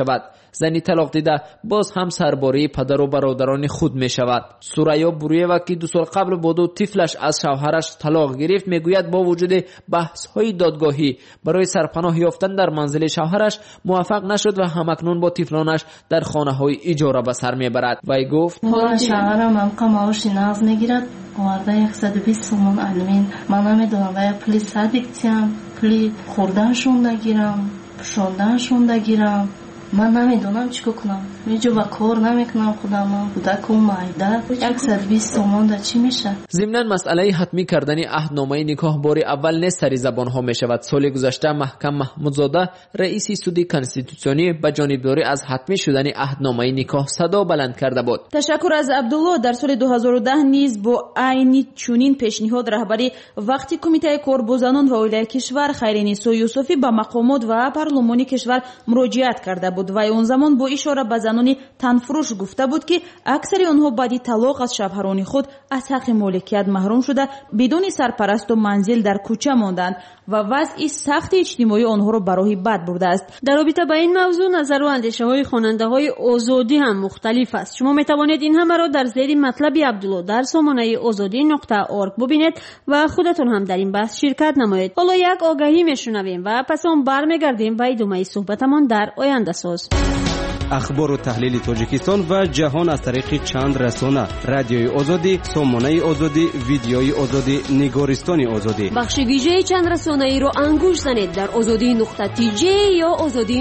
زنی طلاق دیده باز هم سرباری پدر و برادران خود می شود. سوریا برویوا که 2 سال قبل با 2 طفلش از شوهرش طلاق گرفت میگوید با وجود بحث های دادگاهی برای سرپناه یافتن در منزل شوهرش موفق نشد و همکنون با طفلانش در خانه های اجاره به سر میبرد. وی گفت شوهرم هم معاش ناز میگیرد آورده 120 سومون علمین. من نمیدونم باید پلی صدیقتیم، پلی خوردنشون نگیرم، پشوندنشون نگیرم. من نمیدونم چیکار کنم. میجو با کار نمیکنم خودم. کودکم مایده 120 تومان دا چی میشه؟ ضمن مسئله حتمی کردن عهدنامه نکاح بار اول نه سری زبان ها میشود. سال گذشته محکم محمودزاده رئیس سود کانستیتوسیونی به جانبداری از حتمی شدن عهدنامه نکاح صدا بلند کرده بود. تشکر از عبدالله. در سال 2010 نیز با عین چنین پیشنهاد رهبری وقتی کمیته کارگزاران و اولیای کشور خیرنیسا یوسفی به مقامات و پارلمانی کشور مراجعت کرده بود و اون زمان با اشاره به زنان تنفروش گفته بود که اکثر آنها بعد طلاق از شوهران خود از حق مالکیت محروم شده بدون سرپرست و منزل در کوچه ماندند و وضع سخت اجتماعی آنها را به راه بد برده است. در رابطه با این موضوع نظر و اندیشه های خواننده های آزادی هم مختلف است. شما می توانید این همه را در زیر مطلب عبدالله در سامانه azadi.org ببینید و خودتون هم در این بحث شرکت نمایید. حالا یک آگهی میشنویم و پس اون برمیگردیم و ادامه صحبتمان در آینده ساز. اخبار و تحلیل تاجیکستان و جهان از طریق چند رسانه: رادیوی آزادی، سامانه آزادی، ویدیوی آزادی، نگارستان آزادی. بخش ویژه چند رسانه ای رو انگوش زنید در azadi.tj یا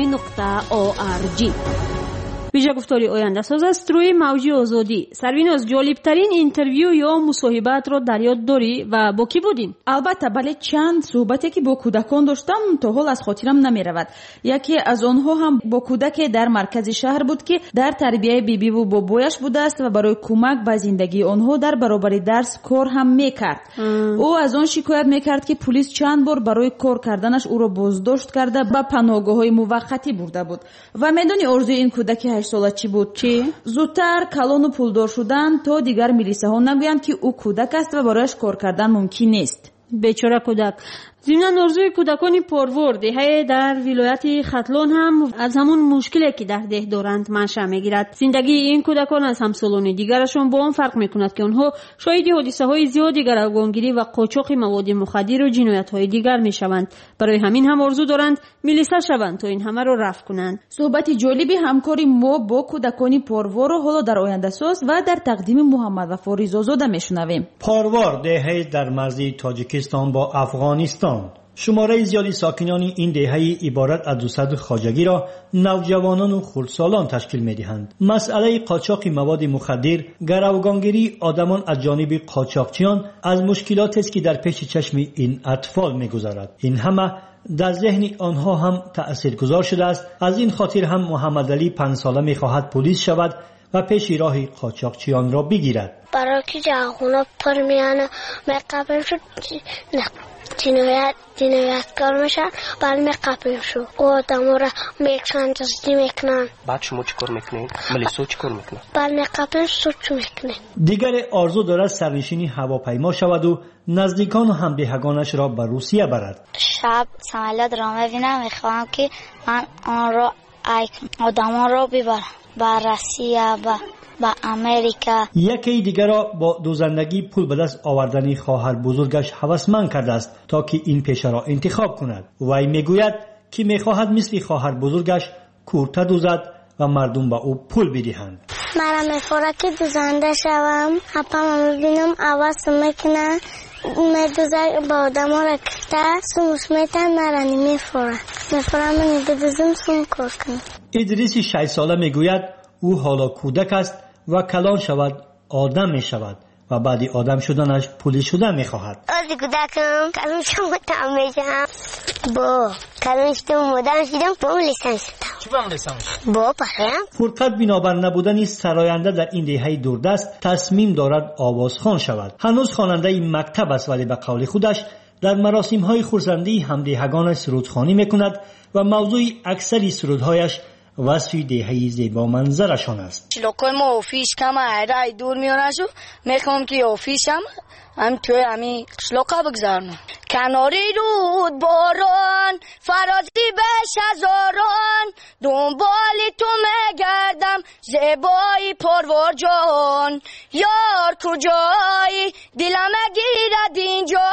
azadi.org. ویژه گفتاری آینده ساز است روی موج آزادی. سرویناز، جالب ترین اینترویو یا مصاحبت رو در یاد داری و با کی بودین؟ البته بله، چند صحبتی که با کودکان داشتم تا حال از خاطرم نمی رود. یکی از آنها هم با کودک در مرکز شهر بود که در تربیت بیبی و بابایش بوده است و برای کمک به زندگی آنها در برابر درس کار هم میکرد. او از آن شکایت میکرد که پلیس چند بار برای کار کردنش او را بازداشت کرده به پناهگاه‌های موقتی برده بود. و میدونی آرزوی این کودک 8 ساله چی بود؟ چی؟ زودتر کلان و پولدار شدن تا دیگر میلیسه ها نگویند که او کودک است و برایش کار کردن ممکن نیست. بیچاره کودک. ضمن آرزوی کودکان پروار دهه در ولایت ختلان هم از همون مشکلی که در ده دارند منشأ میگیرد. زندگی این کودکان از همسالان دیگرشون با آن فرق میکند که آنها شاهد حادثه های زیادی گروگانگیری و قاچاق مواد مخدر و جنایت های دیگر میشوند. برای همین هم آرزو دارند میلیسه شوند تا این همه رو رفع کنند. صحبت جالبی همکاری ما با کودکان پروار رو حالا در آینده ساز و در تقدیم محمد وفا رضازاده میشنویم. پروار دهه در مرز تاجیکستان با افغانستان. شماره زیادی ساکنان این دهه عبارت از 200 خواجگی را نوجوانان و خردسالان تشکیل می‌دهند. مسئله قاچاق مواد مخدر، گروگانگیری آدمان از جانب قاچاقچیان از مشکلات است که در پیش چشم این اطفال می‌گذرد. این همه در ذهن آنها هم تأثیرگذار شده است. از این خاطر هم محمد علی 5 ساله می‌خواهد پلیس شود و پیش راه قاچاقچیان را بگیرد. برای که جاغونا پر میانه مقابل شد جنایتکار میشن بعد مقابل شد و آدم را میکشن دزدی میکنن. بعد شما چی کار میکنید؟ ملیسا چی کار میکنن؟ بعد مقابل سوچ میکنن. دیگر آرزو دارد سرنشین هواپیما شود و نزدیکان و همدهگانش را به روسیه برد. شب سمالیات را میبینم میخواهم که من آن را آدمان را ببرم به روسیه با امریکا. یکی دیگر را با دوزندگی پول به دست آوردن خواهر بزرگش هوسمند کرده است تا که این پیشه را انتخاب کند. وی میگوید که میخواهد مثل خواهر بزرگش کورته دوزد و مردم به او پول بدهند. من میخوره که دوزنده شوم. اپا میبینم عوض میکنه میدوزه با آدم را کشته سموش میتن مرانی میفوره من بدوزم سوم کار کنم. ادریس 6 ساله میگوید او حالا کودک است و کلان شود آدم می شود و بعدی آدم شدنش پلیس شدن می خواهد. آزی کودکم کلان شدم میشم با کلان شدم آدم شدم با لیسانس شدم. چی با لیسانس؟ با پرایم. فرقت بنابر نبودن سراینده در این دهه دوردست تصمیم دارد آوازخوان شود. هنوز خواننده مکتب است ولی به قول خودش در مراسم های خرسندی همدهگانش سرودخوانی می کند و موضوع اکثری سرودهایش وصف دهه زیبا منظرشان است. شلوکای ما آفیس کمه رای دور میانشو میخوام که آفیسم هم توی همی شلوکا بگذارم کناری رود باران فرازی بهش هزاران دنبالی تو مگردم زیبایی پروار جان یار کجایی دلم گیرد اینجا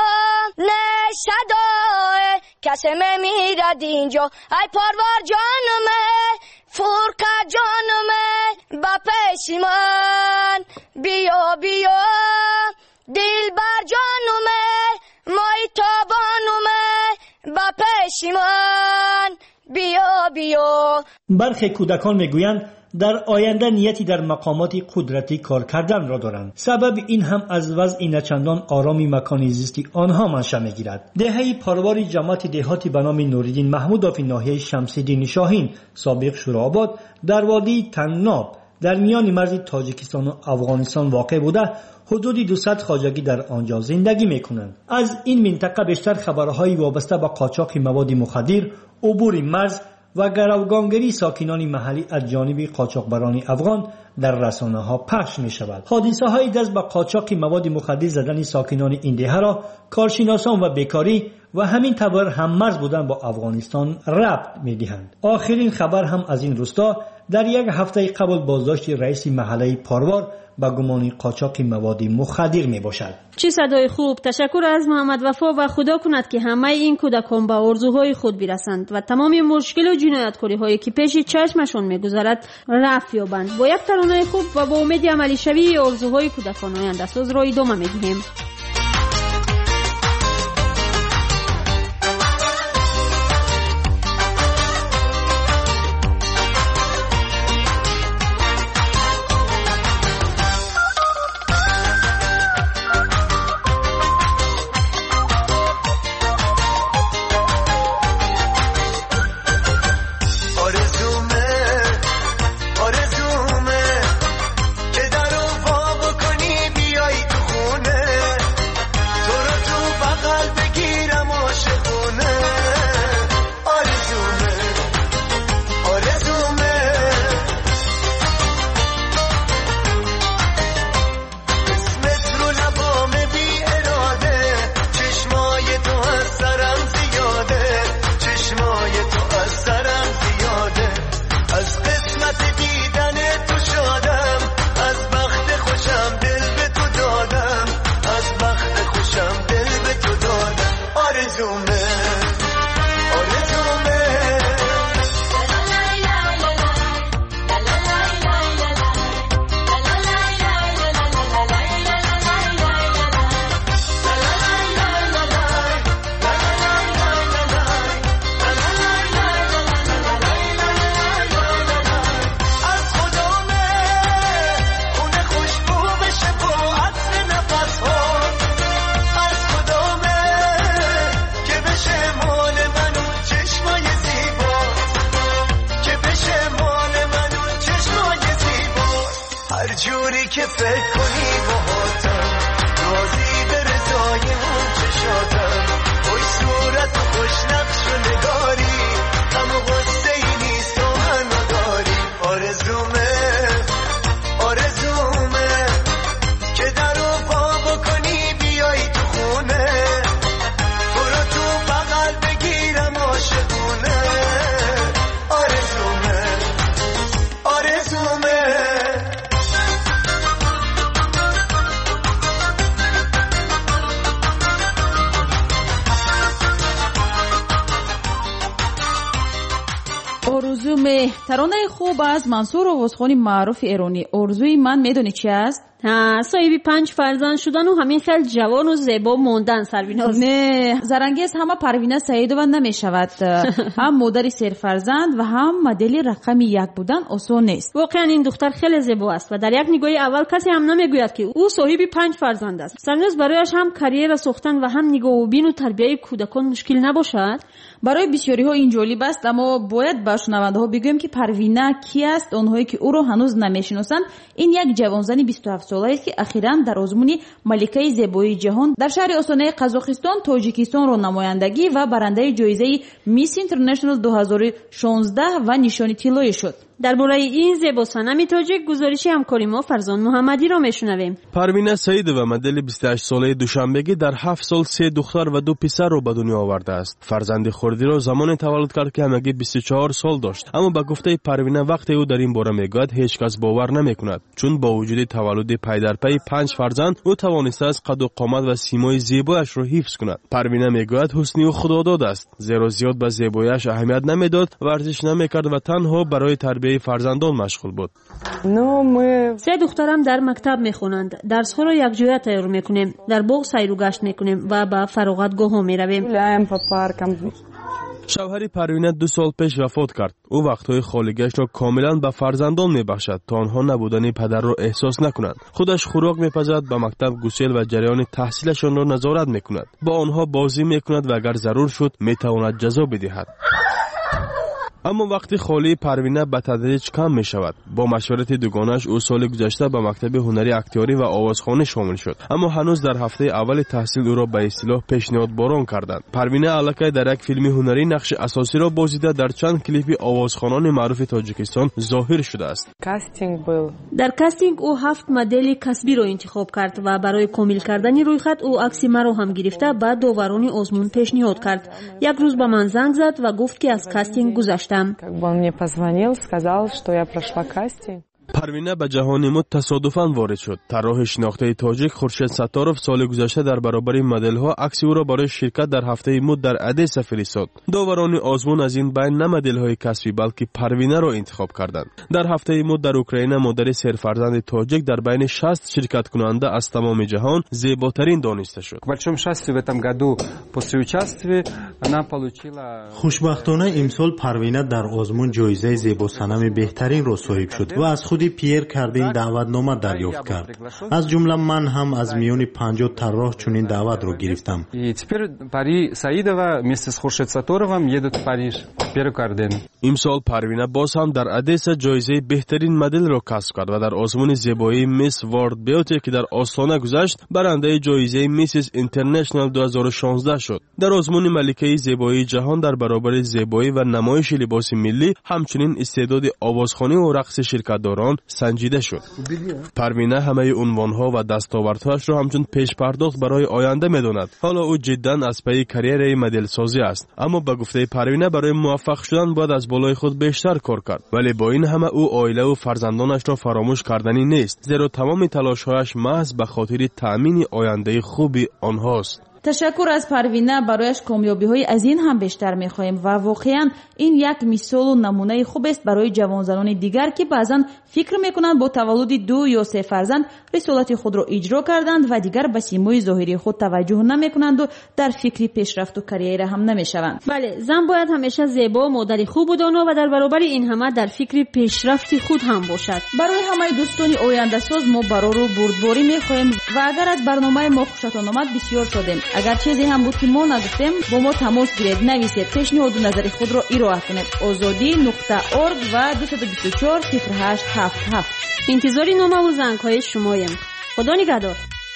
نشدای کسی میرد اینجا ای پروار جانمه فرقه جانمه با پیش من بیا بیا دل بر جانمه مای تابانمه با پیش من بیا بیا. برخی کودکان میگویند در آینده نیتی در مقامات قدرتی کار کردن را دارند. سبب این هم از وضع نچندان آرامی مکانی زیستی آنها منشأ میگیرد. دهه پرواری جماعت دهاتی به نام نوری‌الدین محمودوف ناحیه شمس‌الدین شاهین سابق شورآباد در وادی تنگناب در میان مرز تاجیکستان و افغانستان واقع بوده حدود 200 خواجگی در آنجا زندگی میکنند. از این منطقه بیشتر خبرهای وابسته به قاچاق مواد مخدر، عبور مرز و گروگانگیری ساکنان محلی از جانب قاچاقبران افغان در رسانه ها پخش می شود. حادثه های دست به قاچاق مواد مخدر زدن ساکنان این دهه را کارشناسان و بیکاری و همین طور هم مرز بودن با افغانستان ربط می دهند. آخرین خبر هم از این روستا در یک هفته قبل بازداشت رئیس محله پاروار با گمان قاچاق مواد مخدر می باشد. چه صدای خوب. تشکر از محمد وفا و خدا کند که همه این کودکان به آرزوهای خود برسند و تمام مشکل و جنایتکاری هایی که پیش چشمشون میگذرد رفع یابند. با یک ترانه خوب و با امید عملی شوی آرزوهای کودکان آینده ساز را ادامه میدهیم. جوری که فکر کنی باهاتم راضی به رضای اون چشاتم خوش صورت و خوش نقش و نگاری اما غصه ای نیست تو منو داری آرزومه که در و پا بکنی بیایی تو خونه تو رو تو بغل بگیرم عاشقونه آرزومه آرزومه ترانه خوب از منصور آوازخوانی معروف ایرانی. آرزوی من میدونی چی است؟ صاحبی 5 فرزند شدن و همین خیلی جوان و زیبا موندن. سرویناز نه زرنگیز همه پروینه سعیدова نمیشود. هم مادری 3 فرزند و هم مدلی رقم 1 بودن آسان نیست. واقعا این دختر خیلی زیبا است و در یک نگاه اول کسی هم نمیگوید که او صاحب 5 فرزند است. سرویناز برایش هم کریر ساختن و هم نگاه و بین و تربیت کودکان مشکل نباشد؟ برای بسیاری ها این جالب است، اما باید به شنونده ها بگویم که پروینه کی است. اونهایی که او را هنوز نمیشناسند، این یک جوانزن 27 ساله است که اخیراً در آزمون ملکه زیبایی جهان در شهر آستانه قزاقستان تاجیکستان را نمایندگی و برنده جایزه میس اینترنشنال 2016 و نشانی طلایی شد. درباره این زیبا صنم تاجیک گزارش همکاری ما فرزان محمدی را میشنویم. پروینه سعیدова مدل 28 ساله دوشنبگی در 7 سال 3 دختر و 2 پسر را به دنیا آورده است. فرزند خردی را زمان تولد کرد که همگی 24 سال داشت. اما به گفته پروینه وقتی او در این باره میگوید هیچ کس باور نمیکند، چون با وجود تولد پی در پی 5 فرزند او توانسته است قد و قامت و سیمای زیبایش را حفظ کند. پروینه میگوید حسنی او خداداد است، زیرا زیاد به زیباییش اهمیت نمیداد، ورزش نمیکرد و تنها برای تربیت فرزندان مشغول بود. 3 دخترم در مکتب میخوانند. درس‌ها را یکجایی تیار میکنیم، در باغ سیر و گشت میکنیم و به فراغتگاه‌ها میرویم. شوهر پروینه 2 سال پیش وفات کرد. او وقتهای خالیگیش را کاملا به فرزندان میبخشد تا آنها نبودن پدر را احساس نکنند. خودش خوراک میپزد، به مکتب گسیل و جریان تحصیلشان را نظارت میکند. با آنها بازی میکند و اگر ضرور شد میتواند جزا بدهد. اما وقتی خاله پروینه به تدریج کم می شود. با مشورت دوگانش او سال گذشته به مکتب هنری اکتیاری و آوازخوانی شامل شد، اما هنوز در هفته اول تحصیل او را به اصطلاح پیشنهاد باران کردند. پروینه الکی در یک فیلم هنری نقش اساسی را بازیده در چند کلیپ آوازخوانان معروف تاجیکستان ظاهر شده است. در کاستینگ او 7 مدل کسبی را انتخاب کرد و برای کامل کردن رویخط او عکس مرا هم گرفته به داوران آزمون پیشنهاد کرد. یک روز به من زنگ زد و گفت که از کاستینگ گذشتم. Он мне позвонил, сказал, что я прошла кастинг. پروینه به جهان مد تصادفاً وارد شد. طراح شناخته تاجیک خورشید ستاروف سال گذشته در برابر مدل ها عکس او را برای شرکت در هفته مد در ادیسا فرستاد. داوران آزمون از این بین نه مدل های کسبی بلکه پروینه را انتخاب کردند. در هفته مد در اوکراین مادر سرفرزند تاجیک در بین 60 شرکت کننده از تمام جهان زیباترین دانسته شد. خوشبختانه امسال پروینه در آزمون جایزه زیبا صنم بهترین را صاحب شد و از خود پیر کردین دعوتنامه دریافت کرد. از جمله من هم از میان 50 طراح چنین دعوت را گرفتم. امسال پروینه باز هم در ادیسا جایزه بهترین مدل را کسب کرد و در آزمون زیبایی میس ورلد بیوتی که در آستانه گذشت برنده جایزه میسیس اینترنشنال 2016 شد. در آزمون ملکه زیبایی جهان در برابر زیبایی و نمایش لباس ملی همچنین استعداد آوازخوانی و رقص شرکت‌داران سنجیده شد. پروینه همه عنوانها و دستاوردهایش را همچون پیش پرداخت برای آینده می‌داند. حالا او جداً از پی کریر مدل سازی است، اما به گفته پروینه برای موفق شدن باید از بالای خود بیشتر کار کرد. ولی با این همه او عائله و فرزندانش را فراموش کردنی نیست، زیرا تمام تلاش‌هایش محض به خاطر تأمین آینده خوبی آنهاست. تشکر از پروینه. برایش کامیابی‌های از این هم بیشتر می‌خواهیم و واقعاً این یک مثال و نمونه خوب است برای جوانان دیگر که بعضاً فکر می‌کنند با تولد 2 یا 3 فرزند رسالت خود را اجرا کردند و دیگر به سیمای ظاهری خود توجه نمی‌کنند و در فکر پیشرفت و کریر هم نمی‌شوند. بله، زن باید همیشه زیبا، مادر خوب و دانا و در برابر این همه در فکر پیشرفت خود هم باشد. برای همه دوستان آینده ساز ما برای رو بردباری می‌خواهیم و اگر از برنامه ما خوشتان آمد بسیار شدیم. اگر چیزی هم بود که ما نگفتیم با ما تماس گیرید، نویسید، پیشنهاد و نظر خود را ارائه کنید. azadi.org و 224 0877. انتظاری نامه و زنگ‌های شمایم. خدا نگهدار.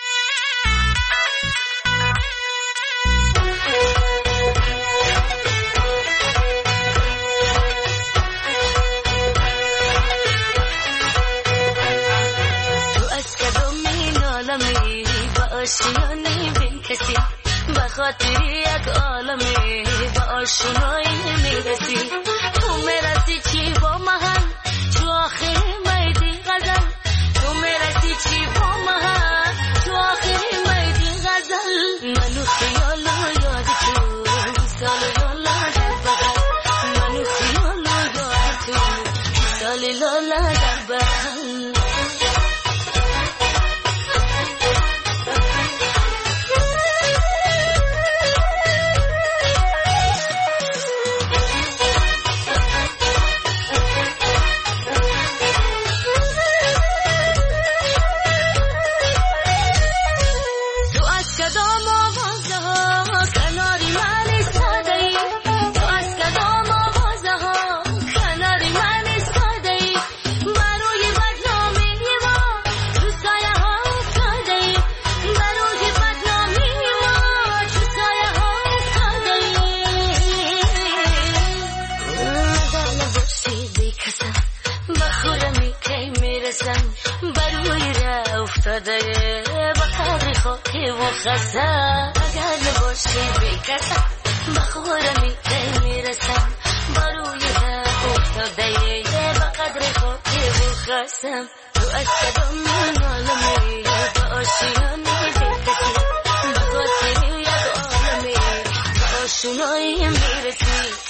به خاطر یک عالمی با آشنایی میرسی، تو میرسی چی با محل تو آخر میدی غزل، تو میرسی چی با محل تو آخر میدی غزل، منو خیال یاد تو سال لالا در بغل، منو خیال یاد تو سال لالا در بغل. خاکی و خستم اگر نباشی بیکسم بخورمی که میرسم باروی هم افتاده به قدر خاکی و خستم تو از صدام عالمی با آشیانی بیکسی بخاطر یک عالمی با آشنایی میرسی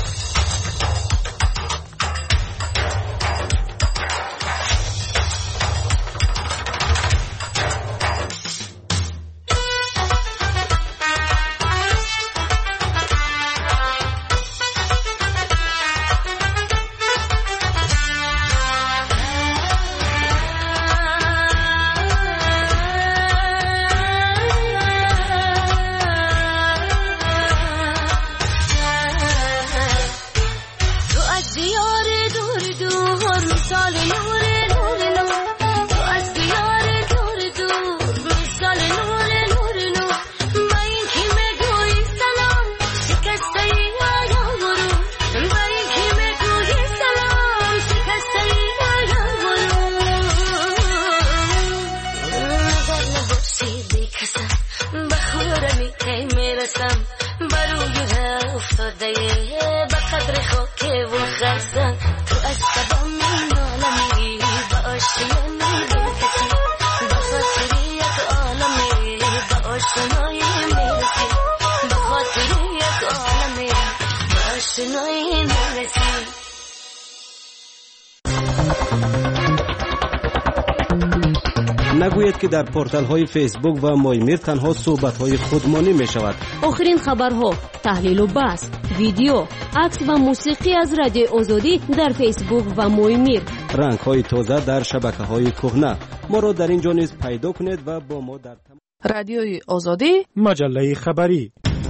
نگوید که در پورتال های فیسبوک و مایمیر تنها صحبت های خودمانی می شود. آخرین خبرها، تحلیل و بحث، ویدیو، عکس و موسیقی از رادیو آزادی در فیسبوک و مایمیر. رنگ های تازه در شبکه های کهنه. ما را در اینجا نیز پیدا کنید و با ما در رادیوی آزادی، مجله خبری.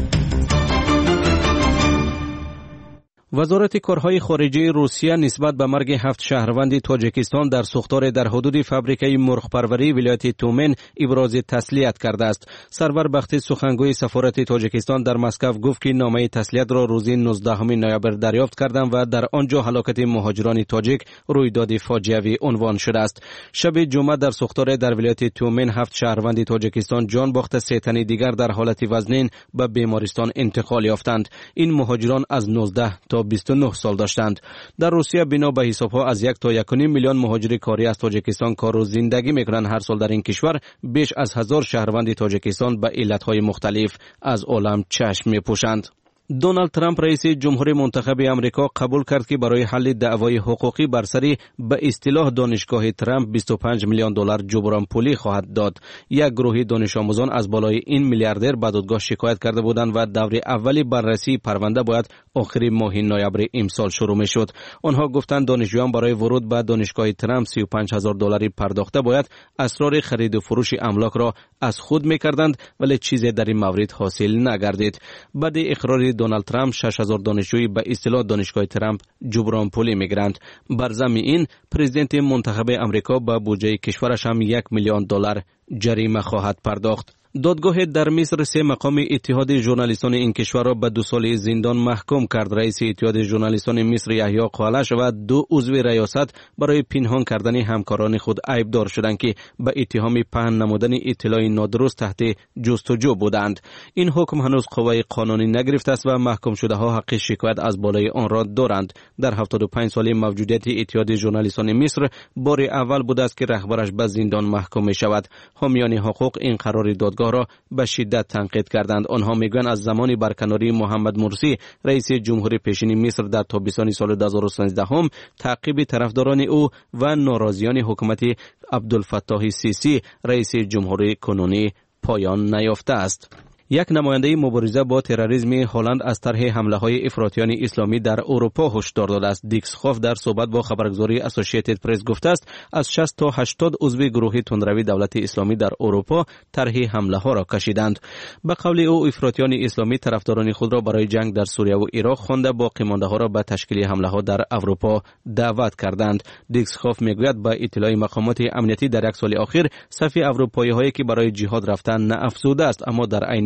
وزارت کارهای خارجه روسیه نسبت به مرگ 7 شهروند تاجیکستان در سوختار در حدود فابریکه مرغ پروری ولایت تومن ابراز تسلیت کرده است. سرور بختی سخنگوی سفارت تاجیکستان در مسکو گفت که نامه تسلیت را روز 19 نوامبر دریافت کردند و در آنجا هلاکت مهاجران تاجیک رویداد فاجعه‌ای عنوان شده است. شب جمعه در سوختار در ولایت تومن 7 شهروند تاجیکستان جان باخته، 3 تن دیگر در حالت وزنین به بیمارستان انتقال یافتند. این مهاجران از 19 تا 29 سال داشتند. در روسیه بنا به حساب‌ها از 1 تا 1.5 میلیون مهاجر کاری از تاجیکستان کار و زندگی می‌کنند. هر سال در این کشور بیش از 1000 شهروند تاجیکستان به علت‌های مختلف از عالم چشم می‌پوشند. دونالد ترامپ رئیس جمهور منتخب امریکا قبول کرد که برای حل دعوای حقوقی بر سر به اصطلاح دانشگاه ترامپ 25 میلیون دلار جبران پولی خواهد داد. یک گروه دانش آموزان از بالای این میلیاردر به دادگاه شکایت کرده بودند و دور اولی بررسی پرونده باید آخر ماه نوامبر امسال شروع میشد. آنها گفتند دانشجویان برای ورود به دانشگاه ترامپ 35000 دلاری پرداخته باید اسرار خرید و فروش املاک را از خود میکردند، ولی چیزی در این مورد حاصل نگردید. بعد اقرار دونالد ترامپ 6000 دانشجوی به اصطلاح دانشگاه ترامپ جبران پولی میگیرند. بر ضمن این پرزیدنت منتخب امریکا به بودجه کشورش هم 1 میلیون دلار جریمه خواهد پرداخت. دادگاه در مصر 3 مقام اتحاد ژورنالیستان این کشور را به 2 سال زندان محکوم کرد. رئیس اتحاد ژورنالیستان مصر یحیی قالش و 2 عضو ریاست برای پنهان کردن همکاران خود عیبدار شدند که به اتهام پهن نمودن اطلاع نادرست تحت جستجو بودند. این حکم هنوز قوه قانونی نگرفته است و محکوم شده ها حق شکایت از بالای آن را دارند. در 75 سال موجودیت اتحاد ژورنالیستان مصر بار اول بود است که رهبرش به زندان محکوم می شود. حامیان حقوق این قرار دادگاه را به شدت تنقید کردند. آنها میگویند از زمان برکناری محمد مرسی رئیس جمهوری پیشین مصر در تابستان سال 2013 هم تعقیب طرفداران او و ناراضیان حکومت عبدالفتاح السیسی رئیس جمهوری کنونی پایان نیافته است. یک نماینده مبارزه با تروریسم هلند از طرح حمله‌های افراطیان اسلامی در اروپا هشدار داده است. دیکسخوف در صحبت با خبرگزاری اسوسییتد پرس گفته است از 60 تا 80 عضو گروه تندروی دولت اسلامی در اروپا طرح حمله‌ها را کشیدند. به قول او افراطیان اسلامی طرفداران خود را برای جنگ در سوریه و عراق خوانده باقی مانده‌ها را به تشکیل حمله‌ها در اروپا دعوت کردند. دیکسخوف میگوید با اطلاع مقامات امنیتی در یک سال اخیر صف اروپایی‌هایی که برای جهاد رفتن نه افزوده است، اما در عین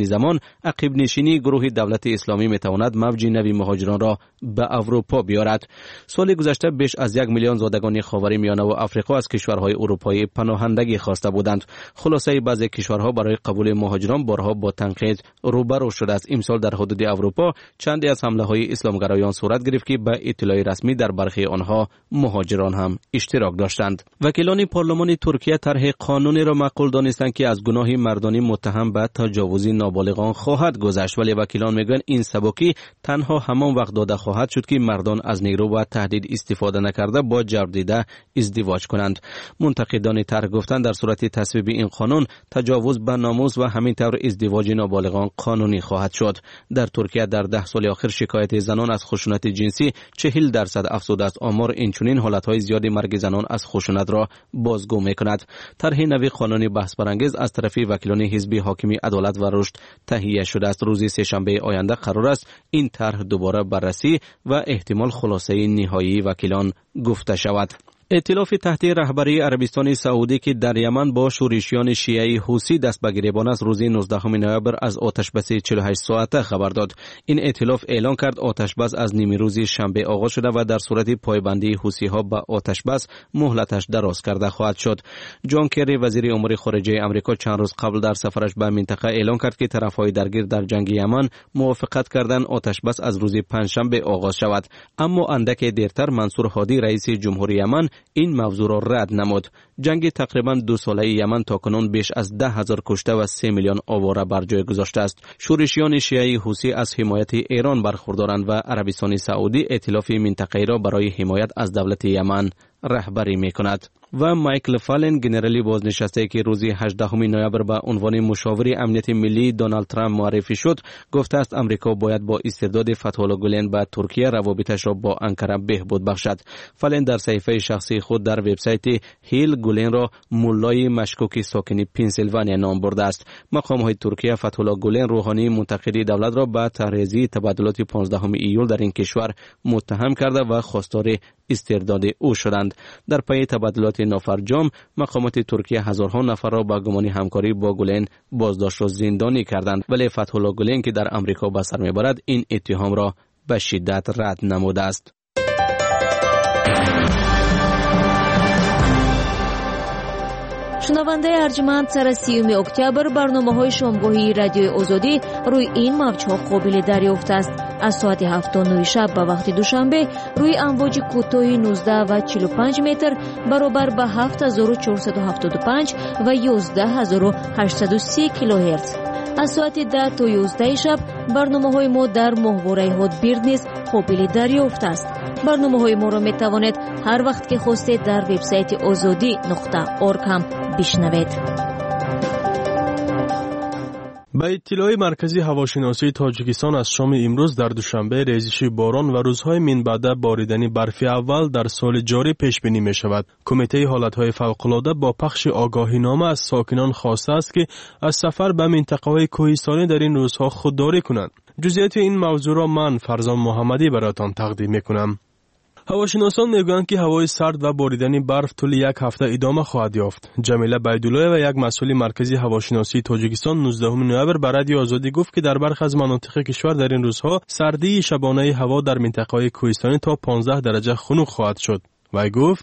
زمان عقب نشینی گروه دولت اسلامی میتواند موج نوی مهاجران را به اروپا بیارد. سال گذشته بیش از 1 میلیون زادگان خاورمیانه و افریقا از کشورهای اروپایی پناهندگی خواسته بودند. خلاصه بعضی کشورها برای قبول مهاجران بارها با تنقید روبرو شده است. امسال در حدود اروپا چندی از حمله‌های اسلامگرایان صورت گرفت که به اطلاع رسمی در برخی آنها مهاجران هم اشتراک داشتند. وکیلان پارلمان ترکیه طرح قانونی را معقول دانستند که از گناه مردانی متهم به تجاوز نابالغان خواهد گذشت، ولی وکیلان میگویند این سبکی تنها همان وقت داده خواهد شد که مردان از نیرو و تهدید استفاده نکرده با جبر دیده ازدواج کنند. منتقدان طرح گفتند در صورت تصویب این قانون تجاوز به ناموس و همینطور ازدواج نابالغان قانونی خواهد شد. در ترکیه در 10 سال آخر شکایت زنان از خشونت جنسی 40% افزوده است. آمار اینچنین حالتهای زیادی مرگ زنان از خشونت را بازگو میکند. طرح نوی قانونی بحث برانگیز از طرف وکیلان حزب حاکمی عدالت و رشد تهیه شده است. روز سه‌شنبه آینده قرار است این طرح دوباره بررسی و احتمال خلاصه نهایی وکیلان گفته شود. ائتلاف تحت رهبری عربستان سعودی که در یمن با شورشیان شیعی حوثی دست به گریبان است روز 19 نوامبر از آتشبس 48 ساعته خبر داد. این ائتلاف اعلان کرد آتشبس از نیمه روز شنبه آغاز شده و در صورت پایبندی حوثی ها به آتشبس مهلتش دراز کرده خواهد شد. جان کری وزیر امور خارجه آمریکا چند روز قبل در سفرش به منطقه اعلان کرد که طرفهای درگیر در جنگ یمن موافقت کردند آتشبس از روز پنجشنبه آغاز شود، اما اندک دیرتر منصور هادی رئیس جمهوری یمن این موضوع را رد نمود. جنگ تقریبا 2 ساله یمن تاکنون بیش از 10,000 کشته و 3 میلیون آواره بر جای گذاشته است. شورشیان شیعی حوثی از حمایت ایران برخوردارند و عربستان سعودی ائتلاف منطقه‌ای را برای حمایت از دولت یمن رهبری می‌کند. و مایکل فالن گنرالی بازنشسته که روز 18 نوامبر به عنوان مشاور امنیت ملی دونالد ترامپ معرفی شد گفته است آمریکا باید با استرداد فتح‌الله گولن به ترکیه روابطش را با انقره بهبود بخشد. فالن در صفحه شخصی خود در وبسایت هیل گولن را مولای مشکوک ساکن پنسیلوانیا نام برده است. مقام‌های ترکیه فتح‌الله گولن روحانی منتقد دولت را به تحریزی تبادلات 15 ایول در این کشور متهم کرده و خواستار استرداد او شدند. در پی تبادلات نافرجام مقامات ترکیه هزارها نفر را با گمان همکاری با گولن بازداشت و زندانی کردند، ولی فتح‌الله گولن که در آمریکا به سر میبرد این اتهام را به شدت رد نموده است. شنونده ارجمند سر 30 اکتبر برنامه‌های شامگاهی رادیوی آزادی روی این موج‌ها قابل دریافت است. از ساعت 7:09 شب به وقت دوشنبه روی امواج کوتاه 19 و 45 متر برابر به 7475 و 11830 کیلوهرتز. از ساعت 10 تا 11 شب برنامه‌های ما در ماهواره هاتبیرد نیز قابل دریافت است. برنامه‌های ما را می‌توانید هر وقت که خواستید در وبسایت azadi.org هم بشنوید. به اطلاع مرکزی هواشناسی تاجیکستان از شام امروز در دوشنبه ریزش باران و روزهای من بعد باریدنی برفی اول در سال جاری پیش بینی می شود. کمیته حالتهای فوق‌العاده با پخش آگاهینامه از ساکنان خواسته است که از سفر به منطقه‌های کوهستانی در این روزها خودداری کنند. جزئیات این موضوع را من فرزان محمدی براتان تقدیم می‌کنم. هواشناسان میگویند که هوای سرد و باریدنی برف طول یک هفته ادامه خواهد یافت. جمیله بیدولایه و یک مسئول مرکزی هواشناسی تاجیکستان 19 نوامبر به رادیو آزادی گفت که در برخی از مناطق کشور در این روزها سردی شبانه هوا در منطقه‌های کوهستانی تا 15 درجه خنک خواهد شد. وی گفت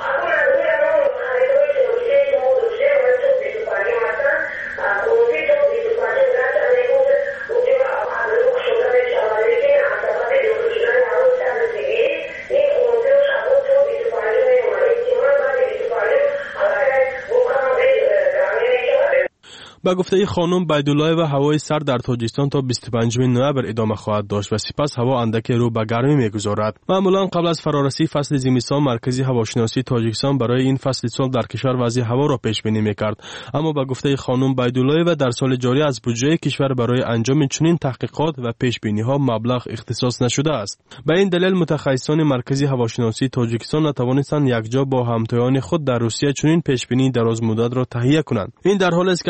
با گفته خانم بیدولایه و هوای سرد در تاجیکستان تا 25 نوامبر ادامه خواهد داشت و سپس هوا اندکی رو به گرمی میگذارد. معمولا قبل از فرارسی فصل زمستان مرکزی هواشناسی تاجیکستان برای این فصل سال در کشور وضع هوا را پیش بینی میکرد، اما با گفته خانم بیدولایه و در سال جاری از بودجه کشور برای انجام چنین تحقیقات و پیش بینی ها مبلغ اختصاص نشده است. به این دلیل متخصصان مرکزی هواشناسی تاجیکستان نتوانستند یکجا با همتایان خود در روسیه چنین پیش بینی دراز مدت را تهیه کنند. این در حالی است که از اول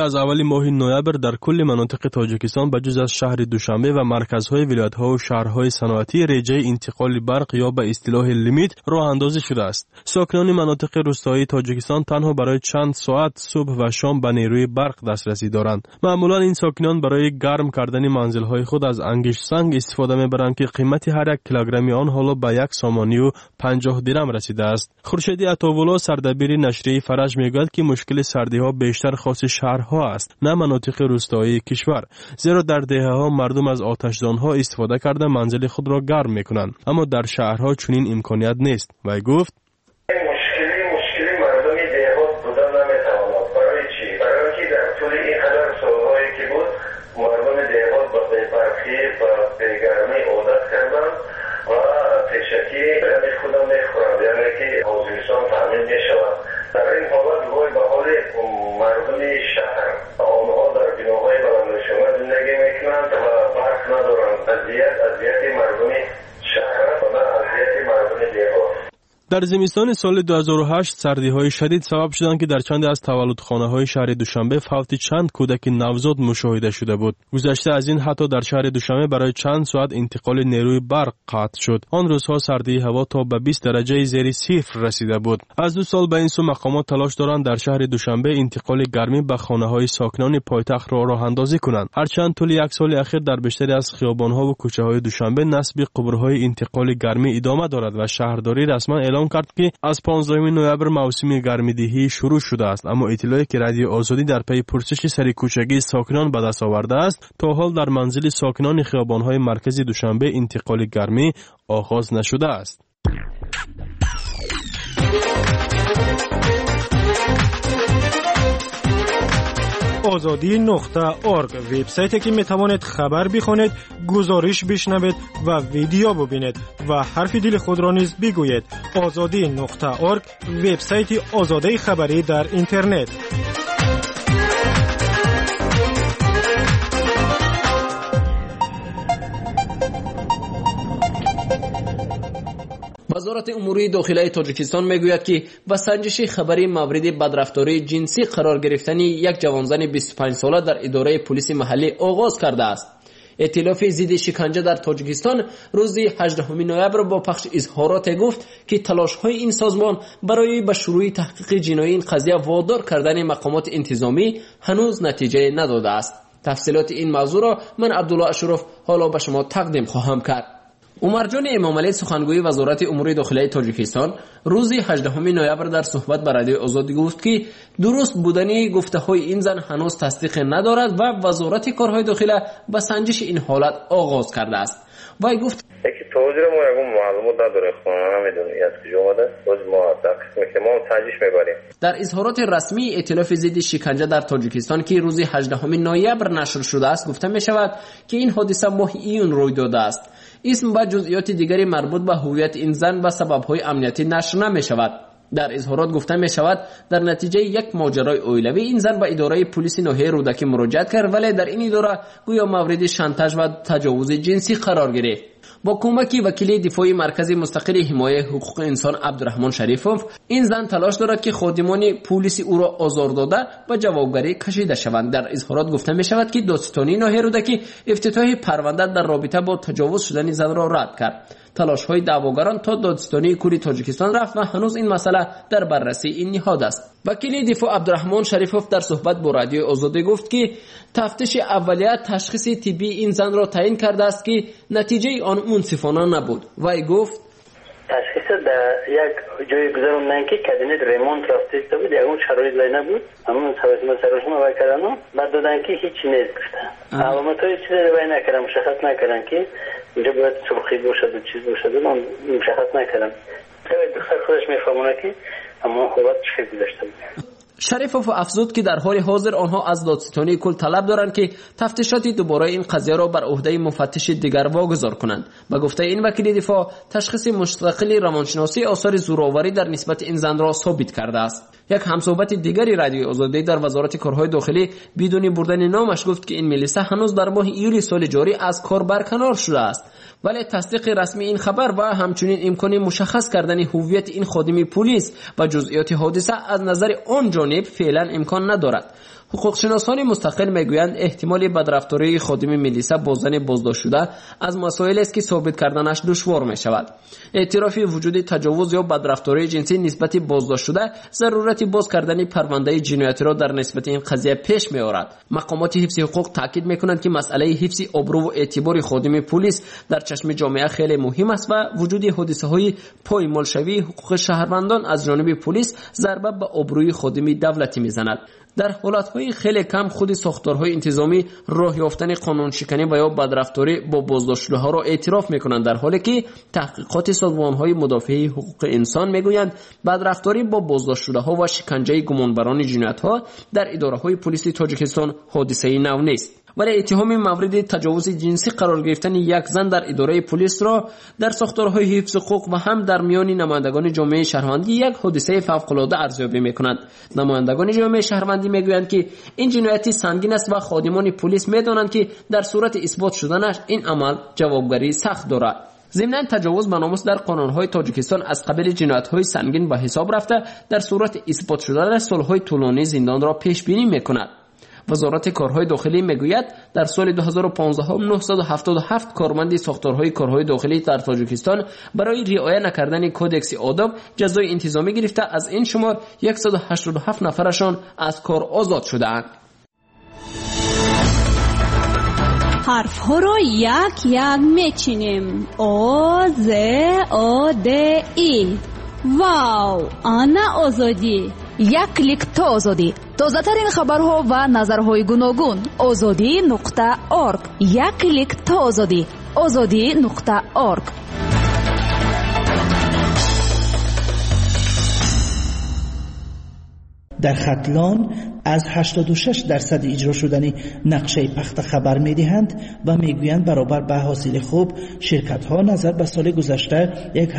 اوایل ماه نوامبر در کل مناطق تاجیکستان بجز از شهر دوشنبه و مرکزهای ولایت‌ها و شهرهای صنعتی رجه انتقال برق یا به اصطلاح لیمیت راه اندازی شده است. ساکنان مناطق روستایی تاجیکستان تنها برای چند ساعت صبح و شام به نیروی برق دسترسی دارند. معمولا این ساکنان برای گرم کردن منزل‌های خود از انگشت سنگ استفاده می‌برند که قیمت هر یک کیلوگرم آن حالا به 1 سامانی و 50 درم رسیده است. خورشیدی عطاولا سردبیر نشریه فرج میگوید که مشکل سردی‌ها بیشتر خاص شهرها است نه مناطق روستایی کشور، زیرا در دهه‌ها مردم از آتشدان‌ها استفاده کرده منزل خود را گرم می‌کنند، اما در شهرها چنین امکانیت نیست. و گفت مشکلی مردم دهات بودن نمی‌تواند. برای چی؟ برای اینکه در طول این قدر سال‌هایی که بود مردم دهات با برقی و گرمی عادت کردند و تشکی برای خودم می‌خورند، یعنی که حاضرستان تامین می‌شود. در این حالت وای به حال مردم شهر آنها در بناهای بلندشمه زندگی میکنند و برق ندارند. اذیت مردم شهر و نه اذیت مردم دهات. در زمستان سال 2008 سردی‌های شدید سبب شدند که در چند از تولدخانه‌های شهر دوشنبه فوت چند کودک نوزاد مشاهده شده بود. گذشته از این حتی در شهر دوشنبه برای چند ساعت انتقال نیروی برق قطع شد. آن روزها سردی هوا تا به 20 درجه زیر صفر رسیده بود. از 2 سال به این سو مقامات تلاش دارند در شهر دوشنبه انتقال گرمی به خانه‌های ساکنان پایتخت را راه اندازی کنند. هرچند طول یک سال اخیر در بیشتری از خیابان‌ها و کوچه‌های دوشنبه نصب قبرهای انتقال گرمی ادامه دارد و شهرداری رسما اعلام کرد که از 15 نوامبر موسم گرمیدهی شروع شده است، اما اطلاعی که رادیو آزادی در پی پرسش سرکوچگی ساکنان به دست آورده است تا حال در منزل ساکنان خیابان‌های مرکزی دوشنبه انتقال گرمی آغاز نشده است. azadi.org وبسایتی که میتوانید خبر بخونید، گزارش بشنوید و ویدیو ببینید و حرف دل خود را نیز بگویید. azadi.org وبسایت آزادی خبری در اینترنت. وزارت امور داخلی تاجیکستان میگوید که با سنجش خبری مورد بدرفتاری جنسی قرار گرفتن یک جوانزن 25 ساله در اداره پلیس محلی آغاز کرده است. ائتلاف ضد شکنجه در تاجیکستان روز 18 نوامبر با پخش اظهارات گفت که تلاش‌های این سازمان برای به شروع تحقیق جنایی این قضیه وادار کردن مقامات انتظامی هنوز نتیجه نداده است. تفصیلات این موضوع را من عبدالله اشرف حالا به شما تقدیم خواهم کرد. عمر جان امامعلی سخنگوی وزارت امور داخلی تاجیکستان روز 18 نوامبر در صحبت با رادیو آزادی گفت که درست بودن گفته‌های این زن هنوز تصدیق ندارد و وزارت کارهای داخلی با سنجش این حالت آغاز کرده است. وی گفت که توضیح ما یکم معلومات نداره، خودم نمیدونم از کجا اومده، روز ما در قسمی که ما سنجش میبریم. در اظهارات رسمی ائتلاف ضد شکنجه در تاجیکستان که روز 18 نوامبر نشر شده است گفته می شود که این حادثه ماه ایون روی داده است. اسم و جزئیات دیگری مربوط به هویت این زن و سبب‌های امنیتی نشر نمی شود. در اظهارات گفته می شود در نتیجه یک ماجرای اویلوی این زن به اداره پلیس ناحیه رودکی مراجعت کرد، ولی در این اداره گویا مورد شانتاژ و تجاوز جنسی قرار گرفت. با کمک وکیل دفاعی مرکز مستقل حمایت حقوق انسان عبدالرحمن شریفوف این زن تلاش دارد که خادمان پلیس او را آزار داده و جوابگری کشیده شوند. در اظهارات گفته می شود که دادستانی ناحیه رودکی افتتاح پرونده در رابطه با تجاوز شدن زن را رد کرد. تلاش های دعواگران تا دادستانی کلی تاجیکستان رفت و هنوز این مسئله در بررسی این نهاد است. وکیل دفاع عبدالرحمن شریفوف در صحبت با رادیو آزادی گفت که تفتیش اولیه تشخیص طبی این زن را تعیین کرده است که نتیجه آن منصفانه نبود. وی گفت تشخیص در یک جای گذروندن که کابینت ریمونت رفته بود، اون شرایط وای نبود، همون سرشون وای کردن، بعد دادن که هیچی نیست گفتن. علامت‌های چیزی وای نکردن، مشخص نکردن که اینجا باید سرخی باشد و چیز باشد، من مشخص نکردم. دختر خودش میفهمونه که اما خوبت چه گذاشته بود. شریفوف افزود که در حال حاضر آنها از دادستانی کل طلب دارند که تفتیشات دوباره این قضیه را بر عهده مفتش دیگر واگذار کنند. با گفته این وکیل دفاع تشخیص مستقل روانشناسی آثار زورآوری در نسبت این زن را ثابت کرده است. یک همصحبت دیگری رادیو آزادی در وزارت کارهای داخلی بدون بردن نامش گفت که این ملیسه هنوز در ماه ایولی سال جاری از کار برکنار شده است، ولی تصدیق رسمی این خبر و همچنین امکان مشخص کردن هویت این خادم پلیس و جزئیات حادثه از نظر آن جانب فعلا امکان ندارد. حقوقشناسان مستقل میگویند احتمال بدرفتاری خادم ملیسا با زن بازداشت شده از مسائل است که ثابت کردنش دشوار می شود. اعتراف وجود تجاوز یا بدرفتاری جنسی نسبت بازداشت شده ضرورت باز کردن پرونده جنایتی را در نسبت این قضیه پیش می آورد. مقامات حفظ حقوق تاکید می کنند که مسئله حفظ آبرو و اعتبار خادم پلیس در چشم جامعه خیلی مهم است و وجود حادثه های پایمال شوی حقوق شهروندان از جانب پلیس ضربه به آبروی خادم دولتی میزند. در حالتهای خیلی کم خود ساختارهای انتظامی راه یافتن قانون شکنی و یا بدرفتاری با بازداشت شده ها را اعتراف میکنند، در حالی که تحقیقات سازمانهای مدافع حقوق انسان میگویند بدرفتاری با بازداشت شده ها و شکنجه گمانبران جنایت ها در اداره های پلیس تاجیکستان حادثه نو نیست. ولی اتهام مورد تجاوز جنسی قرار گرفتن یک زن در اداره پلیس را در ساختارهای حفظ حقوق و هم در میان نمایندگان جامعه شهروندی یک حادثه فوق‌العاده ارزیابی می‌کنند. نمایندگان جامعه شهروندی میگویند که این جنایتی سنگین است و خادمان پلیس می‌دانند که در صورت اثبات شدنش این عمل جوابگری سخت دارد. ضمن تجاوز به ناموس در قانون‌های تاجیکستان از قبیل جنایت‌های سنگین به حساب رفته در صورت اثبات شدن سال‌های طولانی زندان را پیش بینی می‌کند. وزارت کارهای داخلی میگوید در سال 2015 977 کارمند ساختارهای کارهای داخلی در تاجیکستان برای رعایت نکردن کودکس آداب جزای انتظامی گرفته، از این شمار 187 نفرشان از کار آزاد شده‌اند. حرف ها را یک یک میچینیم. آ ز آ د ای. واو، آنا آزادی. یک کلیک تا آزادی. تازه ترین خبرها و نظرهای گوناگون. azadi.org. یک کلیک تا آزادی. azadi.org. در ختلان از 86% اجرا شدن نقشه پخت خبر می‌دهند و میگویند برابر به حاصل خوب شرکت‌ها نظر به سال گذشته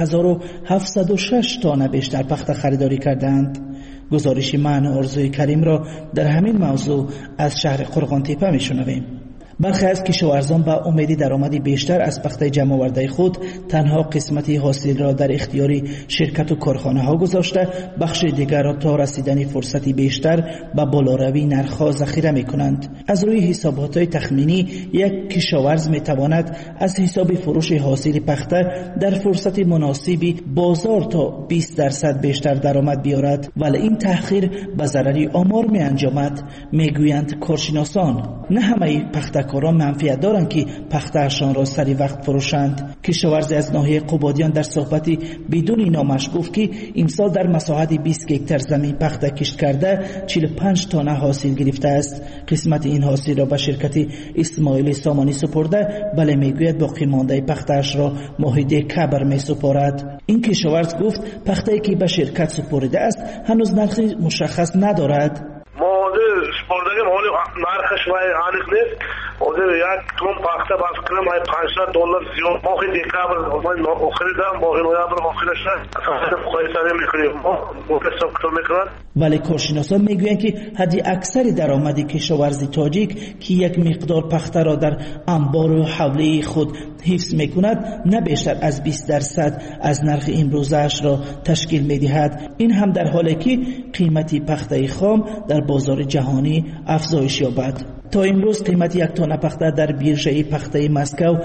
1706 تانه بیشتر پخت خریداری کردند. گزارش من آرزوی کریم را در همین موضوع از شهر قرغانتپه میشنویم. برخی از کشاورزان با امید درآمدی بیشتر از پخت جمع‌آورده خود تنها قسمتی حاصل را در اختیار شرکت و کارخانه ها گذاشته، بخش دیگر را تا رسیدن فرصتی بیشتر به بالاروی نرخ‌ها ذخیره می‌کنند. از روی حسابات تخمینی یک کشاورز می‌تواند از حساب فروش حاصل پخته در فرصت مناسبی بازار تا 20% بیشتر درآمد بیارد، ولی این تأخیر به ضرر آمار می‌انجامد. میگویند کارشناسان نه همه پختکاران منفعت دارند که پخته‌شان را سری وقت فروشند. کشاورزی از ناحیه قبادیان در صحبتی بدون نامش گفت که امسال در مساحت 20 هکتار زمین پخته کشت کرده 45 تانه حاصل گرفته است. قسمت این حاصل را به شرکت اسماعیل سامانی سپرده، ولی میگوید باقی مانده پخته‌اش را معاهده کبر میسپارد. این کشاورز گفت پخته‌ای که به شرکت سپرده است هنوز نرخ مشخص ندارد. سپردگیم حالی نرخش و عالیق نیست. اوده یک تون پخته باز کنم های $500 زیاد ماهی دیکابر خریدم، ماهی نویابر خریدش اصلا مقایسه میکنیم مقایسه کتر میکنن. ولی کارشناسان میگویند که حدی اکثر درآمد کشاورزی تاجیک که یک مقدار پخته را در انبار و حوله خود حفظ میکند نه بیشتر از 20% از نرخ امروزش را تشکیل میدهد. این هم در حالی که قیمت پخته خام در بازار جهانی افزایش یابد. تا امروز قیمت یک تانه پخته در بیرژه پخته مسکو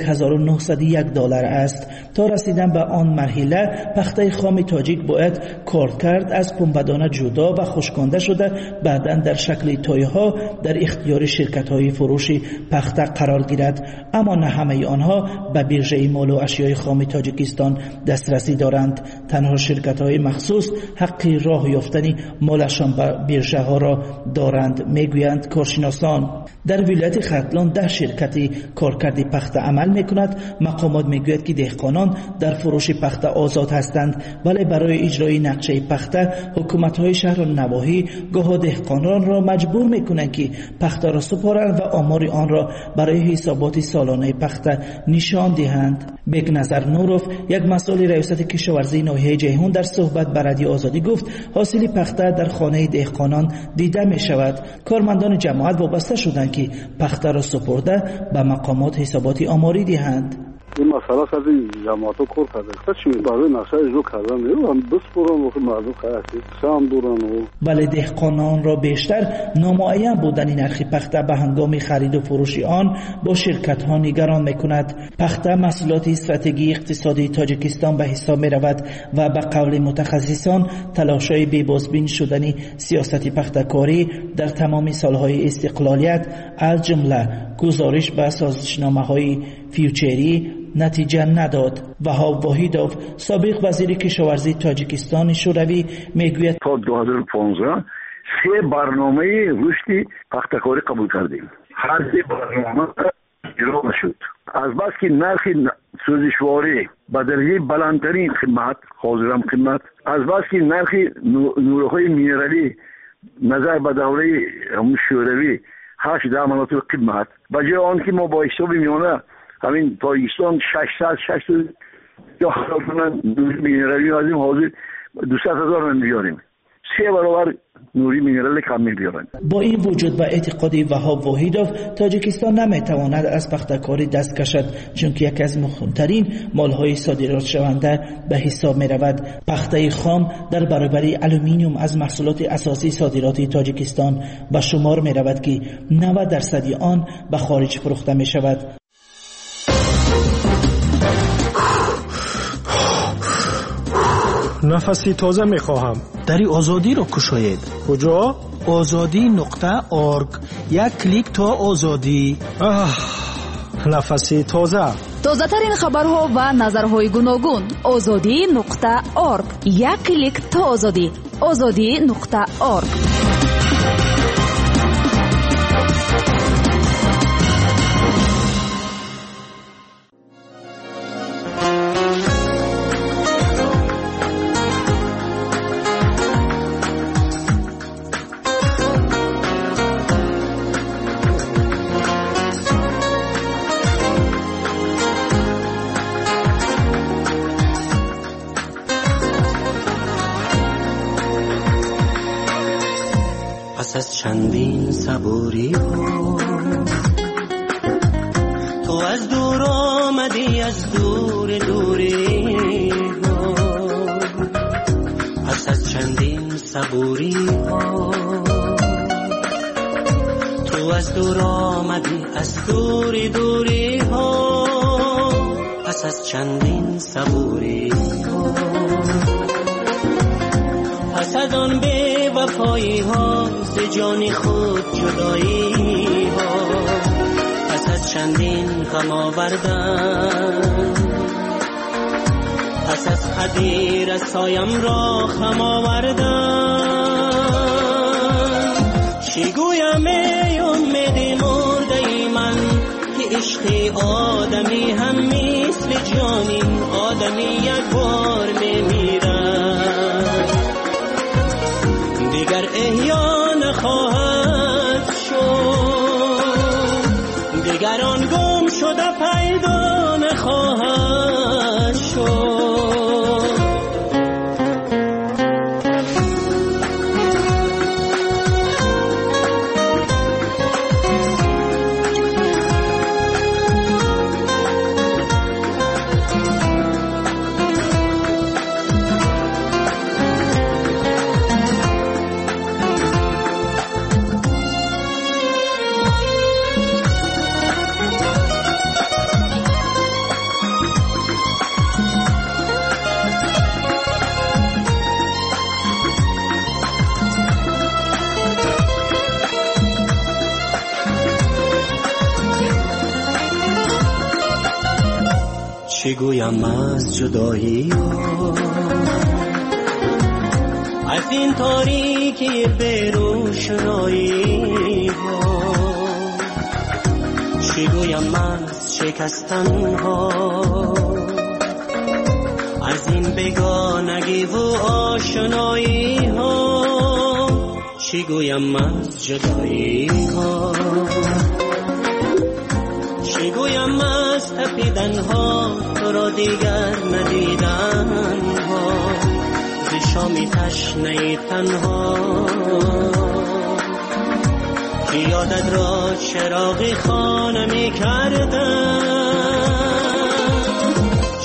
$1901 است. تا رسیدن به آن مرحله پخته خام تاجیک باید کارد کرد از پنبه‌دانه جدا و خشکانده شده بعداً در شکل تایه‌ها در اختیار شرکت‌های فروش پخته قرار گیرد، اما نه همه آنها به بیرژه مال و اشیای خام تاجیکستان دسترسی دارند. تنها شرکت‌های مخصوص حق راه یافتن مالشان به بیرژه ها را دارند، میگویند کارشناسان. در ولایت ختلان 10 شرکت کارکردی پخته عمل میکند. مقامات میگوید که دهقانان در فروش پخته آزاد هستند، ولی برای اجرای نقشه پخته حکومت‌های شهر و نواحی گاه دهقانان را مجبور میکنند که پخته را سپارند و آمار آن را برای حسابات سالانه پخته نشان دهند. بیگ نظر نوروف، یک مسئول ریاست کشاورزی ناحیه جیهون، در صحبت با رادیو آزادی گفت حاصل پخته در خانه دهقانان دیده می شود. کارمندان جماعت وابسته شدند که پخته را سپرده به مقامات حسابات آماری دهند. این مسئله سازی جماعت کار کرده چی برای نقشه اجرا کردن هم بسپرن و مردم خیلی سام دورن و ولی دهقانان را بیشتر نامعین بودن نرخ پخته به هنگام خرید و فروش آن با شرکت ها نگران میکند. پخته محصولات استراتژی اقتصادی تاجیکستان به حساب می رود و به قول متخصصان تلاش‌های بی‌بازبین شدن سیاست پخته‌کاری در تمام سالهای استقلالیت از جمله گزارش به سازشنامه‌های فیوچری نتیجه نداد. وهاب واحدوف سابق وزیر کشاورزی تاجیکستان شوروی میگوید تا 2015 سه برنامه رشد پخته‌کاری قبول کردیم. هر سه برنامه اجرا شد. از بس که نرخ سوزشواری به درجه بلندترین خدمت حاضرم خدمت، از بس که نرخ نورهای مینرالی نظر به دوره شوروی 8 مناطق خدمت به جای آن که ما با حساب میانه همین تاجیکستان 600 یا حالا نوری مینرالی از این حاضر 200,000 بیاریم، 3 برابر نوری مینرال کم بیارن. با این وجود و اعتقاد وهاب واحدوف تاجیکستان نمیتواند از پخته‌کاری دست کشد چون که یکی از مهمترین مالهای صادرات شونده به حساب می رود. پخته خام در برابر آلومینیوم از محصولات اساسی صادرات تاجیکستان به شمار می رود که 90% آن به خارج فروخته می شود. نفسی تازه میخواهم. دری آزادی رو کشاید. کجا؟ azadi.org. یک کلیک تا آزادی. نفسی تازه. تازه ترین خبرها و نظرهای گوناگون. azadi.org. یک کلیک تا آزادی. azadi.org. از چندین صبوری ها تو از دور آمدی، از دور دوری ها. پس از چندین صبوری ها تو از دور آمدی، از دور دوری ها. پس از چندین صبوری ها، پس از آن به وفایی ها، ز جان خود جدایی ها. پس از چندین غم آوردن، پس از قدیر سایم را خم آوردن. چی گویم ای امید مرده ای من که عشق آدمی هم مثل جانین آدمی یک بار میمیرد، دیگر احیا نخواهد شد، دیگر آن گم شده پیدا نخواهد شد. چی گویم از جدایی ها، از این تاریکی به روشنایی ها. چی گویم از شکستن ها، از این بگانگی و آشنایی ها. چی گویم از جدایی ها، چی گویم از تپیدن ها، تو را دیگر ندیدن ها. ز شامی تشنه تنها که یادت را چراغ خانه می کردن.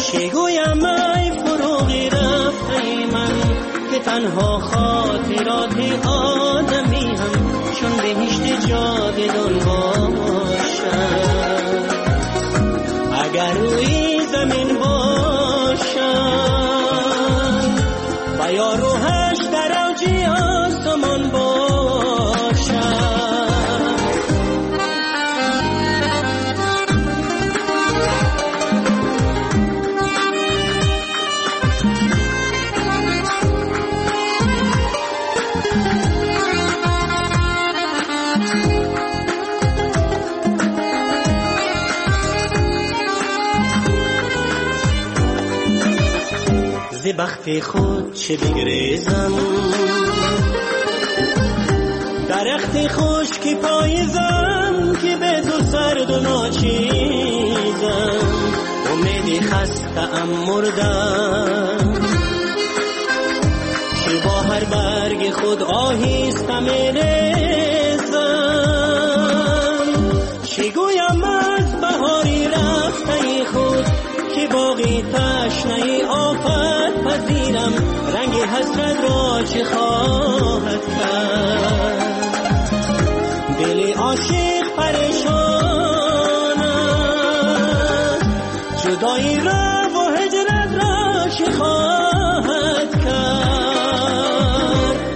چگویم ای فروغی رفته من که تنها خاطرات آدمی هم چون بهشت جاودان باشد. اگر روی زمین باشد و یا روحش در اوج آسمان باشد. ز بخت خود چه بگریزم، درخت خشکی پاییزم که به تو سرد و ناچیزم. امیدی خسته‌ام مردم که با هر برگ خود آهسته می‌ریزم. چگویم از بهاری رفته خود که باغی تشنه آفت پذیرم. رنگ حسرت را چه خواهد کرد، دل عاشق پریشان است. جدایی را و هجرت را چه خواهد کرد.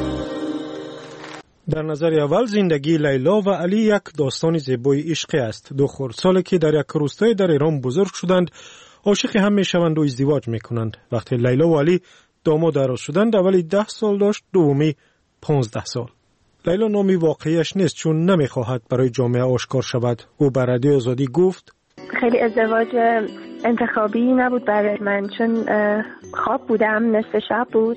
در نظر اول زندگی لیلا و علی یک داستان زیبای عشقی است. دو خردسالی که در یک روستای در ایران بزرگ شدند، عاشق هم میشوند و ازدواج میکنند. وقتی لیلا و علی داماد عروس شدند، اولی 10 سال داشت، دومی 15 سال. لیلا نامی واقعیش نیست چون نمیخواهد برای جامعه آشکار شود. او بر رادیو آزادی گفت خیلی ازدواج انتخابی نبود برای من، چون خواب بودم، نصف شب بود،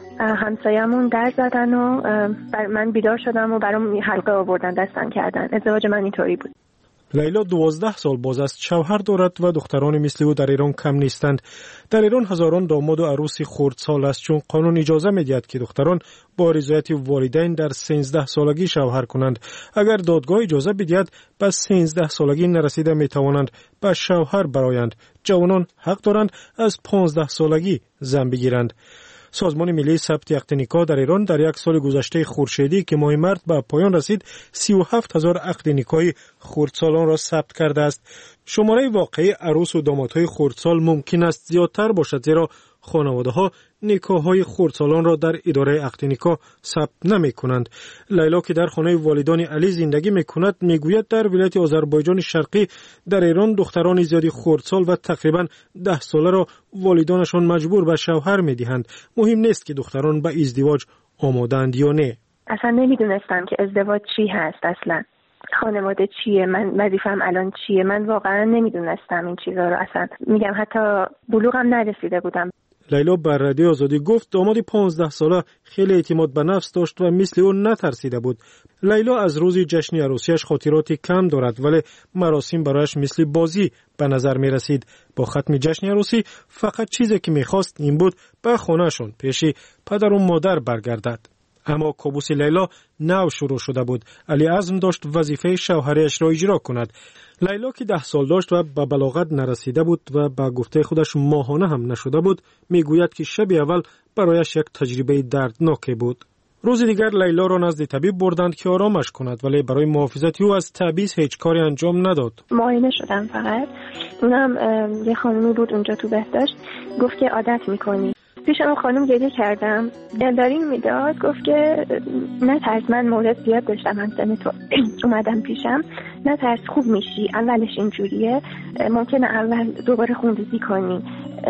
همسایمون در زدن و من بیدار شدم و برام حلقه آوردن، دستم کردن. ازدواج من اینطوری بود. لیلا 12 سال باز است، شوهر دارد و دختران مثل او در ایران کم نیستند. در ایران هزاران داماد و عروس خردسال است چون قانون اجازه می‌دهد که دختران با رضایت والدین در 13 سالگی شوهر کنند. اگر دادگاه اجازه بدهد پس 13 سالگی نرسیده می‌توانند به شوهر برآیند. جوانان حق دارند از 15 سالگی زن بگیرند. سازمان ملی ثبت عقد نکاح در ایران در یک سال گذشته خورشیدی که ماه مارس به پایان رسید 37,000 عقد نکاحی خردسالان را ثبت کرده است. شماره واقعی عروس و دامادهای خردسال ممکن است زیادتر باشد، زیرا خانواده‌ها نکاح‌های خردسالان را در اداره عقد نکاح ثبت نمی‌کنند. لیلا که در خانه والدان علی زندگی می‌کند می‌گوید در ولایت آذربایجان شرقی در ایران دختران زیادی خردسال و تقریباً 10 ساله را والدانشان مجبور به شوهر می‌دهند. مهم نیست که دختران به ازدواج آماده‌اند یا نه. اصلا نمی‌دونستم که ازدواج چی هست، اصلا خانواده چیه، من وظیفه‌ام الان چیه. من واقعا نمی‌دونستم این چیزا رو، اصلا میگم حتی بلوغم نرسیده بودم. لیلا بر رادیو آزادی گفت داماد 15 ساله خیلی اعتماد به نفس داشت و مثل اون نترسیده بود. لیلا از روز جشن عروسیش خاطراتی کم دارد، ولی مراسم برایش مثل بازی به نظر می رسید. با ختم جشن عروسی فقط چیزی که می‌خواست این بود به خانه‌شون پیش پدر و مادر برگردد. اما کابوس لیلا نو شروع شده بود. علی عزم داشت وظیفه شوهرش را اجرا کند. لیلا که 10 سال داشت و به بلاغت نرسیده بود و به گفته خودش ماهانه هم نشده بود، میگوید که شب اول برایش یک تجربه دردناک بود. روز دیگر لیلا را نزد طبیب بردند که آرامش کند، ولی برای محافظت او از تعویض هیچ کاری انجام نداد. معاینه شدم فقط. اونم یه خانمی بود اونجا تو بهداشت، گفت که عادت میکنی. پیشم خانم گریه کردم، دلداری میداد، گفت که نترس، من مورد زیاد داشتم همسن تو اومدم پیشم، نترس خوب میشی، اولش اینجوریه، ممکنه اول دوباره خونریزی کنی،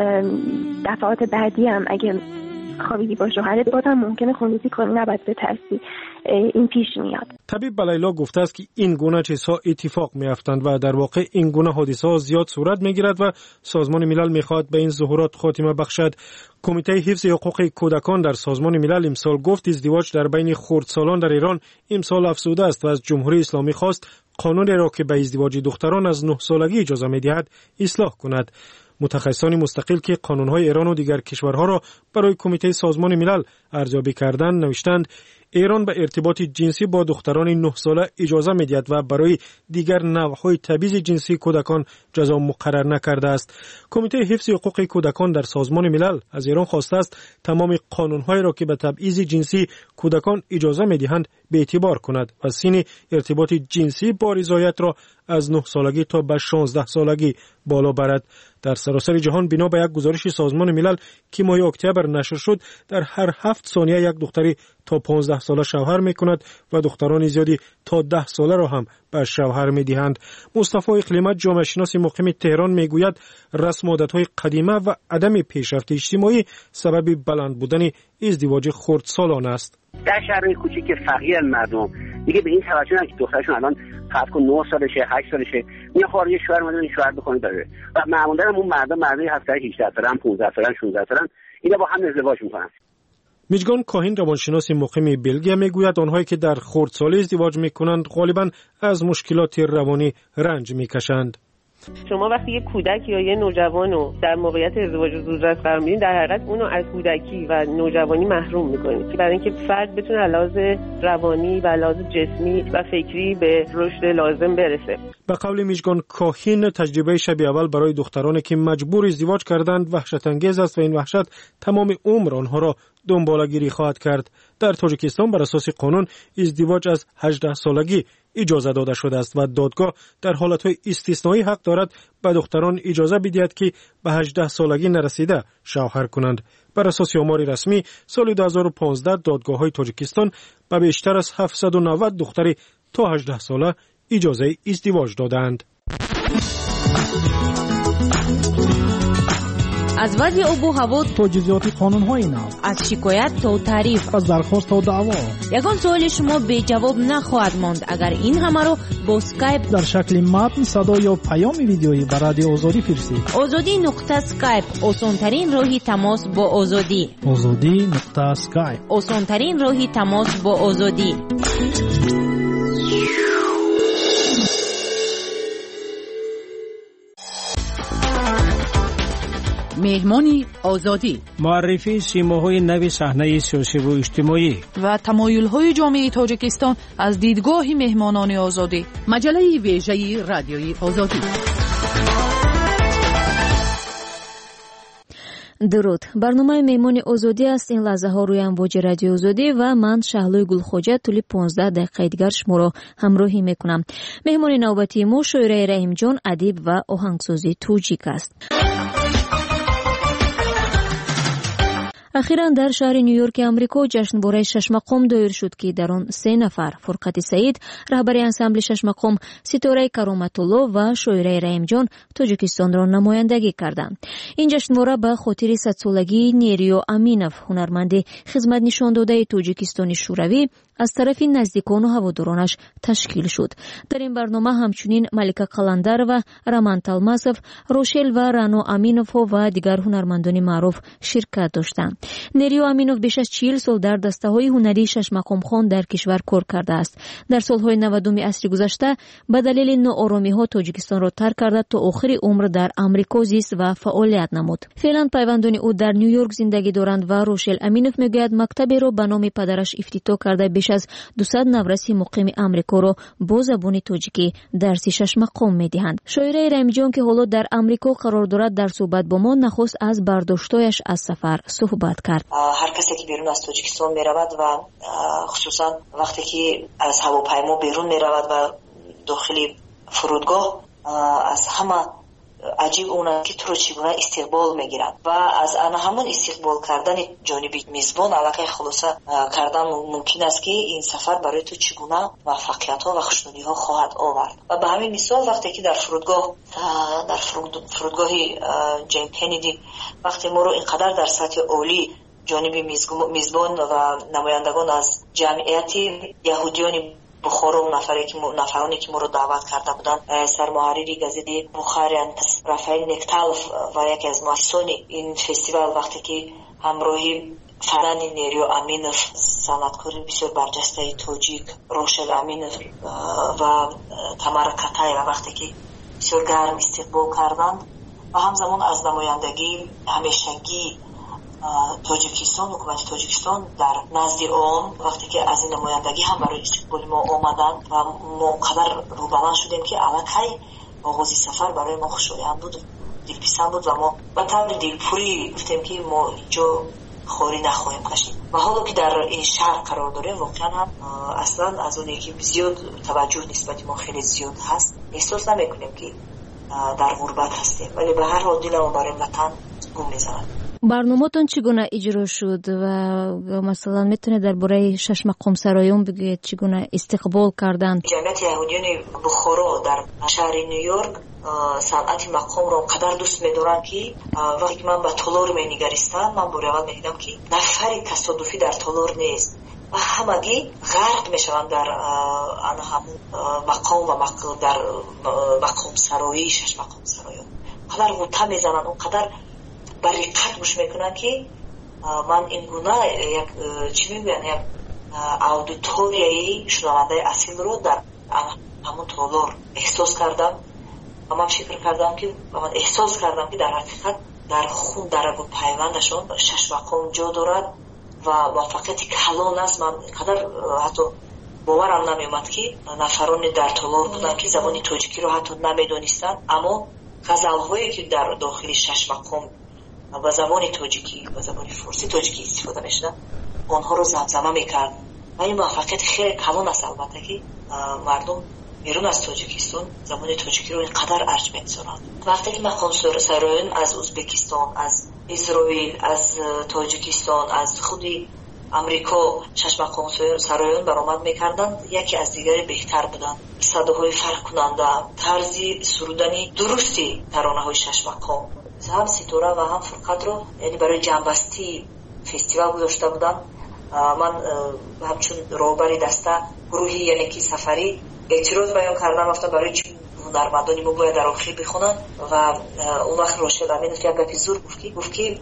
دفعات بعدی هم اگه خوابیدی با شوهرت بازم ممکنه خونریزی کنی، نباید بترسی، این پیش میاد. طبیب به لیلا گفته است که این گونه چیزها اتفاق میافتند و در واقع این گونه حادثه ها زیاد صورت میگیرد و سازمان ملل میخواد به این ظهورات خاتمه بخشد. کمیته حفظ حقوق کودکان در سازمان ملل امسال گفت ازدواج در بین خردسالان در ایران امسال افزوده است و از جمهوری اسلامی خواست قانون را که به ازدواج دختران از 9 سالگی اجازه میدهد اصلاح کند. متخصصان مستقل که قانون‌های ایران و دیگر کشورها را برای کمیته سازمان ملل ارزیابی کردند نوشتند ایران به ارتباط جنسی با دختران 9 ساله اجازه می‌دهد و برای دیگر نوع‌های تبعیض جنسی کودکان جزا مقرر نکرده است. کمیته حفظ حقوق کودکان در سازمان ملل از ایران خواسته است تمام قانون‌هایی را که به تبعیض جنسی کودکان اجازه می‌دهند به اعتبار کند و سن ارتباط جنسی با رضایت را از 9 سالگی تا به 16 سالگی بالا برد. در سراسر جهان بنا به یک گزارش سازمان ملل که ماه اکتبر نشر شد، در هر 7 ثانیه یک دختری تا 15 ساله شوهر می‌کند و دختران زیادی تا 10 ساله را هم به شوهر می‌دهند. مصطفی اقلیمت جامعه شناس مقیم تهران میگوید رسم و عادت‌های قدیمی و عدم پیشرفت اجتماعی سبب بلند بودن ازدواج خردسالان است. در شهرهای کوچیک فقیر مردم دیگه به این توجه که دخترشون الان فرض کن 9 سالشه 8 سالشه میاد خارج شوهر اومدن شوهر بکنه داره و معمولا اون مردای 18 سالن 15 سالن 16 سالن اینا با هم ازدواج میکنن. میجگان کاهین روانشناس مقیم بلژیک میگوید آنهایی که در خردسالی ازدواج میکنند غالبا از مشکلات روانی رنج میکشند. شما وقتی یه کودک یا یه نوجوان رو در موقعیت ازدواج زودرس قرار میدین، در حقیقت اونو از کودکی و نوجوانی محروم میکنید که برای اینکه فرد بتونه لحاظ روانی و لحاظ جسمی و فکری به رشد لازم برسه. به قول میجگان کاهین تجربه شب اول برای دخترانی که مجبور ازدواج کردند وحشت انگیز است و این وحشت تمام عمر آنها را دنباله‌گیری خواهد کرد. در تاجیکستان بر اساس قانون ازدواج از 18 سالگی اجازه داده شده است و دادگاه در حالتهای استثنایی حق دارد به دختران اجازه بدهد که به 18 سالگی نرسیده شوهر کنند. بر اساس آمار رسمی سال 2015 دادگاه‌های تاجیکستان به بیشتر از 790 دختری تا 18 ساله اجازه ازدواج دادند. از وضع آب و هوا تا جزئیات قانون‌های نو، از شکایت تا تعریف، از درخواست تا دعوا، یگان سوال شما به جواب نخواهد ماند اگر این همه رو با اسکایپ در شکل متن، صدا یا پیام ویدیویی به رادیو آزادی فرستید. azadi.skype آسان‌ترین راهی تماس با آزادی. azadi.skype آسان‌ترین راهی تماس با آزادی. مهمانی آزادی، معرفی سیماهای نوی صحنه سیاسی و اجتماعی و تمایل‌های جامعه تاجیکستان از دیدگاه مهمانان آزادی. مجله ویژه رادیوی آزادی. درود. برنامه مهمان آزادی است. این لحظه ها روی امواج رادیو آزادی و من شهلوی گلخوجه طول 15 دقیقه دیگر شما را همراهی میکنم. مهمان نوبتی ما شاعره رحیم جان، ادیب و آهنگساز توجیک است. اخیراً در شهر نیویورک آمریکا جشنواره ششمقام دایر شد که در آن 3 نفر فرقت سعید رهبر انسامبل ششمقام، ستاره کرامت‌الله و شاعره رحیم جان تاجیکستان را نمایندگی کردند. این جشنواره به خاطر 100 سالگی نیریو امینوف، هنرمند خدمت نشان داده تاجیکستان شوروی، از طرف نزدیکان و هوادارانش تشکیل شد. در این برنامه همچنین ملکه قلندر و رمان تلماسов، روشل و رانو امینوف و دیگر هنرمندان معروف شرکت داشتند. نیریو امینوف بیش از 40 سال در دسته‌های هنری ششمقام خان در کشور کار کرده است. در سال‌های 90 عصر گذشته به دلیل ناآرامی‌ها تاجیکستان را ترک کرده تا آخر عمر در آمریکا زیست و فعالیت نمود. فعلا پیوندان او در نیویورک زندگی دارند و روشل امینوف میگوید مکتبی را به نام پدرش افتتاح کرده بیش از 200 نورسی مقیم آمریکا را با زبان تاجیکی درس ششمقام میدهند. شاعره رحیم جان که حالا در آمریکا قرار دارد در صحبت با ما نخست از برداشتایش از سفر صحبت کرد. هر کسی که بیرون از تاجیکستان می رود و خصوصا وقتی که از هواپیما بیرون می رود و داخل فرودگاه، از همه عجیب اونه که تو رو چگونه استقبال میگیرن و از همون استقبال کردن جانبی میزبان علاقه خلاصه کردن ممکن است که این سفر برای تو چگونه موفقیت ها و خوشنودی ها خواهد آورد. و به همین مثال وقتی که در فرودگاه جیم کندی وقتی ما رو اینقدر در سطح عالی جانبی میزبان و نمایندگان از جمعیت یهودیان بخارا و نفرانی که ما رو دعوت کرده بودن، سرمحرری گازیده بخاریان رافائل نکتالف و یکی از مؤسسان این فستیوال وقتی که همراهی فرزند نیریو امینوف، صنعتکار بسیار برجسته تاجیک روشل امینوف و تمارا کاتایوا وقتی که بسیار گرم استقبال کردند و همزمان از نمایندگی همیشگی توجیکستان، حکومت توجیکستان در نزد آن وقتی که از این نمایندگی هم برای استقبال ما آمدن و ما قدر روبران شدیم که الکی آغازی سفر برای ما خوشایند بود، دلپسند بود و ما به طور دلپوری گفتیم که ما اینجا خوری نخواهیم کشید. و حالا که در این شهر قرار داریم واقعا هم اصلا از اونی که زیاد توجه نسبت ما خیلی زیاد هست احساس نمیکنیم که در غربت هستیم، ولی به هر حال دلمون برای وطن گم میزند. برنامه‌تون چگونه اجرا شد و مثلا میتونه درباره شش مقام سرایون بگید چگونه استقبال کردند؟ جمعیت یهودیان بخارا در شهر نیویورک صنعت مقام را قدر دوست می‌دارند که وقتی که من به تالار می‌نگریستم من با اول می‌دیدم که نفری تصادفی در تالار نیست و همگی غرق می‌شوند در همون مقام و در مقام سرایی، شش مقام سرایون قدر غوطه می‌زنند و قدر با رقت گوش میکنن که من این گونه یک چی میگن یک اودیتوریایی شنونده اصیل رو در همون تالار احساس کردم و من فکر کردم که من احساس کردم که در حقیقت در خون در رگ و پیوندشون شش مقام جا دارد و موفقیت کلان است. من قدر حتی باورم نمیومد که نفران در تالار بودن که زبان تاجیکی رو حتی نمیدونستن، اما غزل‌هایی که در داخل شش مقام با زبان تاجیکی و زبان فارسی تاجیکی استفاده میشدن آنها رو زمزمه میکرد و این موفقیت خیلی کلان است. البته که مردم بیرون از تاجیکستان زبان تاجیکی رو اینقدر ارج می‌گذارند. وقتی که مقام سرایون از ازبکستان، از اسرائیل، از تاجیکستان، از خود امریکا شش مقام سرایون برآمد میکردن یکی از دیگری بهتر بودن. صداهای فرق کننده، طرز سرودنی درستی ترانه‌های شش مقام هم ستاره و هم فرقت رو یعنی برای جنبستی فستیوال گذاشته بودم. من همچون راهبر دسته گروهی یعنی که سفری اعتراض بیان کردم، گفتم برای چی هنرمندانی ما باید در آخری بخونن و اون وقت راشد امین یک گپی زور گفت که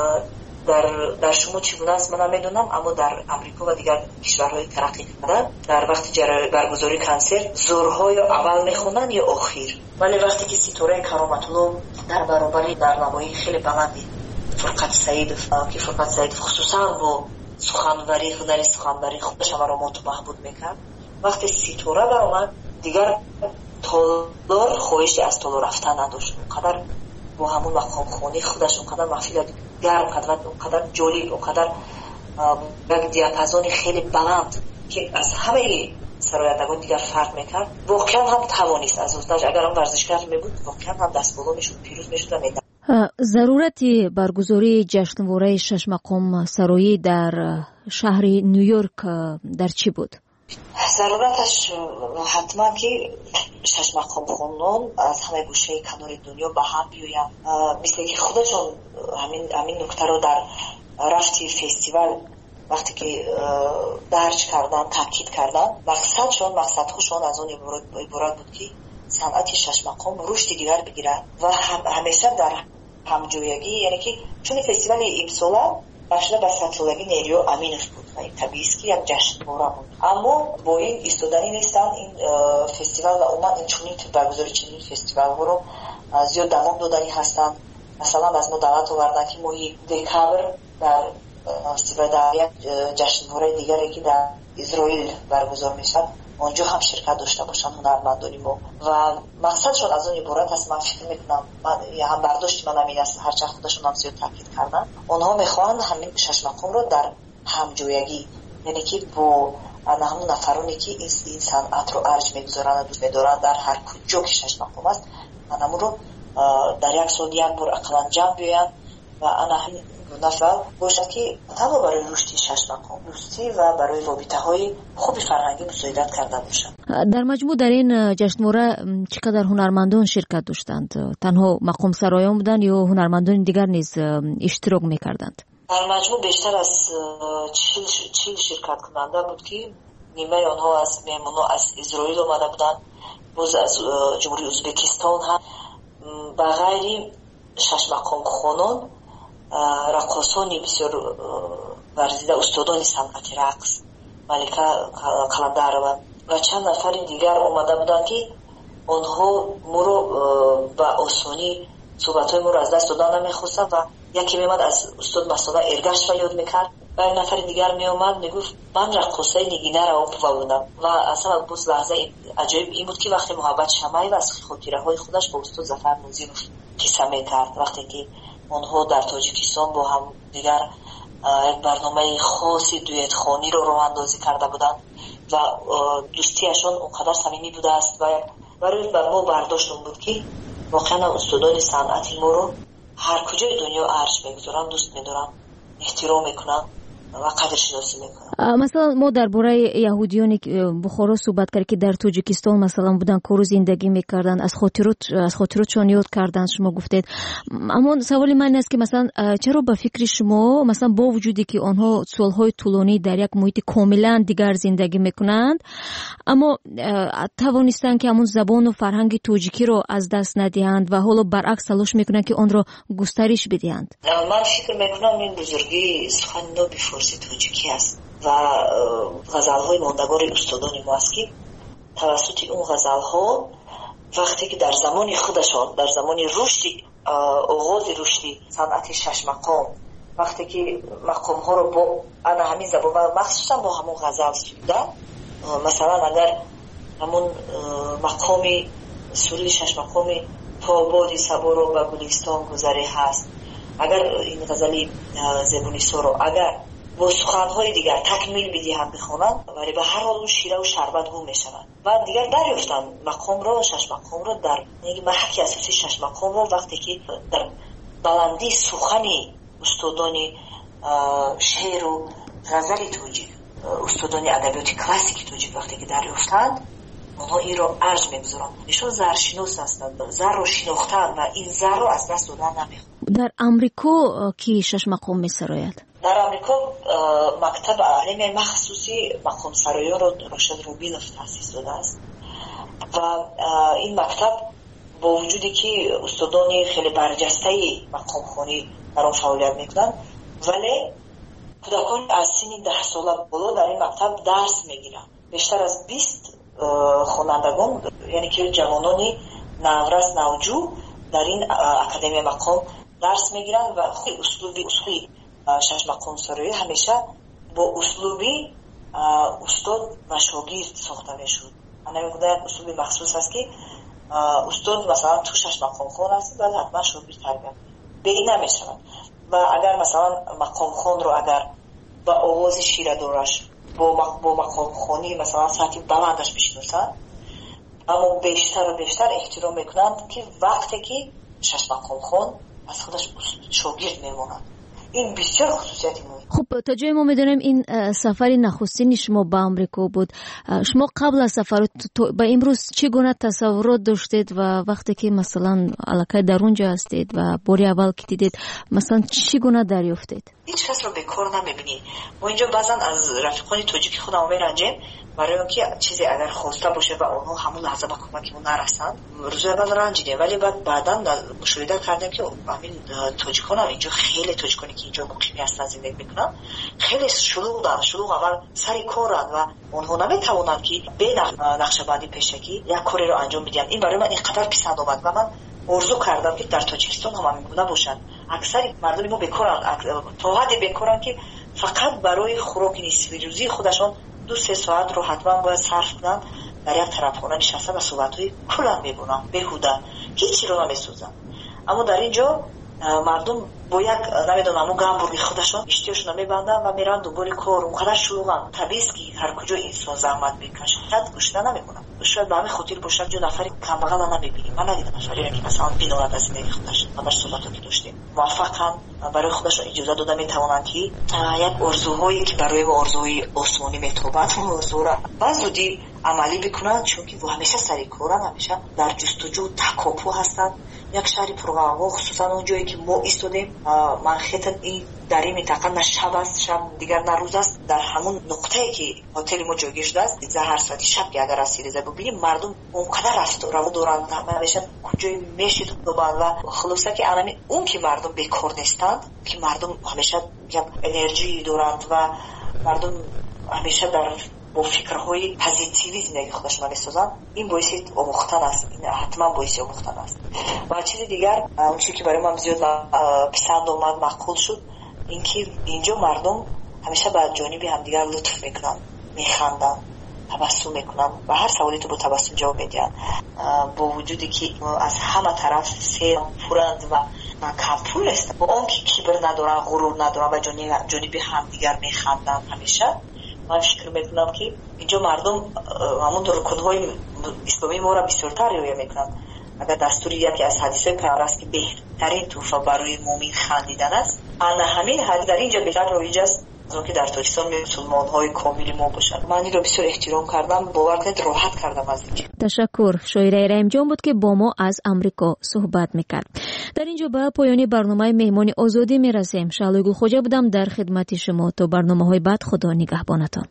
در شما چگونه است من نمیدونم، اما در امریکا و دیگر کشورهای ترقی کرده در وقت برگزاری کنسرت زورهای اول میخونن یا آخر، ولی وقتی که ستاره کرامت الله در برابر برنامه‌ای خیلی بلندی فرقت سعیدов که فرقت سعیدов خصوصا با سخنوری هنری سخنوری خودش ما رو محبوب میکرد، وقتی ستاره برآمد دیگر تالار خواهشی از تالار رفتن نداشت. اونقدر با همون مقام خونی خودش اونقدر محفل گرم کرد و اونقدر جالب اونقدر یک دیاپازون خیلی بلند که از همه سرایندگان دیگر فرق میکرد. واقعا هم توانست از اوزنش اگر هم ورزشکار میبود واقعا هم دست بالا میشد، پیروز میشد و میدن. ضرورت برگزاری جشنواره شش مقام سرایی در شهر نیویورک در چی بود؟ ضرورتش حتما که شش مقام خونان از همه گوشه کنار دنیا به هم بیاین، مثل که خودشون همین نکته رو در رفتی فستیوال وقتی که درج کردن تاکید کردن مقصدشون از اون عبارت بود که صنعت شش مقام رشد دیگر بگیرد و همیشه در همجویگی، یعنی که چون فستیوال امسال باشده به سطح‌لگی نیروی امینش بود و این طبیعی است که یک جشنواره بود، اما با این ایستادنی نیستن این فستیوال و اومد این چونین برگزاری چنین فستیوال رو زیاد دوام دادنی هستن. مثلا از ما دعوت آوردن که ما یک دکابر در یک جشنواره دیگری که در اسرائیل برگزار میشد اونجا هم شرکت داشته باشن هنرمندانی ما و مقصدشون از اون عبارت هست. من فکر میکنم هم برداشت من همین است، هرچند خودشون هم زیاد تاکید کردن اونها میخوان همین شش مقام رو در همجویگی، یعنی که با همون نفرانی که این صنعت رو ارج میگذارن و دوست میدارن در هر کجا که شش مقام است همون رو در یک سال یک بار اقلا جمع بیاین و همین نفر باشد که تنها برای رشد شش مقام دوستی و برای رابطه‌های خوب فرهنگی مساعدت کرده باشند. در مجموع در این جشنواره چقدر هنرمندان شرکت داشتند؟ تنها مقام سرایان بودند یا هنرمندان دیگر نیز اشتراک می‌کردند؟ در مجموع بیشتر از 40 شرکت کننده بود که نیمه آنها از مهمان‌ها از اسرائیل آمده بودند، باز از جمهوری ازبکستان هم و غیری شش مقام خونان رقاصانی بسیار ورزیده، استادان صنعت رقص، ملکه کلندرова و چند نفر دیگر آمده بودند که آنها ما رو به آسانی صحبت‌های ما رو از دست دادن نمی‌خواستند و یکی میومد از استاد مسئله ارگشت و یاد میکرد و یک نفر دیگر میومد میگفت من رقصای نگینه را بودم و اصلا بود لحظه عجیب این بود که وقتی محبت شمعی و از خاطره های خودش با استاد ظفر نوزینوف قصه میکرد وقتی که اونها در تاجیکستان با هم دیگر یک برنامه خاصی دویت خوانی رو راه اندازی کرده بودند و دوستیشون اونقدر صمیمی بوده است و برای بر ما برداشت اون بود که واقعا استادان صنعتی ما رو هر کجای دنیا ارج میگذارم دوست میدارم احترام میکنم و قدر شناسی میکنم. مثلا ما درباره یهودیانی بخارا صحبت کردیم که در تاجیکستان مثلا بودن کارو زندگی میکردن از خاطراتشون یاد کردن شما گفتید. اما سوال من است که مثلا چرا به فکر شما مثلا با وجودی که آنها سالهای طولانی در یک محیط کاملا دیگر زندگی میکنند اما توانستن که همون زبان و فرهنگ تاجیکی رو از دست ندهند و حالا برعکس تلاش میکنن که آن را گسترش بدهند؟ من فکر میکنم این بزرگی سخن نو فارسی تاجیکی است و غزل‌های ماندگار استادان ما است که توسط اون غزل‌ها وقتی که در زمان خودشان در زمان رشدی آغاز رشدی صنعت شش مقام وقتی که مقام‌ها رو با همین زبان و مخصوصا با همون غزل سرودن مثلا اگر همون مقامی سرود شش مقامی تا بادی صبا رو به گلستان گذری هست اگر این غزلی زبونیسا رو اگر با سخنهای دیگر تکمیل بدهند بخونند ولی به هر حال اون شیره و شربت گم میشوند و دیگر دریافتن مقام رو شش مقام رو در محک اساسی شش مقام رو وقتی که در بلندی سخنی استادان شعر و غزل تاجیک استادان ادبیات کلاسیک تاجیک وقتی که دریافتند اونها این رو ارج میگذارند ایشون زرشناس هستند زر رو شناختن و این زر رو از دست دادن نمیخواد. در امریکا کی شش مقام میسراید؟ در امریکا مکتب علم مخصوصی مقام سرایان رو راشد روبینوف تأسیس داده است و این مکتب با وجودی که استادان خیلی برجسته مقام خوانی در آن فعالیت میکنند ولی کودکان از سن 10 ساله بالا در این مکتب درس میگیرند. بیشتر از 20 خوانندگان یعنی که جوانانی نورس نوجو در این اکادمی مقام درس میگیرند و اصولی شش مقام سرایی همیشه با اسلوبی استاد و شاگرد ساخته میشد. انا میگم یک اسلوبی مخصوص است که استاد مثلا تو شش مقام خون است بعد حتما شاگرد تربیت به این نمیشود و اگر مثلا مقام خون رو اگر با آواز شیره دارش با مقام خونی مثلا سطح بلندش بشناسند اما بیشتر و بیشتر احترام میکنند که وقتی که شش مقام خون از خودش شاگرد میمونند. این بسیار خصوصیتی مهمه. خب تا جای ما میدونیم این سفر نخستین شما به آمریکا بود. شما قبل از سفر به امروز چگونه تصورات داشتید و وقتی که مثلا علاقه در اونجا هستید و باری اول که دیدید مثلا چگونه دریافتید؟ هیچ کس رو بیکار نمیبینی. ما اینجا بعضا از رفیقان تاجیک خودمون میرنجیم برای اینکه چیزی اگر خواسته باشه و اونها همون لحظه به کمکمون نرسند روز اول رنجیدیم ولی بعدا مشاهده کردیم که همین تاجیکان هم اینجا خیلی تاجیکانی که اینجا مقیمی هستن زندگی میکنن خیلی شلوغ اول سر کارن و اونها نمیتوانند که به نقشه‌بندی پیشکی یک کاری رو انجام بدن. این برای من اینقدر پسند آمد و من آرزو کردم که در تاجیکستان هم همین گونه باشن. اکثر مردم ما بیکارن تا حدی بیکارن که فقط برای خوراک نصف روزی خودشون 2-3 ساعت رو حتما باید صرف کنن در یک طرفخانه نشستن و صحبت‌های کلا می‌کنن بیهوده هیچی رو نمی‌سوزن. اما در اینجا مردم با یک نمیدونم اون گامبورگی خودشون اشتیاشون میبندن و میرن دنبال کار اونقدر شلوغن طبیعی است که هر کجا انسان زحمت میکشه حد گشته نمیکنن شاید به همین خاطر باشه جو نفری کمبغل نمیبینیم. من ندیدم نفری که مثلا بی‌نوبت از زندگی خودش در صحبتی که داشتیم موفقن برای خودشون اجازه داده میتوانن که یک آرزوهایی که برای آرزوی آسمانی میتوبند اون آرزو را بزودی عملی بکنن چون که همیشه سری کارن همیشه در جستجو تکاپو هستن. یک شهری پرغوغا خصوصا اون جایی که ما ایستادیم من خیلی این در این منطقه نه شب است شب دیگر نه روز است در همون نقطه‌ای که هتل ما جایگیر شده است هر ساعتی شب که اگر رسیده ببینیم مردم اونقدر رو دارن همیشه کجای میشید و خلاصه که الان اون که مردم بیکار نیستند که مردم همیشه یک انرژی دارند و مردم همیشه در با فکرهای پوزیتیوی زندگی خودش می‌سازن، این باعث آموختن است. این حتما باعث آموختن است. و چیز دیگر اون چیزی که برای من زیاد پسند اومد، معقول شد، اینکه اینجا مردم همیشه به جانب همدیگر لطف میکنن، میخندن، تبسم میکنن و هر سوالی تو با تبسم جواب میدن. با وجودی که از همه طرف سه پرند و کمپول است، با اون که کبر ندارن، غرور ندارن و جانب همدیگر میخندن همیشه. من فکر میکنم که اینجا مردم همون رکودهای اسلامی ما را بسیارتر رعایت میکنن. اگر دستور یکی از حدیث پیامبر است که بهترین تحفه برای مؤمن خندیدن است، انا همین حدیث در اینجا بهتر رایج است از اون که در تاجیکستان مسلمان‌های کامل ما باشند. من این را بسیار احترام کردم، باور کنید راحت کردم از این. تشکر. شاعره رحمجان بود که با ما از امریکا صحبت میکرد. در اینجا به پایان برنامه مهمان آزادی میرسیم. شعله خوجا بودم در خدمت شما. تا برنامه‌های بعد، خدا نگهبانتان.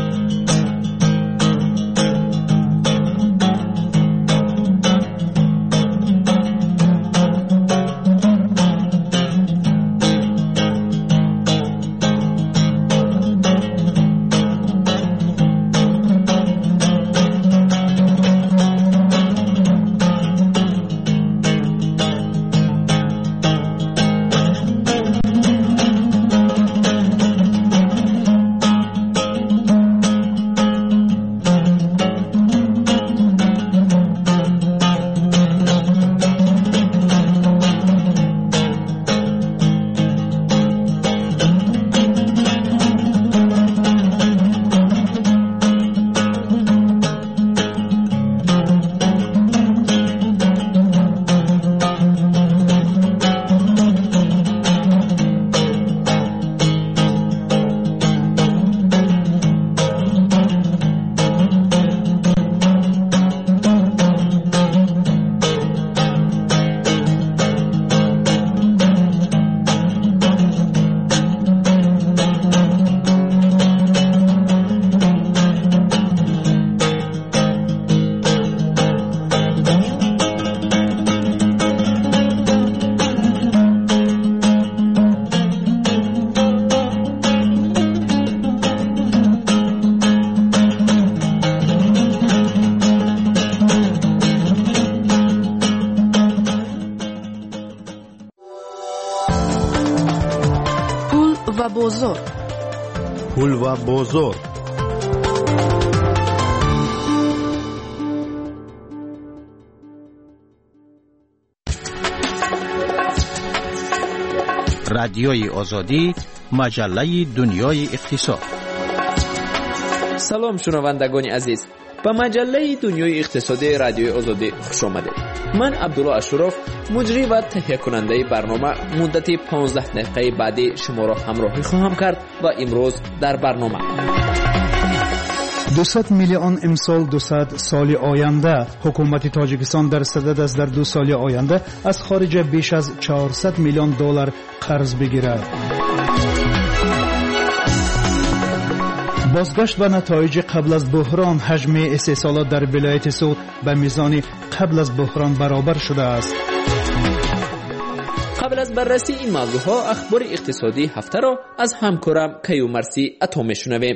پول و بازار. رادیوی آزادی، مجله دنیای اقتصاد. سلام شنوندگان عزیز، به مجله دنیای اقتصادی رادیوی آزادی خوش آمدید. من عبدالله اشرف، مجری و تهیه کننده برنامه، مدت 15 دقیقه بعدی شما را همراهی خواهم کرد و امروز در برنامه 200 میلیون امسال 200 سال آینده. حکومت تاجیکستان در صدد است در 2 سال آینده از خارج بیش از 400 میلیون دلار قرض بگیرد. بازگشت و نتایج قبل از بحران. حجم استحصالات در ولایت سوت به میزان قبل از بحران برابر شده است. قبل از بررسی این موضوعها، اخبار اقتصادی هفته را از همکارم کیومرسی عطا میشنویم.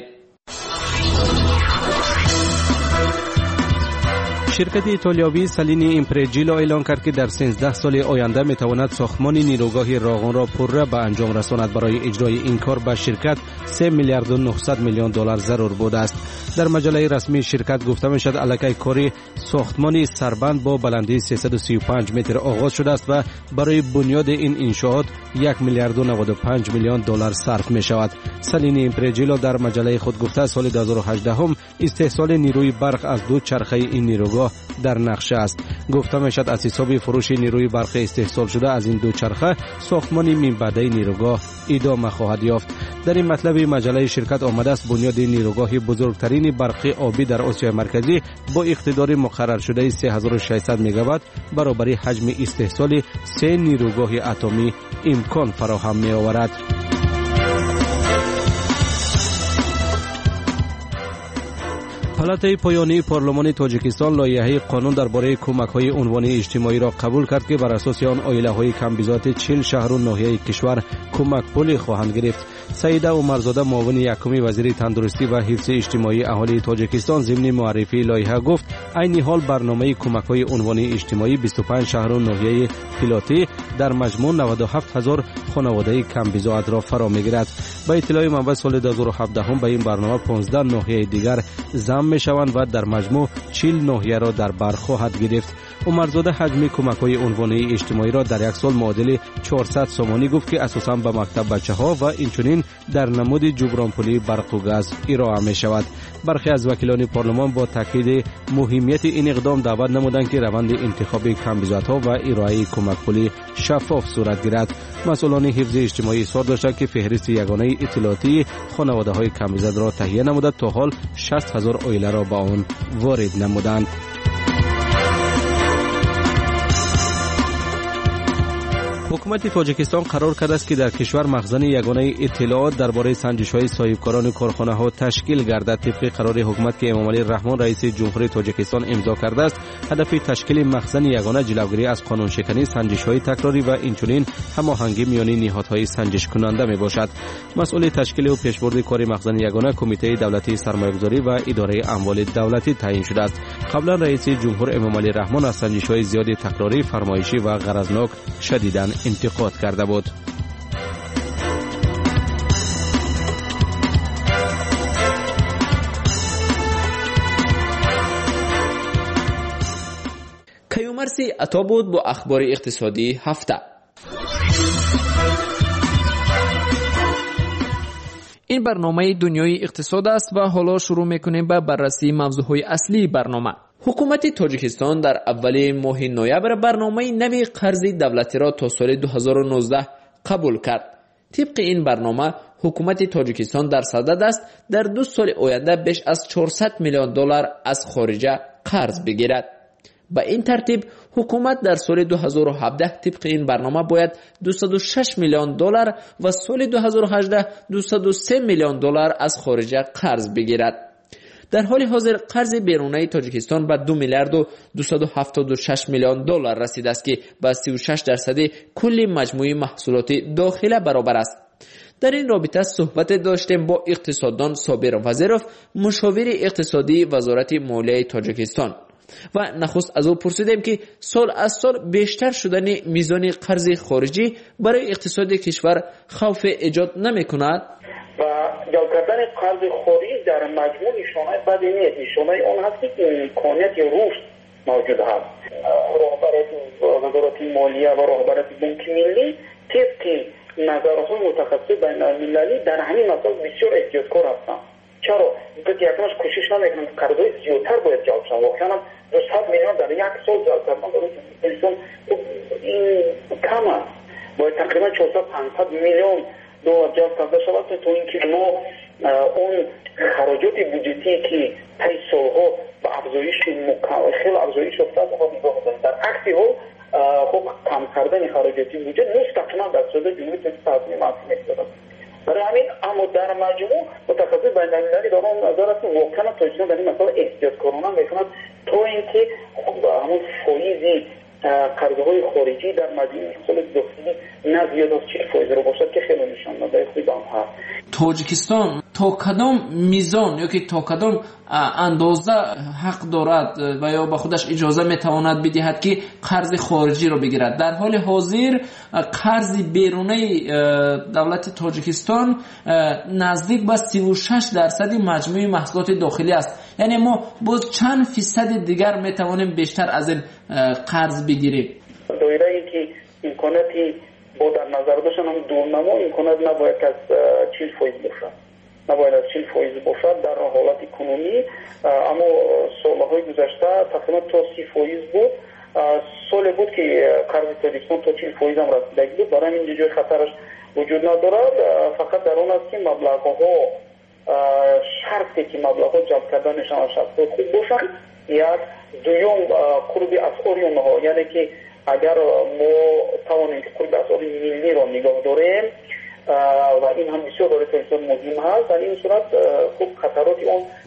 شرکت ایتالیایی سالینی ایمپرجیلو اعلام کرد که در 13 سال آینده میتواند ساختمان نیروگاه راغون را پرره به انجام رساند. برای اجرای این کار به شرکت 3 میلیارد و 900 میلیون دلار ضرور بوده است. در مجله رسمی شرکت گفته میشد الکی کاری ساختمانی سربند با بلندی 335 متر آغاز شده است و برای بنیاد این انشاءات 1 میلیارد و 95 میلیون دلار صرف می شود. سالینی ایمپرجیلو در مجله خود گفته سال 2018 هم استحصال نیروی برق از 2 چرخه این نیروگاه در نقشه است. گفته میشد از حساب فروش نیروی برقی استحصال شده از این 2 چرخه ساختمان منبعی نیروگاه ادامه خواهد یافت. در این مطلب مجله شرکت آمده است بنیاد نیروگاه بزرگترین برقی آبی در آسیای مرکزی با اقتدار مقرر شده 3600 مگاوات برابر حجم استحصال 3 نیروگاه اتمی امکان فراهم می آورد. مهلت پایانی پارلمان تاجیکستان لایحه قانون درباره کمک‌های عنوانی اجتماعی را قبول کرد که بر اساس آن عائله‌های کمبیزات 40 شهر و ناحیه کشور کمک پولی خواهند گرفت. سعیده عمرزاده معاون یکم وزیر تندرستی و حفظ اجتماعی اهالی تاجیکستان ضمن معرفی لایحه گفت عین حال برنامه کمک‌های عنوانی اجتماعی 25 شهر و ناحیه پیلاتی در مجموع 97000 خانواده کمبیزات را فرا می‌گیرد. با اطلاع منبع سال 2017 به این برنامه 15 ناحیه دیگر ضم می‌شوند و در مجموع 40 ناحیه را در بر خواهد گرفت. عمرزاده حجم کمک‌های عنوانی اجتماعی را در یک سال معادل 400 سومانی گفت که اساساً به مکتب بچه‌ها و اینچنین در نمود جبران پولی برق و گاز ارائه می‌شود. برخی از وکیلان پارلمان با تاکید مهمیت این اقدام دعوت نمودند که روند انتخاب کمبیزات‌ها و ارائه کمک پولی شفاف صورت گیرد. مسئولان حفظ اجتماعی اصرار داشتند که فهرست یگانه اطلاعاتی خانواده‌های کمبیزات را تهیه نموده تا حال 60000 عائله را به آن وارد نمودند. حکومت تاجیکستان قرار کرده است که در کشور مخزن یگانه اطلاعات درباره سنجش‌های صاحبکاران کارخانه‌ها تشکیل گردد. طبق قرار حکومت که امامعلی رحمان رئیس جمهوری تاجیکستان امضا کرده است، هدف تشکیل مخزن یگانه جلوگیری از قانون شکنی، سنجش‌های تکراری و اینچنین هماهنگی میان نهادهای سنجش کننده میباشد. مسئول تشکیل و پیشبرد کار مخزن یگانه کمیته دولتی سرمایه‌گذاری و اداره اموال دولتی تعیین شده است. قبلا رئیس جمهور امامعلی رحمان از سنجش‌های زیاد تکراری، فرمایشی و غرضناک شدیداً انتقاد کرده بود. کیومرسی عطا بود با اخبار اقتصادی هفته. این برنامه دنیای اقتصاد است و حالا شروع میکنیم به بررسی موضوعهای اصلی برنامه. حکومت تاجیکستان در اول ماه نوامبر برنامه نوی قرض دولتی را تا سال 2019 قبول کرد. طبق این برنامه حکومت تاجیکستان در صدد است در 2 سال آینده بیش از 400 میلیون دلار از خارجه قرض بگیرد. به این ترتیب حکومت در سال 2017 طبق این برنامه باید 206 میلیون دلار و سال 2018 203 میلیون دلار از خارجه قرض بگیرد. در حال حاضر قرض بیرونی تاجیکستان به 2 میلیارد و 276 میلیون دلار رسیده است که به 36% کل مجموعه محصولات داخله برابر است. در این رابطه صحبت داشتیم با اقتصاددان صابر وزیرов، مشاور اقتصادی وزارت مالیه تاجیکستان، و نخست از او پرسیدیم که سال از سال بیشتر شدن میزان قرض خارجی برای اقتصاد کشور خوف ایجاد نمی‌کند؟ و جلب کردن قرض خارجی در مجموع نشانه بدی نیست. نشانه آن هست که امکانیت رشد موجود هست. رهبرت وزارت مالیه و رهبرت بانک ملی طبق نظرهای متخصص بین المللی در همین مسائل بسیار احتیاطکار هستند. چرا؟ اینکه یکمش کوشش نمیکنند قرضهای زیادتر باید جلب شود. واقعا 200 میلیون در یک سال جلب کردن این کم است. باید تقریبا 400-500 میلیون دلار جلب کرده شود تا اینکه ما اون خراجات بودجتی که طی سالها به افزایش خیلی افزایش افتاد و نگاه کنیم. در عکس حال خب کم کردن خراجات بودجه مستقیما در صورت جمهوری اسلامی محسوب می‌شود. برای همین اما در مجموع متخصص بین المللی در آن نظر است که واقعا تاجیکستان در این مسائل احتیاطکارانه می‌کند تا اینکه همون فایز قرضهای خارجی در مجموع سال داخلی نه زیاد از 40% رو باشد که خیلی نشان‌دهنده خوبی هست. تاجیکستان تا کدام میزان یا که تا کدام اندازه حق دارد و یا به خودش اجازه میتواند بدهد که قرض خارجی را بگیرد؟ در حال حاضر قرض بیرونی دولت تاجیکستان نزدیک به 36% مجموع محصولات داخلی است. یعنی ما باز چند فیصد دیگر میتوانیم بیشتر از این قرض بگیریم. دایره‌ای که امکاناتی با در نظر داشتن هم دورنما امکانات نباید از 40% باشد. نباید از 40% باشد در حالت کنونی. اما سالهای گذشته تقریبا تا 30% بود. سال بود که قرض تاجیکستان تا 40% هم رسیدگی بود. برای این جای خطرش وجود ندارد. فقط در اون است که مبلغ‌ها شرطی که مبلغ‌ها جلب کردنشان شرط خوب باشند. یک دوم قرب اسعار اونها، یعنی که اگر ما توانیم که قرب اسعار ملی را نگاه داریم و این هم بسیار برای تاجیکستان مهم هست، در این صورت خوب خطرات اون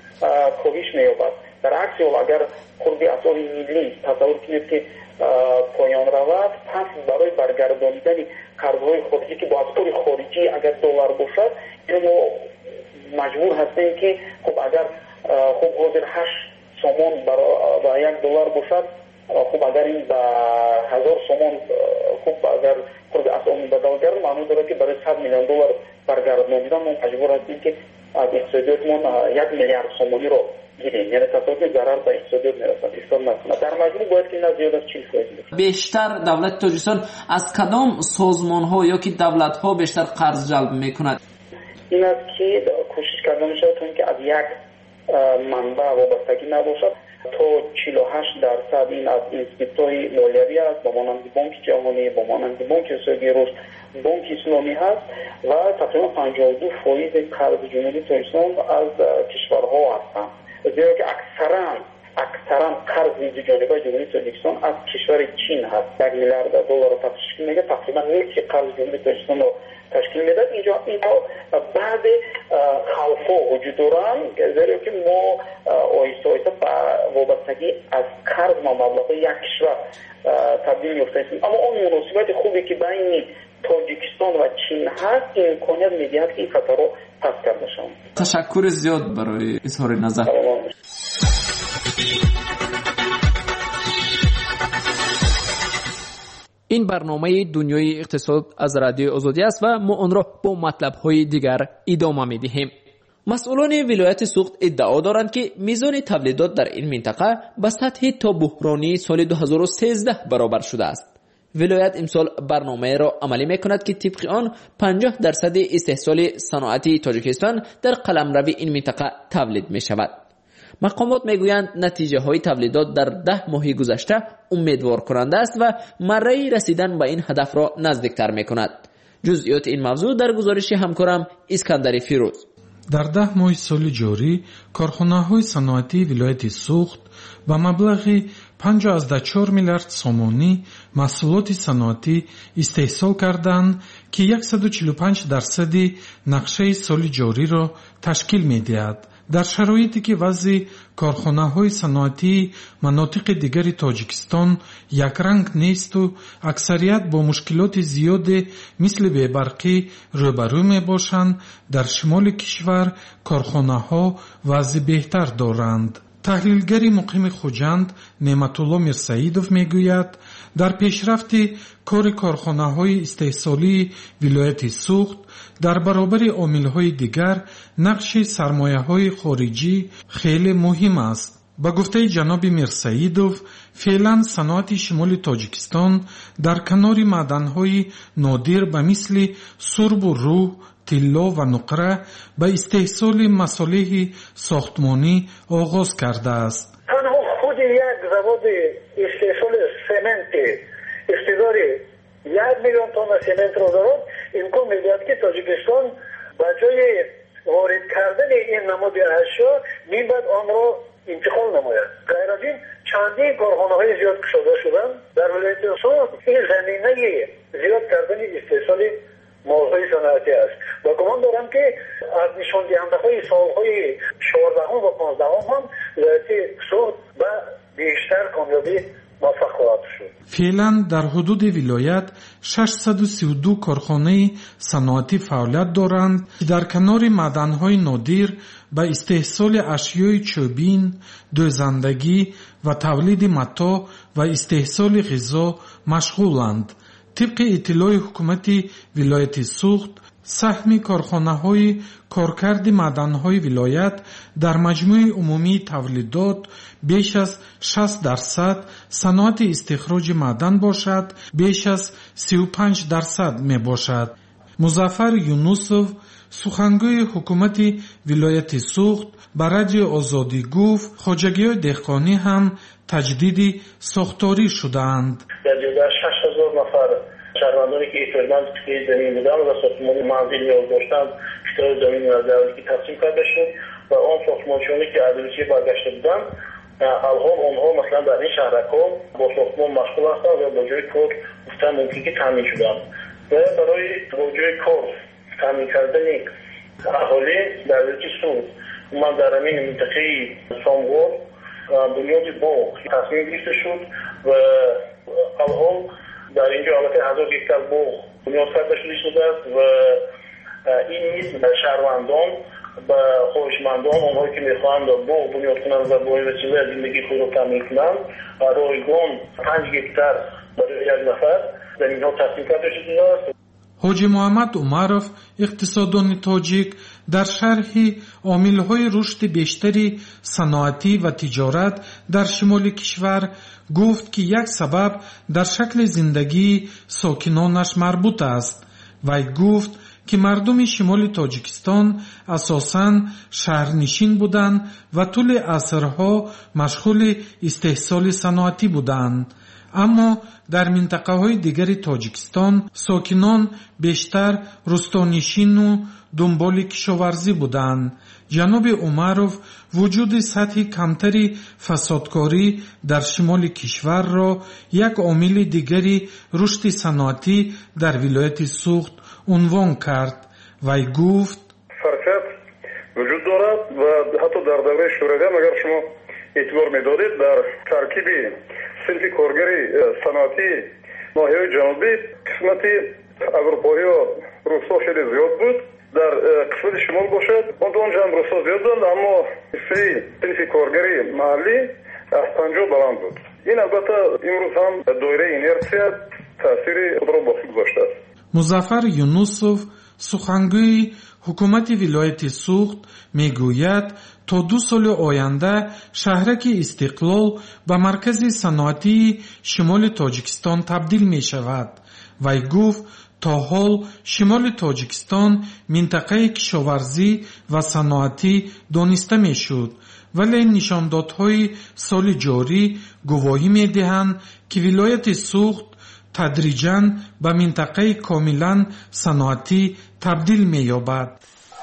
کاهش می‌یابد. در عکس حال اگر خرد اسعار ملی تصور کنید که پایان رود، پس برای برگرداندن قرض‌های خارجی که با اسعار خارجی اگر دلار باشد، ما مجبور هستیم که خب اگر خب حاضر 8 سومون برای $1 باشد، خب اگر این به 1000 سومون خب اگر خود اسعار بدل گردد، معنی داره که برای $100 میلیون برگرداندن ما مجبور هستیم که از اقتصادیاتمون 1 میلیارد سومونی رو گیریم. یعنی تصادفی ضرر به اقتصادیات میرسد، اقتصاد نکنه. در مجموع باید که نه زیاد از 40% بیشتر دولت تاجیکستان از کدام سازمان‌ها یا که دولت‌ها بیشتر قرض جلب می‌کند؟ این است که کوشش کرده می‌شود تا اینکه از یک منبع وابستگی نباشد. تا 48% این از اینستیتوت‌های مالیوی است، با مانند بانک جهانی، با مانند بانک اقتصادی رشد، بانک اسلامی هست و تقریبا 52% قرض جمهوری تاجیکستان از کشورها هستند. زیرا که اکثرا قرض جانبه جمهوری تاجیکستان از کشور چین هست. $1 میلیارد تشکیل میده، تقریبا نصف قرض جمهوری تاجیکستان رو تشکیل میده. اینجا بعد خوف‌ها وجود دارند، زیرا که ما آیسته وابستگی از قرض ما مبلغ یک کشور تبدیل یافتیم. اما اون مناسبت خوبی که بین تاجیکستان و چین هست امکانیت میدهد که این خطر رو پس کرده شود. تشکر زیاد برای اظهار نظر. این برنامه دنیای اقتصاد از رادیو آزادی است و ما آن را با مطلب‌های دیگر ادامه می‌دهیم. مسئولان ولایت سوخت ادعا دارند که میزان تولیدات در این منطقه به سطح تا بحرانی سال 2013 برابر شده است. ولایت امسال برنامه را عملی می‌کند که طبق آن 50% استحصال صنعتی تاجیکستان در قلمرو این منطقه تولید می‌شود. مقامات میگویند نتیجه های تولیدات در 10 ماه گذشته امیدوار کننده است و مره رسیدن به این هدف را نزدیکتر میکند. جزئیات این موضوع در گزارش همکارم اسکندر فیروز. در 10 ماه سال جاری کارخانه‌های صنعتی ولایت سوخت با مبلغ 5.4 میلیارد سومانی محصولات صنعتی استحصال کردند که 145% نقشه سال جاری را تشکیل می‌دهد. در شرایطی که وضع کارخانه‌های صنعتی مناطق دیگر تاجیکستان یک رنگ نیست و اکثریت با مشکلات زیاد مثل بی‌برقی روبرو می‌باشند، در شمال کشور کارخانه‌ها وضع بهتر دارند. تحلیلگری مقیم خوجند نعمتالله میرسعیدوف میگوید در پیشرفت کار کارخانه‌های استحصالی ولایت سوخت در برابر عامل‌های دیگر نقش سرمایه‌های خارجی خیلی مهم است. با گفته جناب میرسعیدوف فعلا صنعت شمال تاجیکستان در کنار معدن‌های نادر به مثل سرب و روح، طلا و نقره به استحصال مصالح ساختمانی آغاز کرده است. تنها خود یک زواد استحصال سمنت استعداد 1 میلیون تن سمنت را دارد. امکان می‌دهد که تاجیکستان با جای وارد کردن این نماد اشیا می‌باید آن را انتقال نماید. غیر از این چندین کارخانه‌های زیاد گشوده شدند در ولایت سوخت. این زمینه زیاد کردن استحصال موضوع صنعتی است. با گمان دارم که از نشان دهنده‌های سال‌های 14 و 15 هم ولایت سوخت به بیشتر کامیابی موفق خواهد شد. فعلا در حدود ولایت 632 کارخانه صنعتی فعالیت دارند که در کنار معدن‌های نادر به استحصال اشیای چوبین، دوزندگی و تولید متا و استحصال غذا مشغولند. طبق اطلاع حکومت ولایت سوخت سهم کارخانه‌های کارکرد معدن‌های ولایت در مجموع عمومی تولیدات بیش از 60%، صنعت استخراج معدن باشد بیش از 35% می باشد. مظفر یونوسوف سخنگوی حکومت ولایت سوخت به رادیو آزادی گفت خواجگی‌های دهقانی هم تجدید ساختاری شدند. 60,000 نفر شهروندانی که احتمالاً توی زمین بودن و ساختمان منزل نیاز داشتن کتاب زمین از دولتی تصمیم کرده شد و آن ساختمانچیانی که ادریسی برگشته بودن الان اونها مثلا در این شهرک‌ها با ساختمان مشغول هستند و با جای کار گفتن ممکن که تامین شدن و برای با جای کار تامین کردن اهالی در ولایت سوخت من در همین منطقه سامغور بنیاد باغ تصمیم گرفته شد و الان در اینجا البته 1000 هکتار باغ بنیاد کرده شده است و این نیز شهروندان و خواهشمندان اونهایی که میخواهند باغ بنیاد کنند و با این وسیله زندگی خود را تامین کنند رایگان 5 هکتار برای یک نفر در اینها تصمیم کرده شده است. حاجی محمد عمرов اقتصاددان تاجیک در شرح عامل‌های رشد بیشتری صنعتی و تجارت در شمال کشور گفت که یک سبب در شکل زندگی ساکنانش مربوط است. وی گفت که مردم شمال تاجیکستان اساساً شهرنشین بودند و طول عصرها مشغول استحصال صنعتی بودند. اما در منطقه های دیگر تاجیکستان ساکنان بیشتر روستانشین و دنبال کشاورزی بودند. جناب عمرов وجود سطح کمتری فسادکاری در شمال کشور را یک عامل دیگری رشد صنعتی در ولایت سوخت عنوان کرد. وی گفت فرصت وجود دارد و حتی در دوره شوروی اگر شما اعتبار می‌دارید در ترکیب صنف کارگری صنعتی ناحیه جنوبی قسمتی اروپایی و روس‌ها خیلی زیاد بود. در قسمت شمال باشد اونجا هم روس‌ها زیاد بودند اما صنف کارگری محلی از 50 بلند بود. این البته امروز هم دایره اینرسیا تاثیر خود را با خود گذاشته است. مظفر یونوسوف سخنگوی حکومت ولایت سوخت میگوید تا 2 سال آینده شهرک استقلال به مرکز صنعتی شمال تاجیکستان تبدیل می شود. وی گفت تا حال شمال تاجیکستان منطقه کشاورزی و صنعتی دانسته می شد، ولی نشاندادهای سال جاری گواهی می دهند که ولایت سوخت تدریجاً به منطقه کاملاً صنعتی تبدیل می یابد.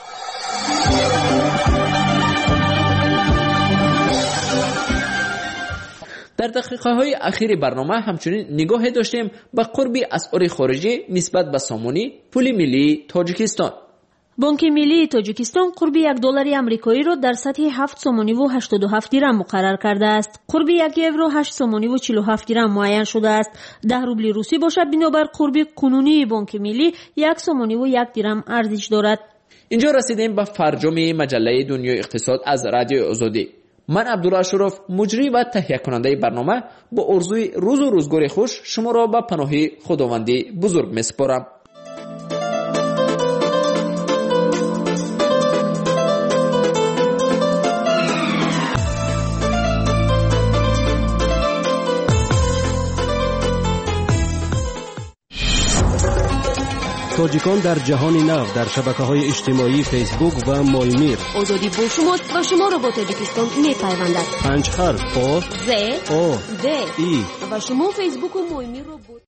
در دقیقه‌های اخیر برنامه همچنین نگاه داشتیم به قرب اسعار خارجی نسبت به سامانی پول ملی تاجیکستان. بانک ملی تاجیکستان قرب $1 آمریکایی را در سطح 7 سومانی و 87 درم مقرر کرده است. قرب 1 یورو 8 سومانی و 47 درم معین شده است. 10 روبل روسی باشد بنابر قرب کنونی بانک ملی 1 سومانی و 1 درم ارزش دارد. اینجا رسیدیم به فرجام مجله دنیای اقتصاد از رادیو آزادی. من عبدالله اشرف مجری و تهیه کننده برنامه با آرزوی روز و روزگار خوش شما را به پناه خداوندی بزرگ میسپارم. تاجیکان در جهان نو در شبکه‌های اجتماعی فیسبوک و مایمیر. آزادی با شماست و شما را با تاجیکستان می‌پیوندد. 5 حرف آ ز او د ای و شما فیسبوک و مایمیر را